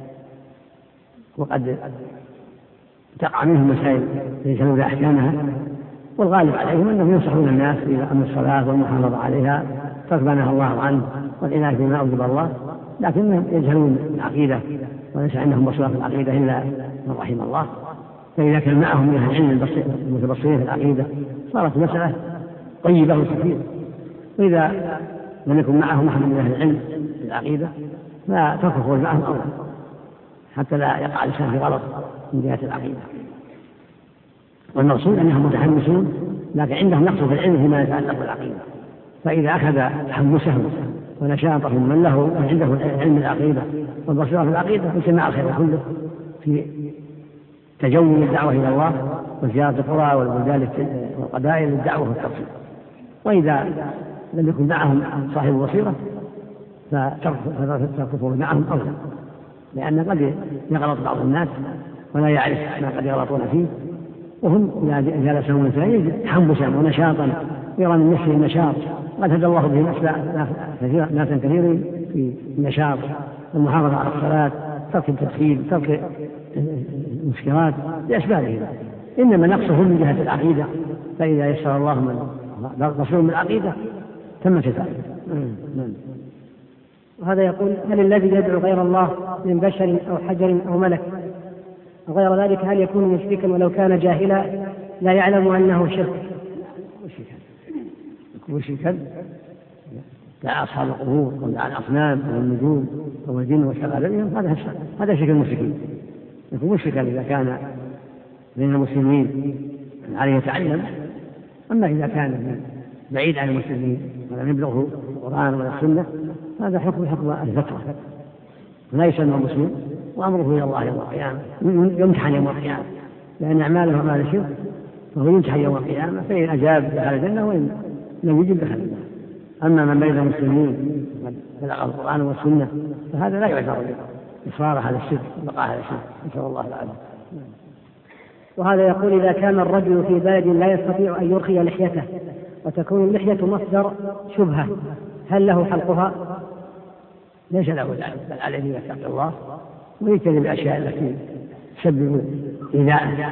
وقد تقع منهم مسائل ليس لها أحكامها، والغالب عليهم أنهم ينصحون الناس إلى أمر الصلاة والمحافظة عليها، ترك ما نهى الله عنه والعناية بما أوجب الله، لكنهم يجهلون العقيدة وليس عندهم بصيرة في العقيدة إلا من رحم الله. فإذا كان معهم من العلم المتبصرين في العقيدة صارت مسألة طيبة وكثيرة، وإذا لم يكن معهم أحد من أهل العلم في العقيدة فترك الخروج معهم أولى، حتى لا يقع الإنسان في غلط من جهة العقيدة. والمقصود أنهم متحمسون، لكن عندهم نقص في العلم فيما يتعلق بالعقيدة، فإذا أخذ تحمسهم ونشاطهم من له عنده علم العقيدة والبصيرة في العقيدة اجتماع الخير كله في تجول الدعوة إلى الله وزيارة القرى والبلدان والقبائل للدعوة والتبصير. وإذا لم يكن معهم صاحب بصيرة فتركوا معهم أولى، لأن قد يغلط بعض الناس ولا يعرف ما قد يغلطون فيه، وهم إذا جلسهم مثلا تحمسا ونشاطا يرى من نفسه النشاط، قد هدى الله بهم ناسا كثيرين في النشاط والمحافظة على الصلاة، ترك التدخين، ترك المسكرات لأسبابه. إنما نقصه من جهة العقيدة، فإذا يسر الله من بصير من العقيدة تم كفاية. وهذا يقول: هل الذي يدعو غير الله من بشر أو حجر أو ملك أو غير ذلك هل يكون مشركا ولو كان جاهلا لا يعلم أنه شرك؟ مشركا دعا أصحاب القبور ودعا الأصنام والنجوم والجن والشغال بهم، هذا شرك المشركين. يكون مشركا إذا كان بين المسلمين عليه يتعلم. أما إذا كان بعيد عن المسلمين ولم يبلغه القرآن ولا السنة هذا حكم الفترة، لا يسمى مسلم، وأمره إلى الله يوم القيامة، يمتحن يوم القيامة، لأن أعماله أعمال الشرك فهو يمتحن يوم القيامة، فإن أجاب دخل الجنة وإن لم يجب دخل الجنة. أما من بين المسلمين بلغ القرآن والسنة فهذا لا يعتبر إصرار على الشرك وبقاء على الشرك، نسأل الله العافية. وهذا يقول: إذا كان الرجل في بلد لا يستطيع أن يرخي لحيته وتكون اللحية مصدر شبهة هل له حلقها؟ ليس له ذلك، بل عليه أن يتقي الله ويجتنب الأشياء التي تسبب إيذاءه،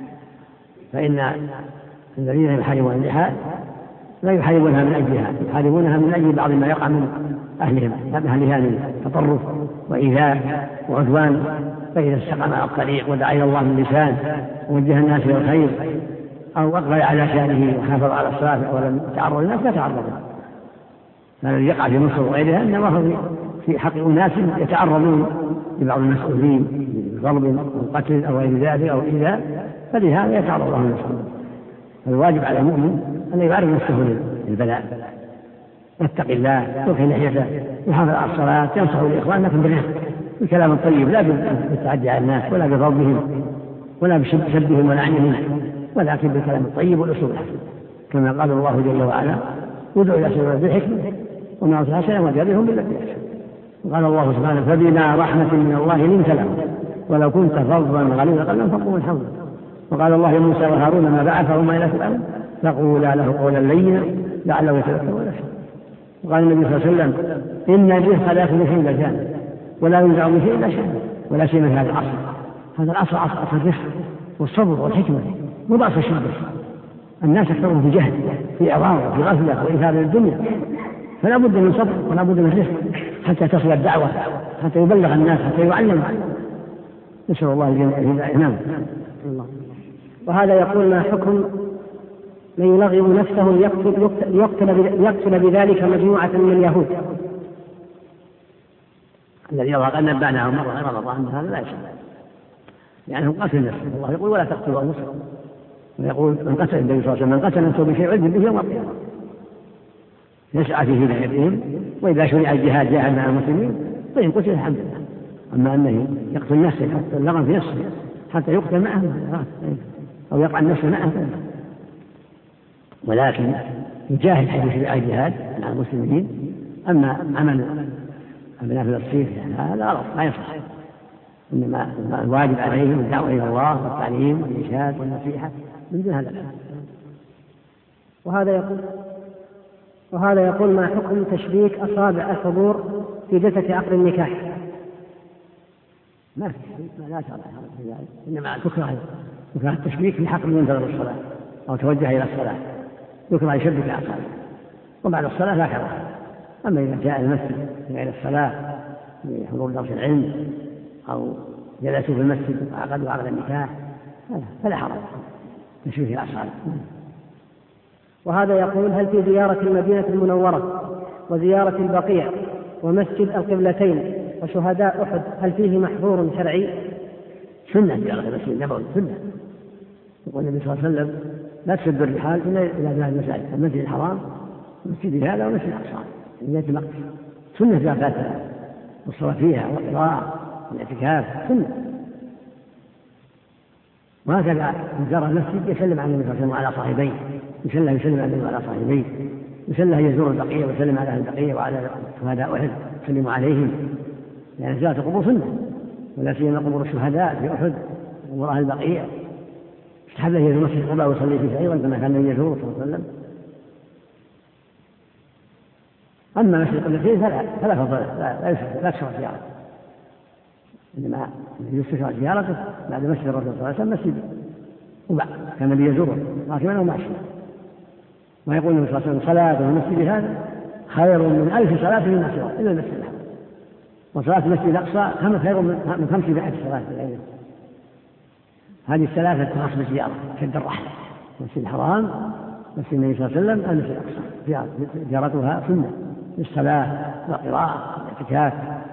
فإن الذين يحاربون اللحى لا يحاربونها من أجلها، يحاربونها من أجل بعض ما يقع من أهلها من تطرف وإيذاء وعدوان. فإذا استقام على الطريق ودعا إلى الله من لسان ووجه الناس إلى الخير أو أقبل على شأنه وحافظ على الصلاة ولم يتعرض للناس لا تعرض له. الذي يقع في مصر وغيرها إنما هو في حق أناس يتعرضون لبعض المسؤولين بضرب أو قتل أو غير ذلك أو إيذاء، فلهذا يتعرض لهم المسؤولين. فالواجب على المؤمن أن يعرض نفسه للبلاء، يتقي الله، يرخي لحيته، يحافظ على الصلاة، ينصح الإخوان، لكن بالرفق بالكلام الطيب، لا بالتعدي على الناس ولا بضربهم ولا بسبهم ولعنهم، ولكن بالكلام الطيب والأسلوب الحسن، كما قال الله جل وعلا: ادعوا إلى سبيل بالحكمة وما الحسنة وجادلهم بالتي أحسن. وقال الله سبحانه: فبما رحمة من الله لنت لهم ولو كنت فظا غليظ القلب لانفضوا من حولك. وقال الله لموسى وهارون: ما بعثهما إلى فرعون فقولا له قولا لينا لعله يتذكر ويخشى. وقال النبي صلى الله عليه وسلم: إن الرزق لا يأخذ شيء إلا جانب ولا ينزع به شيء إلا شأنه، ولا شيء من هذا العصر. هذا العصر عصر الرزق والصبر والحكمة وضعف الشدة. الناس أكثرهم في جهل، في إعراض، في غفلة وإيثار للدنيا، فلا بد من صبر ولا بد من رزق حتى تصل الدعوة، حتى يبلغ الناس، حتى يعلم. نسأل الله الهداية. نعم. وهذا يقول: ما حكم من يلغم نفسه ليقتل بذلك مجموعة من اليهود؟ الذي يرى قد نبعناه مرة غير رمضان هذا لا يصح، يعني هو قتل نفسه. الله يقول: ولا تقتلوا أنفسكم. ويقول: من قتل النبي صلى الله عليه وسلم: من قتل نفسه بشيء علم به يوم القيامة يسعى في هدايتهم، وإذا شرع الجهاد جاهد مع المسلمين فإن قتل الحمد لله. أما أنه يقتل نفسه حتى اللغم في نفسه حتى يقتل معه أو يقع النفس معه، ولكن يجاهد حيث شرع الجهاد مع المسلمين. أما عمل بنافذ الصيف هذا غلط لا يصح، إنما الواجب عليهم الدعوة إلى الله والتعليم والإرشاد والنصيحة من دون هذا. وهذا يقول: ما حكم تشبيك أصابع الحضور في جلسة عقد النكاح؟ ما لا شرع في ذلك، إنما تكره التشبيك في حق من ينتظر الصلاة أو توجه إلى الصلاة، يكره يشبك الأصابع، وبعد الصلاة لا كراهة. أما إذا جاء المسجد إلى الصلاة لحضور درس العلم أو جلسوا في المسجد وعقدوا عقد النكاح فلا حرج تشبيك الأصابع. وهذا يقول: هل في زيارة المدينة المنورة وزيارة البقيع ومسجد القبلتين وشهداء أحد هل فيه محظور شرعي؟ سنة زيارة المسجد النبوي سنة. يقول النبي صلى الله عليه وسلم: لا تسد الرحال إلا إلى ذلك المساجد، المسجد الحرام والمسجد هذا والمسجد الأقصى من جهة المقدس. سنة زيارتها والصلاة فيها والقراءة والاعتكاف سنة. وهكذا من زار المسجد يسلم على النبي صلى الله عليه وسلم وعلى صاحبيه، يسلم على النبي وعلى صاحبيه، يسلم يزور البقية ويسلم على أهل البقية وعلى شهداء أحد يسلم عليهم، لأن زيارة القبور سنة، ولا سيما قبور الشهداء في أحد وقبور أهل البقية. استحب له يزور مسجد قباء ويصلي فيه أيضا كما كان النبي يزوره صلى الله عليه وسلم. أما مسجد القبلتين فلا فضل لا تشرع زيارته، إنما يستشرع زيارته بعد مسجد الرسول صلى الله عليه وسلم مسجد قباء كان النبي يزوره راكبا وماشيا. ويقول النبي صلى الله عليه وسلم: صلاة في المسجد هذا خير من 1000 صلاة في المسجد إلا المسجد الحرام، وصلاة المسجد الأقصى خير من 500 صلاة في العيد. هذه الثلاثة تخص بالزيارة شد الرحلة: المسجد الحرام، مسجد النبي صلى الله عليه وسلم، المسجد الأقصى. زيارتها سنة للصلاة والقراءة والاعتكاف.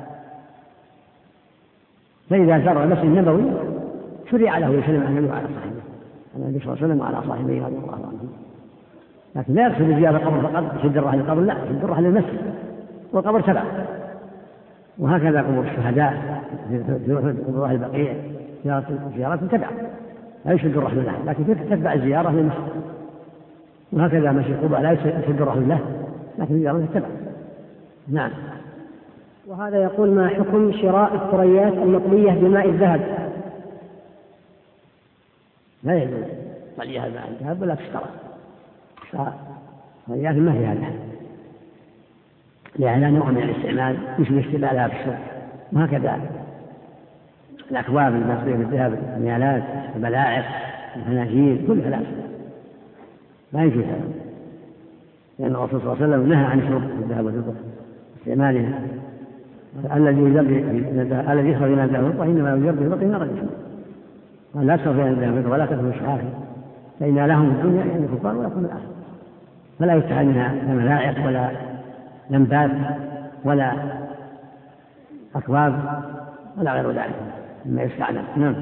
فإذا زار المسجد النبوي شرع له يسلم على النبي وعلى صاحبه، على النبي صلى الله عليه وسلم وعلى صاحبه رضي الله عنهم. لكن لا يقصد زيارة القبر فقط يشد الرحل للقبر، لا، يشد الرحل للمسجد والقبر تبع. وهكذا قبور الشهداء قبور أهل البقيع زيارة تبع، لا يشد الرحل له، لكن تتبع الزيارة للمسجد. وهكذا مسجد قباء لا يشد الرحل له، لكن زيارة تتبع. نعم. وهذا يقول: ما حكم شراء الثريات المطلية بماء الذهب؟ لا يجوز طليها بماء الذهب ولا تشترى. الثريات ما فيها ذهب، لأنها نوع من الاستعمال يشبه استعمالها في الشرب. وهكذا الأكواب المطلية بالذهب، الميالات، الملاعق، الفناجيل، كلها لا يجوز هذا، لأن الرسول صلى الله عليه وسلم نهى عن شرب الذهب والفضة استعمالها. الذي يشرب من الذهب والفضة إنما يجرب ببطن نار الجسم، قال: لا تشرب من الذهب والفضة ولا تكن شحاحا فإن لهم الدنيا يعني الكفار ولكم الآخرة. فلا يستعمل منها لا ملاعق ولا لمبات ولا أكواب ولا غير ذلك مما يستعمل. نعم.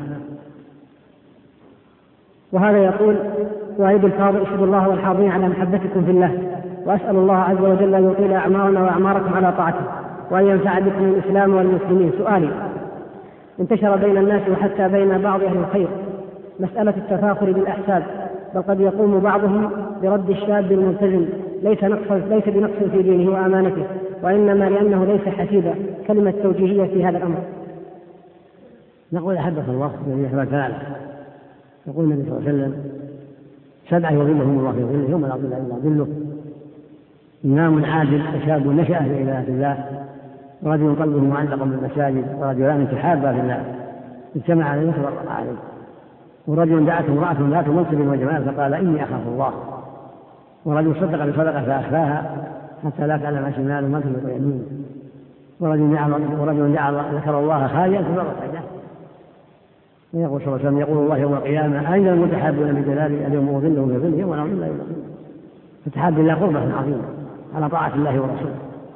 وهذا يقول: وعيد الفاضل أشهد الله والحاضرين على محبتكم في الله، وأسأل الله عز وجل أن يطيل أعمارنا وأعماركم على طاعته وأن ينفع بكم الإسلام والمسلمين. سؤالي: انتشر بين الناس وحتى بين بعض أهل الخير مسألة التفاخر بالأحساب، بل قد يقوم بعضهم برد الشاب الملتزم ليس بنقص في دينه وأمانته، وإنما لأنه ليس حسيبا. كلمة توجيهية في هذا الأمر. نقول: أحبك الله الذي يحبك تعالى. يقول النبي صلى الله عليه وسلم: 7 يظلهم الله في ظله يوم لا ظل إلا ظله: إمام عادل وشاب نشأ في عبادة الله، ورجل قلبه معلق بالمساجد، ورجلان تحابا في الله اجتمع عليه وتفرقا عليه، ورجل دعته امرأة ذات منصب وجمال فقال: إني أخاف الله، ورجل صدق بصدقة فأخفاها حتى لا تعلم شماله ما تنفق يمينه، ورجل دعا ذكر الله خاليا فبرت عيناه. ويقول صلى الله عليه وسلم يقول الله يوم القيامة أين المتحابون بجلالي اليوم أظلهم بظله ولا أظل إلا ظله. فتحاب الله قربة عظيمة على طاعة الله ورسوله.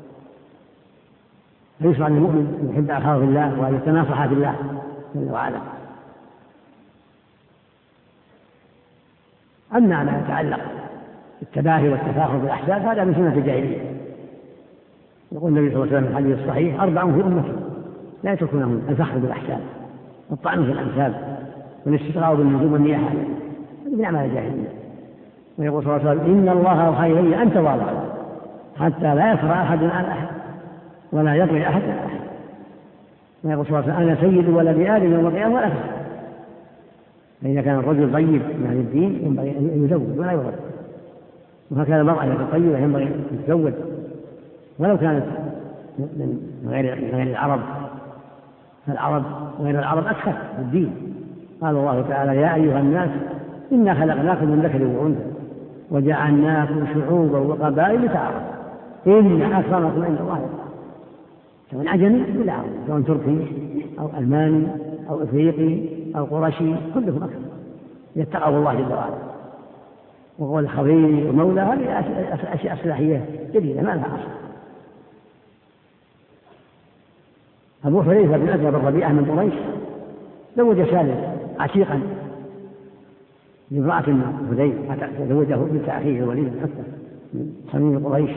فيشرع للمؤمن أن يحب أخاه في الله وأن يتناصح في الله جل وعلا. أما ما يتعلق بالتباهي والتفاخر بالأحساب هذا من سنة الجاهلية. يقول النبي صلى الله عليه وسلم في الحديث الصحيح 4 في أمتي لا يتركونهم: الفخر بالأحساب، والطعن في الأنساب، والاستغراء بالنجوم والنياحة. هذه من أعمال الجاهلية. ويقول صلى الله عليه وسلم: إن الله أوحى إلي أن تواضعوا حتى لا يفرع أحد عن أحد ولا يطغي أحد عن أحد. ويقول صلى الله عليه وسلم: أنا سيد ولد آدم يوم القيامة ولا فخر. فإذا كان الرجل طيب من أهل الدين ينبغي أن يزوج ولا يورث، وهكذا المرأة إذا كانت طيبة ينبغي أن تتزوج ولو كانت من غير العرب. فالعرب وغير العرب أكثر في الدين. قال الله تعالى: يا أيها الناس إنا خلقناكم من ذكر وأنثى وجعلناكم شعوبا وقبائل لتعارفوا إن أكرمكم عند الله أتقاكم. سواء عجمي ولا عربي، سواء تركي أو ألماني أو إفريقي أو قرشي، كلهم أكرم يتقوا الله جل وعلا. وقول الخبير ومولى هذه أشياء إصلاحية جديدة ما لها أصل. أبو حذيفة بن أبي الربيعة من قريش زوج سالم عتيقا لامرأة من حذيفة، زوجه بنت أخيه الوليد حتى من صميم قريش.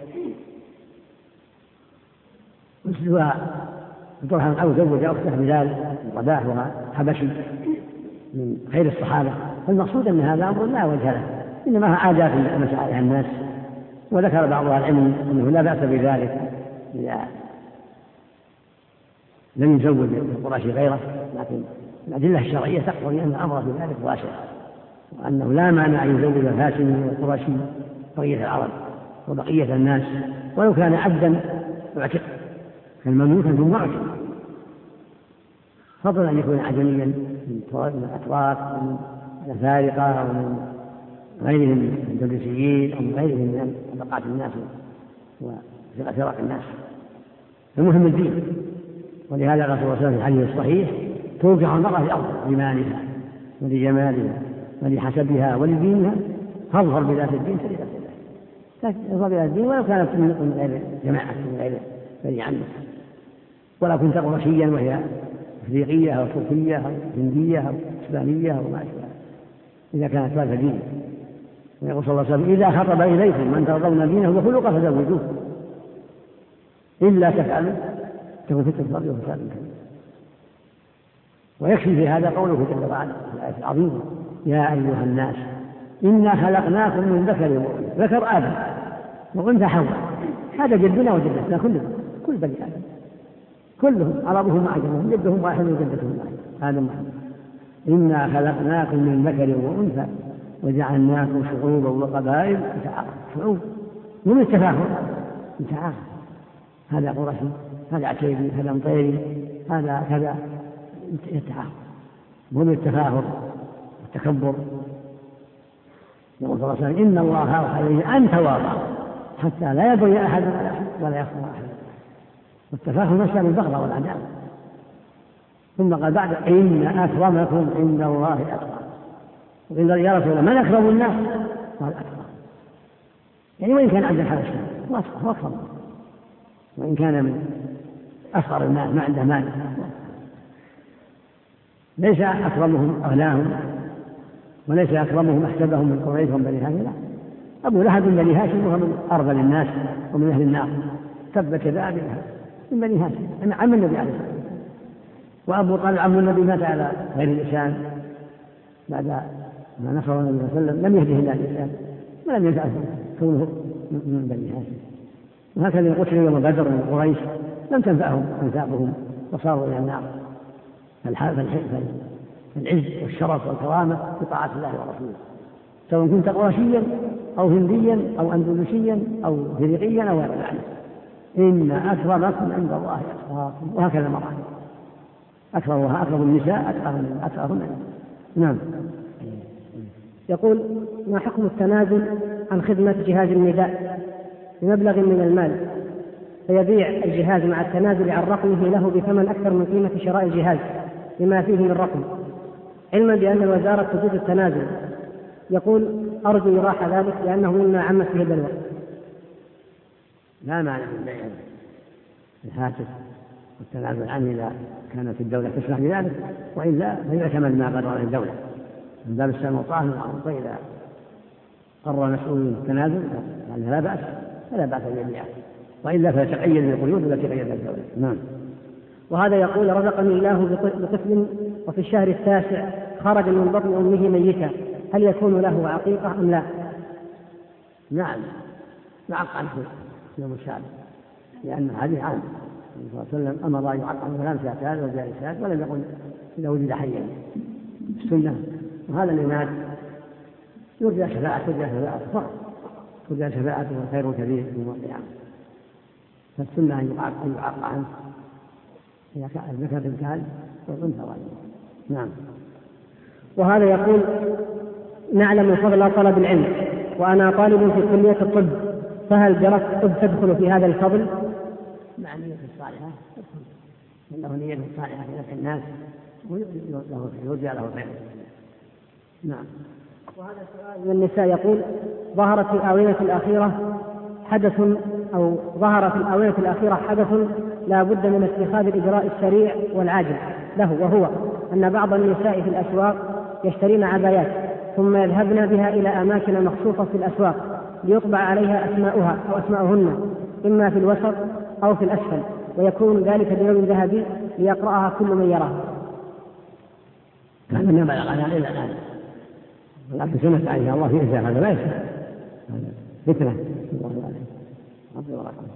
مثلها عبد أو زوج أخته بلال رباح وحبشي من خير الصحابة. فالمقصود أن هذا أمر لا وجه له، إنما هو عادات مسائل الناس. وذكر بعض العلم أنه لا بأس بذلك إذا لم يزوج القرشي غيره، لكن الأدلة الشرعية تقتضي أن الأمر في ذلك واسع، وأنه لا مانع أن يزوج الهاشمي والقرشي بقية العرب وبقية الناس ولو كان عبدا معتق كالمملوك ثم معتق، فضلا أن يكون عجميا من الأتراك ومن الأفارقة ومن غيرهم من الدبلسيين أو من غيرهم من طبقات الناس وفرق الناس. المهم الدين. ولهذا قال صلى الله عليه وسلم في الحديث الصحيح: توقع المرأة لأرض لمالها ولجمالها ولحسبها ولدينها، فاظهر بذات الدين تربت يداك. تظهر بذات الدين ولو كانت من غير جماعة من غير بني عمك، ولو كنت قرشيا وهي افريقية او تركية او هندية او اسبانية او ما اشبه، اذا كانت ذات دين. ويقول صلى الله عليه وسلم: اذا خطب اليكم من ترضون دينه وخلقه فزوجوه، الا تفعلوا تكون فتنة في الأرض وفساد كبير. ويكفي في هذا قوله جل وعلا في الآية العظيمة: يا أيها الناس إنا خلقناكم من ذكر وأنثى. ذكر آدم وأنثى حواء، هذا جدنا وجدتنا كلهم، كل بني آدم كلهم عربهم وعجمهم، جدهم واحد وجدتهم واحد، آدم محمد. إنا خلقناكم من ذكر وأنثى وجعلناكم شعوبا وقبائل لتعارفوا. شعوب من التفاخر لتعارف، هذا قرشي هذا عتيبي هذا مطيري هذا كذا، يتعارف من التفاخر والتكبر. يقول صلى الله عليه وسلم: إن الله أوحى إلي أن تواضعوا حتى لا يبغي أحد ولا يخفى أحد. والتفاخر مسألة البغضة والعداوة. ثم قال بعد: إن أكرمكم عند الله أتقاكم. وقيل: يا رسول الله من أكرم الناس؟ قال: أتقاكم. يعني وإن كان عبد الحبشي هو أكرم، وإن كان من أفقر الناس ما عنده مال ليس أكرمهم أغلاهم، وليس أكرمهم أحسبهم من قريش ومن بني هاشم. لا، أبو لهب من بني هاشم وهو من أرذل الناس ومن أهل النار، تبت يدا أبي لهب من بني هاشم، أنا عم النبي عليه الصلاة والسلام. وأبو طالب عم النبي مات على غير الإسلام بعد ما نصر النبي صلى الله عليه وسلم، لم يهده إلى الإسلام ولم ينفعه كونه من بني هاشم. وهكذا قتلوا يوم بدر من قريش لم تنفعهم أنسابهم وصاروا إلى النار. فالعز والشرف والكرامة بطاعة الله ورسوله، سواء كنت قرشيا أو هنديا أو أندلسيا أو فريقيا أو غير ذلك. إن أكرمكم عند الله أتقاكم. وهكذا مرة أكرمها أكرم النساء أتقاهن. نعم. يقول: ما حكم التنازل عن خدمة جهاز النداء بمبلغ من المال، فيبيع الجهاز مع التنازل عن رقمه له بثمن أكثر من قيمة شراء الجهاز لما فيه من رقم، علما بأن الوزارة تجيز التنازل، يقول أرجو إيضاح ذلك لأنه مما عمت به البلوى. لا مانع من بيع الهاتف والتنازل عنه إذا كانت الدولة تسمح بذلك، وإلا فيعتمد ما قرر الدولة من باب السلم والطاعة والمعروف. فإذا قرر المسؤول التنازل يعني لا بأس فلا بأس أن يبيعه، وإلا فيتقيد بالقيود التي قيدها الدولة. نعم. وهذا يقول رزقني الله بطفل وفي الشهر التاسع خرج من بطن أمه ميتا، هل يكون له عقيقة أم لا؟ نعم يعق عنه يوم السابع، لأن هذه عام صلى الله عليه وسلم أمر أن يعق عنه غلام شاتان وجارسات، ولم يقل إذا وجد حيا السنة. وهذا اللي مات يرجى شفاعته فقط، يرجى شفاعته خير كبير في يوم القيامة، فالسنة أن يعق عنه إذا كان الذكر بالكال والأنثى غالبا. نعم. وهذا يقول نعلم فضل طلب العلم وأنا طالب في كلية الطب، فهل دراسة الطب تدخل في هذا الفضل؟ مع النية الصالحة تدخل، إنه نية صالحة في نفع الناس ويرجى له خير. نعم. وهذا سؤال من النساء يقول ظهر في الآونة الأخيرة حدث لا بد من اتخاذ الإجراء السريع والعاجل له، وهو أن بعض النساء في الأسواق يشترين عبايات ثم يذهبن بها إلى أماكن مخصوصة في الأسواق ليطبع عليها أسماؤها أو أسماءهن إما في الوسط أو في الأسفل، ويكون ذلك بلون ذهبي ليقرأها كل من يراها. هذا ما بلغ عنها إلى الآن، ولكن سنة عليه الله في إنسان هذا لا يصح، هذا فتنة الله عليه رضي الله عنه.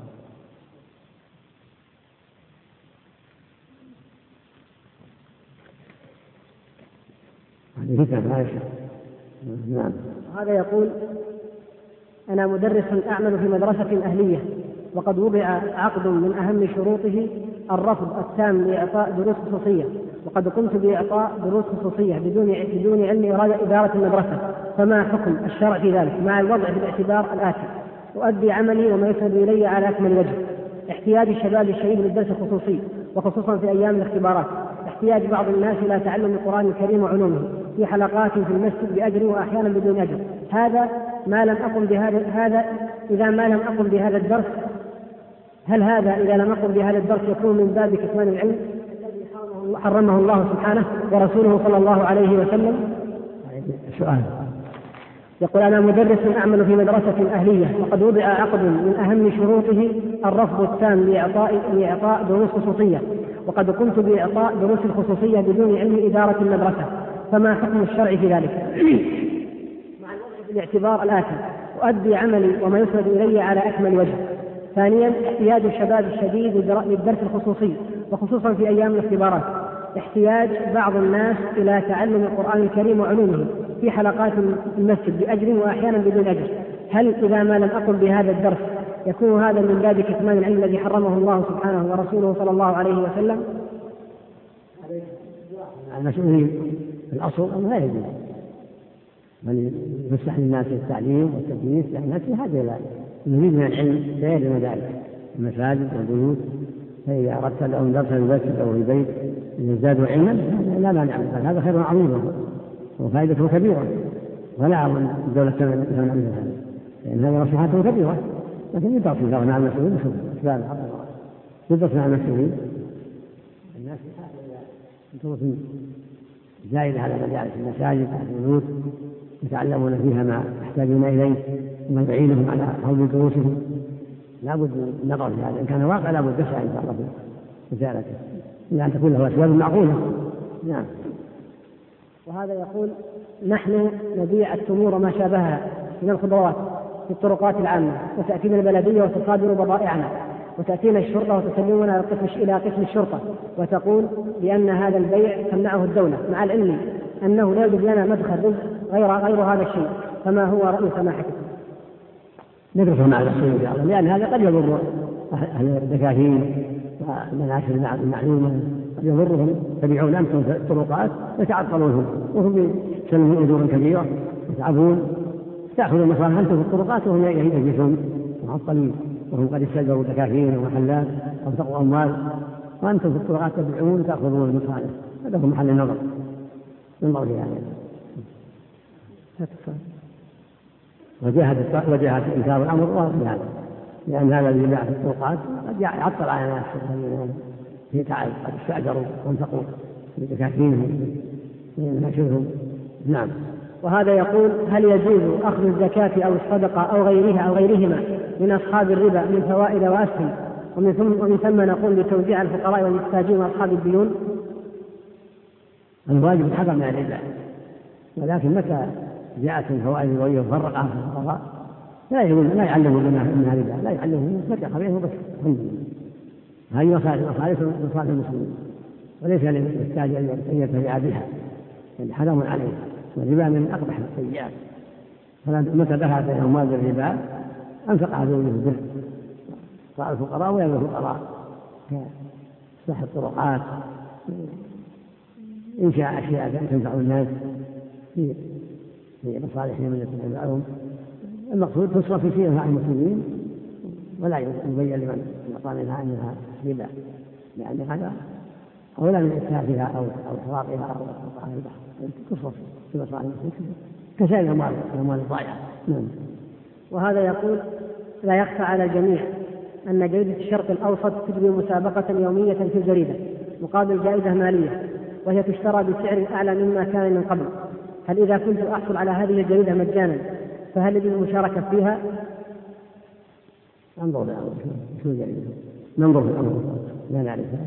هذه فتنة لا يصح. نعم. هذا يقول أنا مدرس أعمل في مدرسة أهلية، وقد وضع عقد من أهم شروطه الرفض التام لإعطاء دروس خصوصية، وقد قمت بإعطاء دروس خصوصية بدون علم إدارة المدرسة، فما حكم الشرع في ذلك مع الوضع في الاعتبار الآتي: أؤدي عملي وما يسند إلي على أكمل وجه، احتياج الشباب الشديد للدرس الخصوصي وخصوصا في أيام الاختبارات، احتياج بعض الناس إلى تعلم القرآن الكريم وعلومه في حلقات في المسجد بأجر وأحيانا بدون أجر، إذا ما لم أقم بهذا الدرس، هل هذا إذا لم أقم بهذا الدرس يكون من باب كتمان العلم الذي حرمه الله سبحانه ورسوله صلى الله عليه وسلم؟ سؤال. يقول أنا مدرس أعمل في مدرسة أهلية، وقد وضع عقد من أهم شروطه الرفض التام لإعطاء دروس خصوصية، وقد قمت بإعطاء دروس الخصوصية بدون علم إدارة المدرسة، فما حكم الشرع في ذلك؟ مع الوضع في الاعتبار الآتي: أؤدي عملي وما يسند إلي على أكمل وجه. ثانيا، احتياج الشباب الشديد للدرس الخصوصي وخصوصا في أيام الاختبارات، احتياج بعض الناس إلى تعلم القرآن الكريم وعلومه في حلقات المسجد بأجر وأحيانا بدون أجر، هل إذا ما لم أقم بهذا الدرس يكون هذا من باب كتمان العلم الذي حرمه الله سبحانه ورسوله صلى الله عليه وسلم؟ المسؤولين الأصل أنه لا يجوز من يفتح للناس التعليم والتدريس، لأن الناس بحاجة إلى المزيد من العلم لا يلزم ذلك، المساجد والبيوت، فإذا أردت لهم درسا في المسجد أو في البيت يزدادوا علما لا مانع من ذلك، هذا خير عظيم وفائدته كبيرة، ولا أظن الدولة تمنع من هذا، لأن هذه نصيحته كبيرة، لكن يدرس مع المسؤولين أسباب يدرس مع المسؤولين. الناس بحاجة إلى دروس زائدة على مجالس المساجد والبيوت يتعلمون فيها ما يحتاجون إليه وما يعينهم على حول دروسهم، لا بد من النظر في هذا، إن كان واقع لا بد يسعى إن شاء الله في إزالته إلا أن تكون له أسباب معقولة. نعم. وهذا يقول نحن نبيع التمور وما شابهها من الخضروات في الطرقات العامة، وتأتينا البلدية وتصادر بضائعنا، وتأتينا الشرطة وتسلمنا إلى قسم الشرطة وتقول بأن هذا البيع تمنعه الدولة، مع العلم أنه لا يوجد لنا مدخل رزق غير هذا الشيء، فما هو رأي سماحتكم؟ ندرس مع المسؤولين في هذا، لأن هذا قد يضر أهل الدكاكين والمناشر المعلومة، قد يضرهم، يبيعون أنتم في الطرقات يتعطلونهم وهم يسلمون أجورا كبيرة يتعبون، تأخذوا مصالح أنتم في الطرقات وهم يجلسون معطلين وهم قد استأجروا دكاكين ومحلات أو تقوا أموال، وأنتم في الطرقات تبيعون وتأخذون المصالح، هذا هو محل النظر. ينظر فيها وجاهد إنكار الأمر بهذا، لأن هذا الذي باع في الطرقات قد يعطل على الناس في تعب، قد استأجروا وانفقوا بتكاتينهم نشرهم. نعم. وهذا يقول: هل يجوز أخذ الزكاة أو الصدقة أو غيرها أو غيرهما من أصحاب الربا من فوائد وأسهم، ومن ثم نقول بتوزيع الفقراء والمحتاجين وأصحاب الديون؟ الواجب الحذر من الربا، ولكن متى جاءت الفوائد ويفرقها في الفقراء لا يعلمون منها ربا، لا يعلمون متى خبيثه بس. الحمد لله، هذه مصالح المسلمين، وليس للمحتاج أن ينتفع بها، يعني حرام عليه، والربا من أقبح السيئات. فمتى دخل بينهم مال بالربا أنفق على ذويه البر، قال الفقراء ويبقى الفقراء، كإصلاح الطرقات، إنشاء أشياء تنفع الناس في مصالحهم التي تنفعهم. المقصود تصرف في شيء مع المسلمين، ولا يبين لمن يعطى منها أنها ربا، لأن هذا أولى من إتلافها أو حراقها أو إلقائها في البحر، تصرف في مصالح المسلمين كسائر الأموال الضائعة. وهذا يقول: لا يخفى على الجميع أن جريدة الشرق الأوسط تجري مسابقة يومية في الجريدة مقابل جائزة مالية، وهي تشترى بسعر أعلى مما كان من قبل. هل إذا كنت أحصل على هذه الجريدة مجانا فهل لي المشاركة فيها؟ ننظر في الأمر لا نعرفها.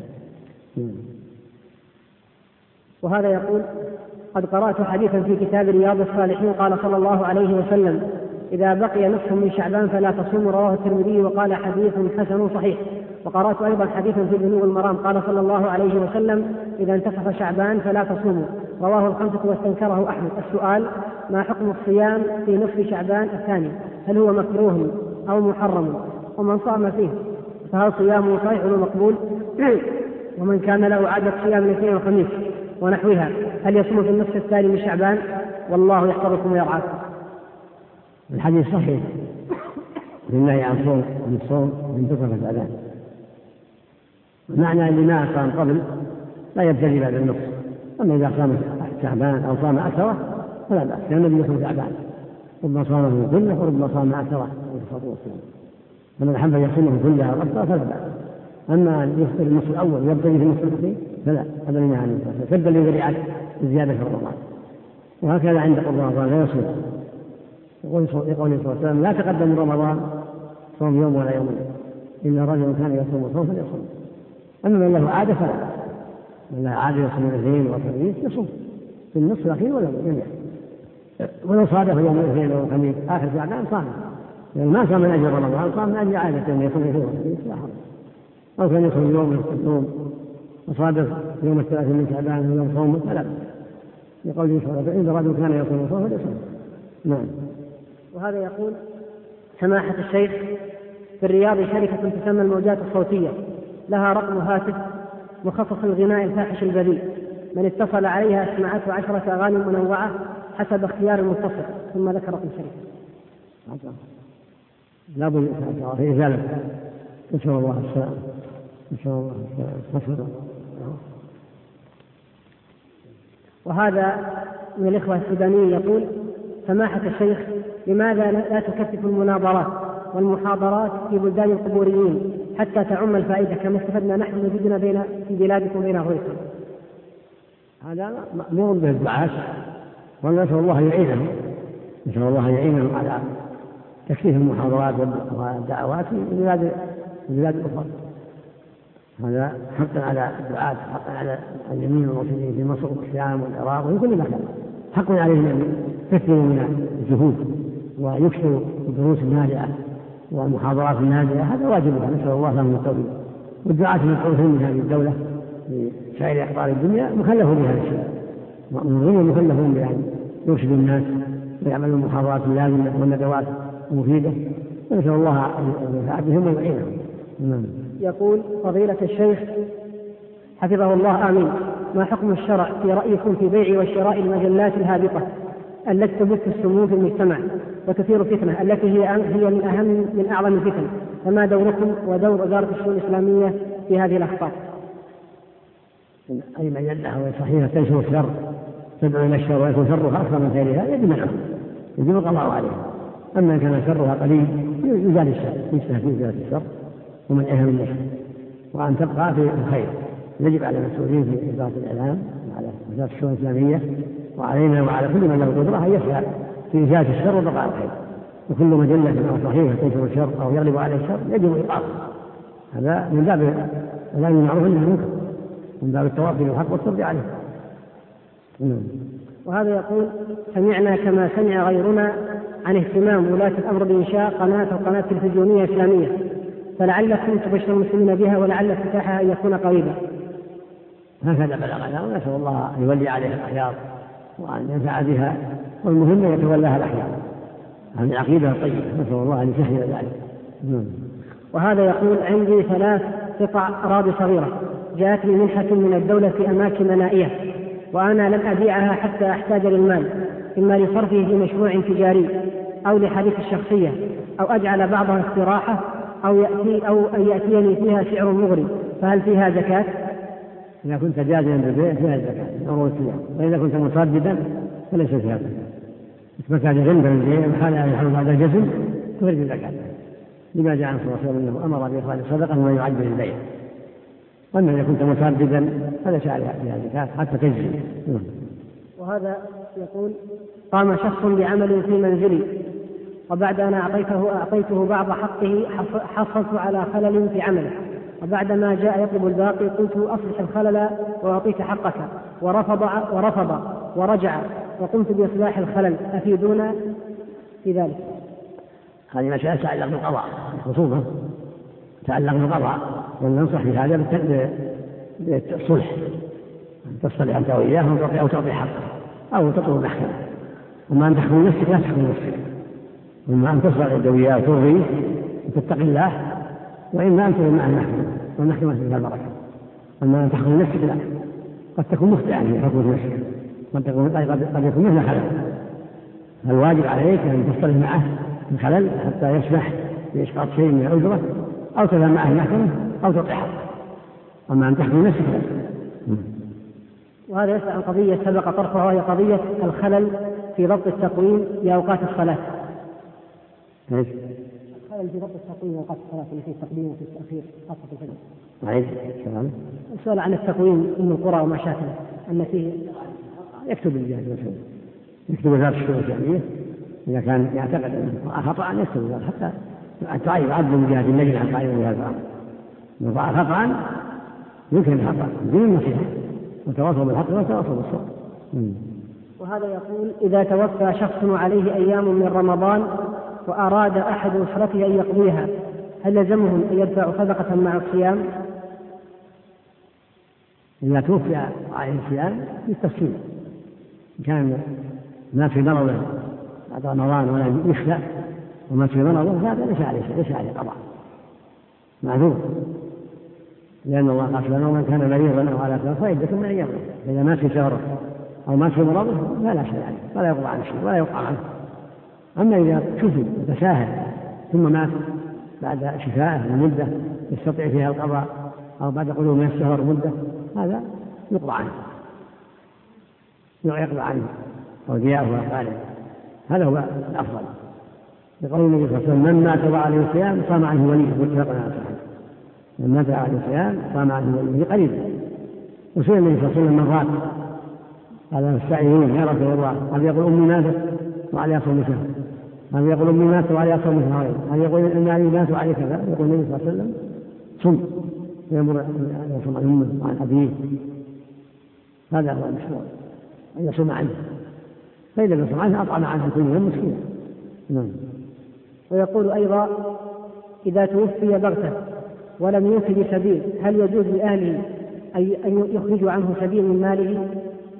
وهذا يقول: قد قرأت حديثا في كتاب رياض الصالحين قال صلى الله عليه وسلم: إذا بقي نصف من شعبان فلا تصوموا، رواه الترمذي وقال حديث حسن صحيح. وقرأت أيضا حديثا في بلوغ المرام قال صلى الله عليه وسلم: إذا انتصف شعبان فلا تصوموا، رواه الخمسة واستنكره أحمد. السؤال: ما حكم الصيام في نصف شعبان الثاني؟ هل هو مكروه أو محرم؟ ومن صام فيه فهل صيامه صحيح ومقبول؟ ومن كان له عادة صيام الاثنين والخميس ونحوها هل يصوم في النصف الثاني من شعبان؟ والله يحفظكم ويرعاكم. الحديث صحيح لله عن الصوم من تصف شعبان، معنى اللي ما صام قبل لا يبتدي بعد النصف، أما إذا صام شعبان أو صام أكثر فلا بأس، لأن النبي يصوم شعبان ربما صامه كله وربما صام أكثر. فمن أحب يصومه كلها وأكثر فلا بأس، أما أن يفطر النصف الأول ويبتدي في النصف الأخير فلا، هذا لنا عن النصف سبا لذريعة الزيادة في رمضان. وهكذا عند قرب رمضان لا يصوم، يقول صلى الله عليه وسلم: لا تقدم من رمضان صوم يوم ولا يومين، إلا رجل كان يصوم صوم فليصوم. أما من له عادة فلا، من له عادة يصوم الاثنين والخميس يصوم في النصف الأخير ولا يوم، ولو صادف يوم الاثنين والخميس آخر شعبان صام، يعني ما صام من أجل رمضان، صام من أجل عادة أن يصوم الاثنين والخميس لا حرج. أو كان يصوم يوم يوم وصادف يوم الثلاثين من شعبان ويوم صوم فلا، يقول صلى الله عليه وسلم: إذا رجل كان يصوم صوم فليصوم. نعم. وهذا يقول: سماحة الشيخ، في الرياض شركة تسمى الموجات الصوتية لها رقم هاتف مخصص للغناء الفاحش البذيء، من اتصل عليها اسمعته 10 أغاني منوعة حسب اختيار المتصل، ثم ذكر رقم الشركة. لا بد في ذلك. نسأل الله السلام. نسأل الله السلام. وهذا من الإخوة السودانيين يقول: سماحة الشيخ، لماذا لا تكثف المناظرات والمحاضرات في بلدان القبوريين حتى تعم الفائدة كما استفدنا نحن وجدنا في بلادكم بين أهويكم؟ هذا مأمور به الدعاة، ونسأل الله يعينهم، نسأل الله يعينهم على تكثيف المحاضرات والدعوات في البلاد الأخرى. هذا حقا على الدعاة، حقا على الجميع المرسلين في مصر والشام والعراق وفي كل مكان، حق عليهم أن يكثروا من الجهود ويكثروا الدروس النافعة والمحاضرات النافعة، هذا واجبها، نسأل الله لهم التوفيق. والدعاة المدعوين من هذه الدولة في سائر أقطار الدنيا مكلفون بهذا الشيء، مأمورون ومكلفون بأن يرشدوا الناس ويعملوا المحاضرات اللازمة والندوات المفيدة، ونسأل الله أن ينفع بهم ويعينهم. يقول: فضيلة الشيخ حفظه الله آمين، ما حكم الشرع في رأيكم في بيع وشراء المجلات الهابطة التي تبث السموم في المجتمع وتثير فتنة التي هي من أعظم الفتن، فما دوركم ودور وزارة الشؤون الإسلامية في هذه الأخطار؟ أي مجلة صحيحة تنشر الشر تدعو إلى الشر ويكون شرها أكثر من خيرها يجب منعه، يجب القضاء عليها. أما إن كان شرها قليل يزال الشر، يجتهد في إزالة الشر ومنعها من الشر، وأن تبقى في الخير. يجب على المسؤولين في إدارة الإعلام وعلى وزارة الشؤون الإسلامية وعلينا وعلى كل من له قدرة أن يسعى في إزالة الشر وبقاء الخير، وكل مجلة أو صحيفة تنشر الشر أو يغلب عليه الشر يجب إيقافه. هذا من باب الأمر بالمعروف والنهي عن المنكر، من باب التواصي بالحق والصبر عليه. وهذا يقول: سمعنا كما سمع غيرنا عن اهتمام ولاة الأمر بإنشاء قناة تلفزيونية إسلامية، فلعلكم تبشر المسلمين بها ولعل افتتاحها أن يكون قريبا. هكذا بلغنا، ونسأل الله أن يولي عليها الأخيار وأن ينفع بها، والمهم أن يتولاها الأخيار عن العقيدة الطيبة، نسأل الله أن يسهل ذلك. وهذا يقول: عندي 3 قطع أراضي صغيرة جاءتني منحة من الدولة في أماكن نائية، وأنا لم أبيعها حتى أحتاج للمال، إما لصرفه في مشروع تجاري أو لحديث الشخصية، أو أجعل بعضها استراحة، أو أن يأتيني فيها سعر مغري، فهل فيها زكاة؟ إذا كنت جازما بالبيع فيها زكاة، وإذا كنت مصددا فليس فيها زكاة. إذا كان غنبا بالبيع وحال يحل بعد الجزم تخرج الزكاة، لما جاء عن صلى الله عليه وسلم أنه أمر بإخراج الصدقة وما يعد بالبيع. وأما إذا كنت مصددا فليس عليها فيها زكاة حتى تجزي. وهذا يقول: قام شخص بعمل في منزلي، وبعد أن أعطيته بعض حقه حصلت على خلل في عمله، وبعدما جاء يطلب الباقي قلت: أصلح الخلل وأعطيك حقك، ورفض ورجع، وقمت بإصلاح الخلل، أفيدونا في ذلك. هذه مسألة تتعلق بالقضاء، الخصومة تتعلق بالقضاء، وننصح في هذا بالصلح، تصلح أنت وإياه أو تعطي حقه أو تطلب محكمة. وما أن تحكم نفسك لا تحكم نفسك، وإما أن تصلح أنت وإياه وترضيه وتتقي الله، وإما أن تطلب معه المحكمة والمحكمة فيها البركة. أما أن تحكم نفسك لا، قد تكون مخطئا في حكم نفسك، قد يكون مثل خلل، فالواجب عليك أن تصلح معه الخلل حتى يسمح بإسقاط شيء من الأجرة، أو تذهب معه المحكمة أو تعطي حقه. أما أن تحكم نفسك لا. وهذا يسأل عن قضية سبق طرحها، وهي قضية الخلل في ضبط التقويم لأوقات الصلاة. الخلل في ضبط التقويم لأوقات الصلاة، اللي فيه التقديم وفي التأخير خاصة في الفجر. السؤال عن التقويم أم القرى وما شاكله، أن فيه يكتب الجهاز المسؤول، يكتب وزارة الشؤون الإسلامية إذا كان يعتقد أنه خطأ يكتب حتى تعين عدل من جهة اللجنة عن تعيين هذا الأمر. إذا ضاع خطأ يمكن الخطأ بدون النصيحة، وتواصل بالحق وتواصل بالصبر. وهذا يقول: إذا توفى شخص عليه أيام من رمضان وأراد أحد أسرته أن يقضيها، هل يلزمهم أن يدفعوا صدقة مع الصيام؟ إذا توفي عليه الصيام بالتفصيل، كان ما في مرضه بعد رمضان ولا يخلع وما في مرضه هذا ليس عليه قضاء، معذور، لأن الله قال لنا: ومن كان مريضا أو على سفر فعدة من أيام. إذا ما في سفر أو ما في مرضه فلا شيء عليه، ولا يقضى عنه شيء ولا يقع عنه. أما إذا شفي وتساهل ثم مات بعد شفائه لمدة يستطيع فيها القضاء، أو بعد قدوم من السفر مدة، هذا يقضى عنه، يقضى عنه أودياءه وأفعاله. هذا هو الأفضل، لقول النبي صلى الله عليه وسلم: من مات وعليه الصيام صام عنه وليه. من مات عليه الصيام صام عنه وليه قريبا. وسئل النبي صلى الله عليه وسلم مرات هذا السائلون: يا رسول الله، هل يقول أمي ماتت وعليها صوم شهر؟ هل يقول أمي ماتت وعليها صوم شهرين؟ هل يقول إن أبي مات وعليه كذا؟ يقول النبي صلى الله عليه وسلم: صم، يأمر أن يصوم عن أمه وعن أبيه. هذا هو المشروع، أن يصوم عنه، فإذا لم يصوم عنه أطعم عنه كل يوم مسكينا. ويقول أيضا: إذا توفي بغتة ولم يوفي بسبيل، هل يجوز لأهله أن يخرجوا عنه سبيل من ماله؟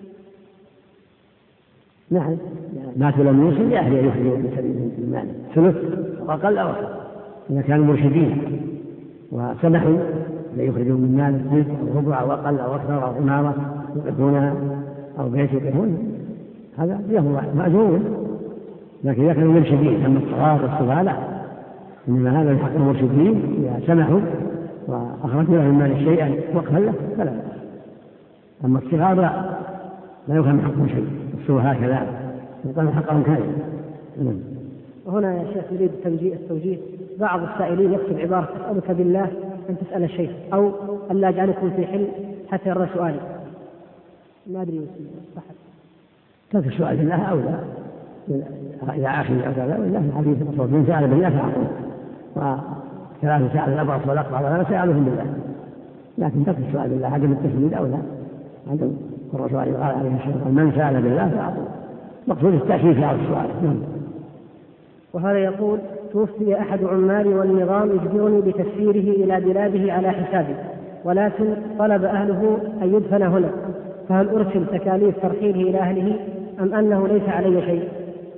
نعم، مات ولم يوصي لأهله يخرجوا بسبيل من ماله ثلث وأقل أو أكثر، إذا كانوا مرشدين وسمحوا ليخرجوا من ماله ثلث أو ربع أو أقل أو أكثر، أو عمارة يقفونها أو بيت يقفون، هذا له مأجور. لكن إذا كانوا مرشدين، أما الصغار والصغار لا، إنما هذا الحق المرشدين إذا سمحوا وأخرجوا له من مال شيئا وقفا له فلا. أما الصغار لا، لا يفهم حقهم شيء، السوء هكذا يقال حقهم كامل. وهنا يا شيخ نريد التوجيه. بعض السائلين يكتب عبارة أسألك بالله أن تسأل الشيخ، أو أن لا أجعلكم في حل حتى يرى سؤالي. ما أدري صح ترك السؤال بالله أولى إلى آخر أولى والله الحديث المصروف من سأل بالله فأعطوه، وثلاثة سأل الأبرص والأقرع ولا سألهم بالله، لكن ترك السؤال بالله عدم التسليد أولى. عدم الرسول قال عليه الصلاة من سأل بالله فأعطوه، مقصود التأكيد في هذا السؤال. وهذا يقول توفي أحد عمالي والنظام يجبرني بتسفيره إلى بلاده على حسابي، ولكن طلب أهله أن يدفن هنا، فهل أرسل تكاليف ترحيله إلى أهله أم أنه ليس علي شيء؟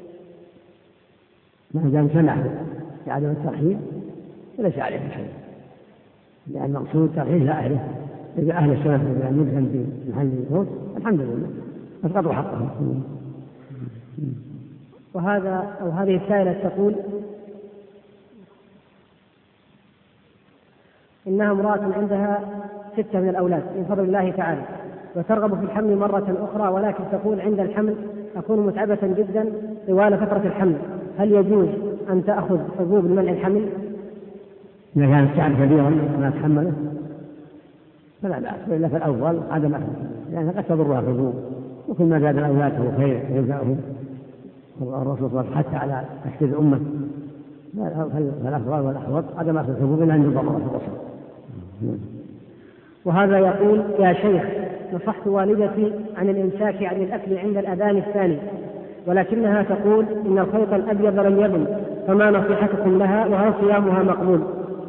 ما دام سمح بعدم الترحيل فليس عليه شيء، لأن المقصود ترحيل أهله. إذا أهل السنة بأن يدفن في محل الموت الحمد لله أسقطوا حقهم. هذه السائلة تقول إنها امرأة عندها 6 من الأولاد من فضل الله تعالى، وترغب في الحمل مرة أخرى، ولكن تقول عند الحمل أكون متعبة جدا طوال فترة الحمل، هل يجوز أن تأخذ حبوب لمنع الحمل؟ إذا كانت تعب كبيرا ما تحمله فلا بأس، وإلا في الأول عدم أخذ، لأنها قد تضرها الحبوب، وكل ما زاد الأولاد فهو خير يجزأهم. الرسول صلى الله عليه وسلم حتى على تحفيظ الأمة، فالأفضل والأحوط عدم أخذ الحبوب إلا عند الضرورة في الرسول. وهذا يقول يا شيخ نصحت والدتي عن الإمساك عن الأكل عند الأذان الثاني، ولكنها تقول إن الخيط الأبيض لم يبن، فما نصيحتكم لها وهل صيامها مقبول؟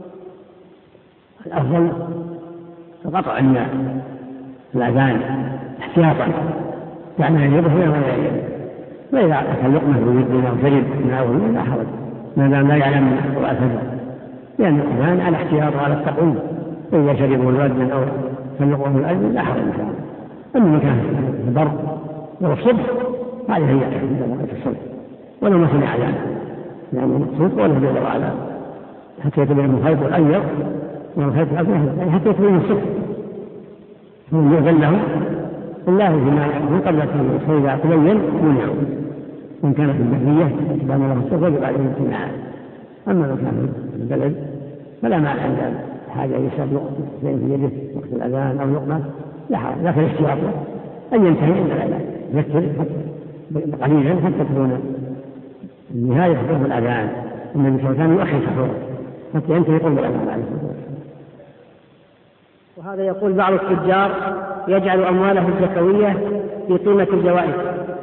الأفضل قطع الأذان احتياطا، يعني أن يبهر ولا يبهر، وإذا أكل لقمة ويبين أو شرب من أول لا حرج، ما دام لا يعلم من قراءة الفجر، لأن الأذان على احتياط وعلى التقويم، وإذا شربوا المؤذن أو سلقوا المؤذن لا حرج إن شاء الله. أما كان البر والصبح هذه هي عندما الصبح ولو ما سمع أذان، لأن المقصود ولا جل وعلا حتى يتبين الخيط الأبيض والخيط الأبيض، يعني حتى يتبين الصبح ثم يؤذن له الله فيما يكون قبل التنوير، فإذا تبين منعه، إن كانت البحرية تبان له الصبح ويجب عليه الامتناع. أما لو كان في البلد فلا مانع عند حاجة يشرب شيء في يده وقت الأذان أو لقمة لا حرج، لكن احتياطه أن ينتهي عند الأذان يذكر قليلا حتى تكون النهاية حروف الأذان. النبي صلى الله عليه وسلم يؤخر سحوره حتى ينتهي قرب الأذان عليه الصلاة والسلام. وهذا يقول بعض التجار يجعل أمواله الزكوية في قيمة الجوائز.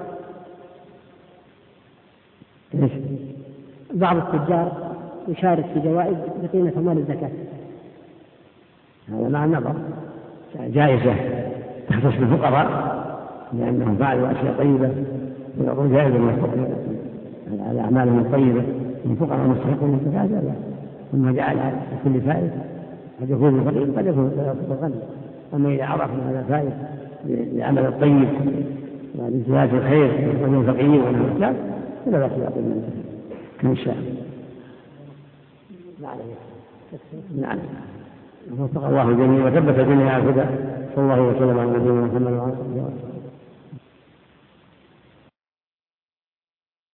بعض التجار يشارك في جوائز بقيمة أموال الزكاة، هذا مع النظر، جائزة تختص بالفقراء لأنهم فعلوا أشياء طيبة، ويعطون جائزة على أعمالهم الطيبة من فقراء المستحقين للزكاة، ثم جعلها لكل فائد، قد يكون الفقير قد يكون الغني. أما إذا عرفنا هذا الفائد للعمل الطيب والامتياز الخير ومن الفقير ومن المحتاج فلا بأس يعطي من كان شاء. نعم وفق الله الجميع وثبت الدنيا على الهدى. صلى الله وسلم على نبينا محمد وعلى اله وصحبه.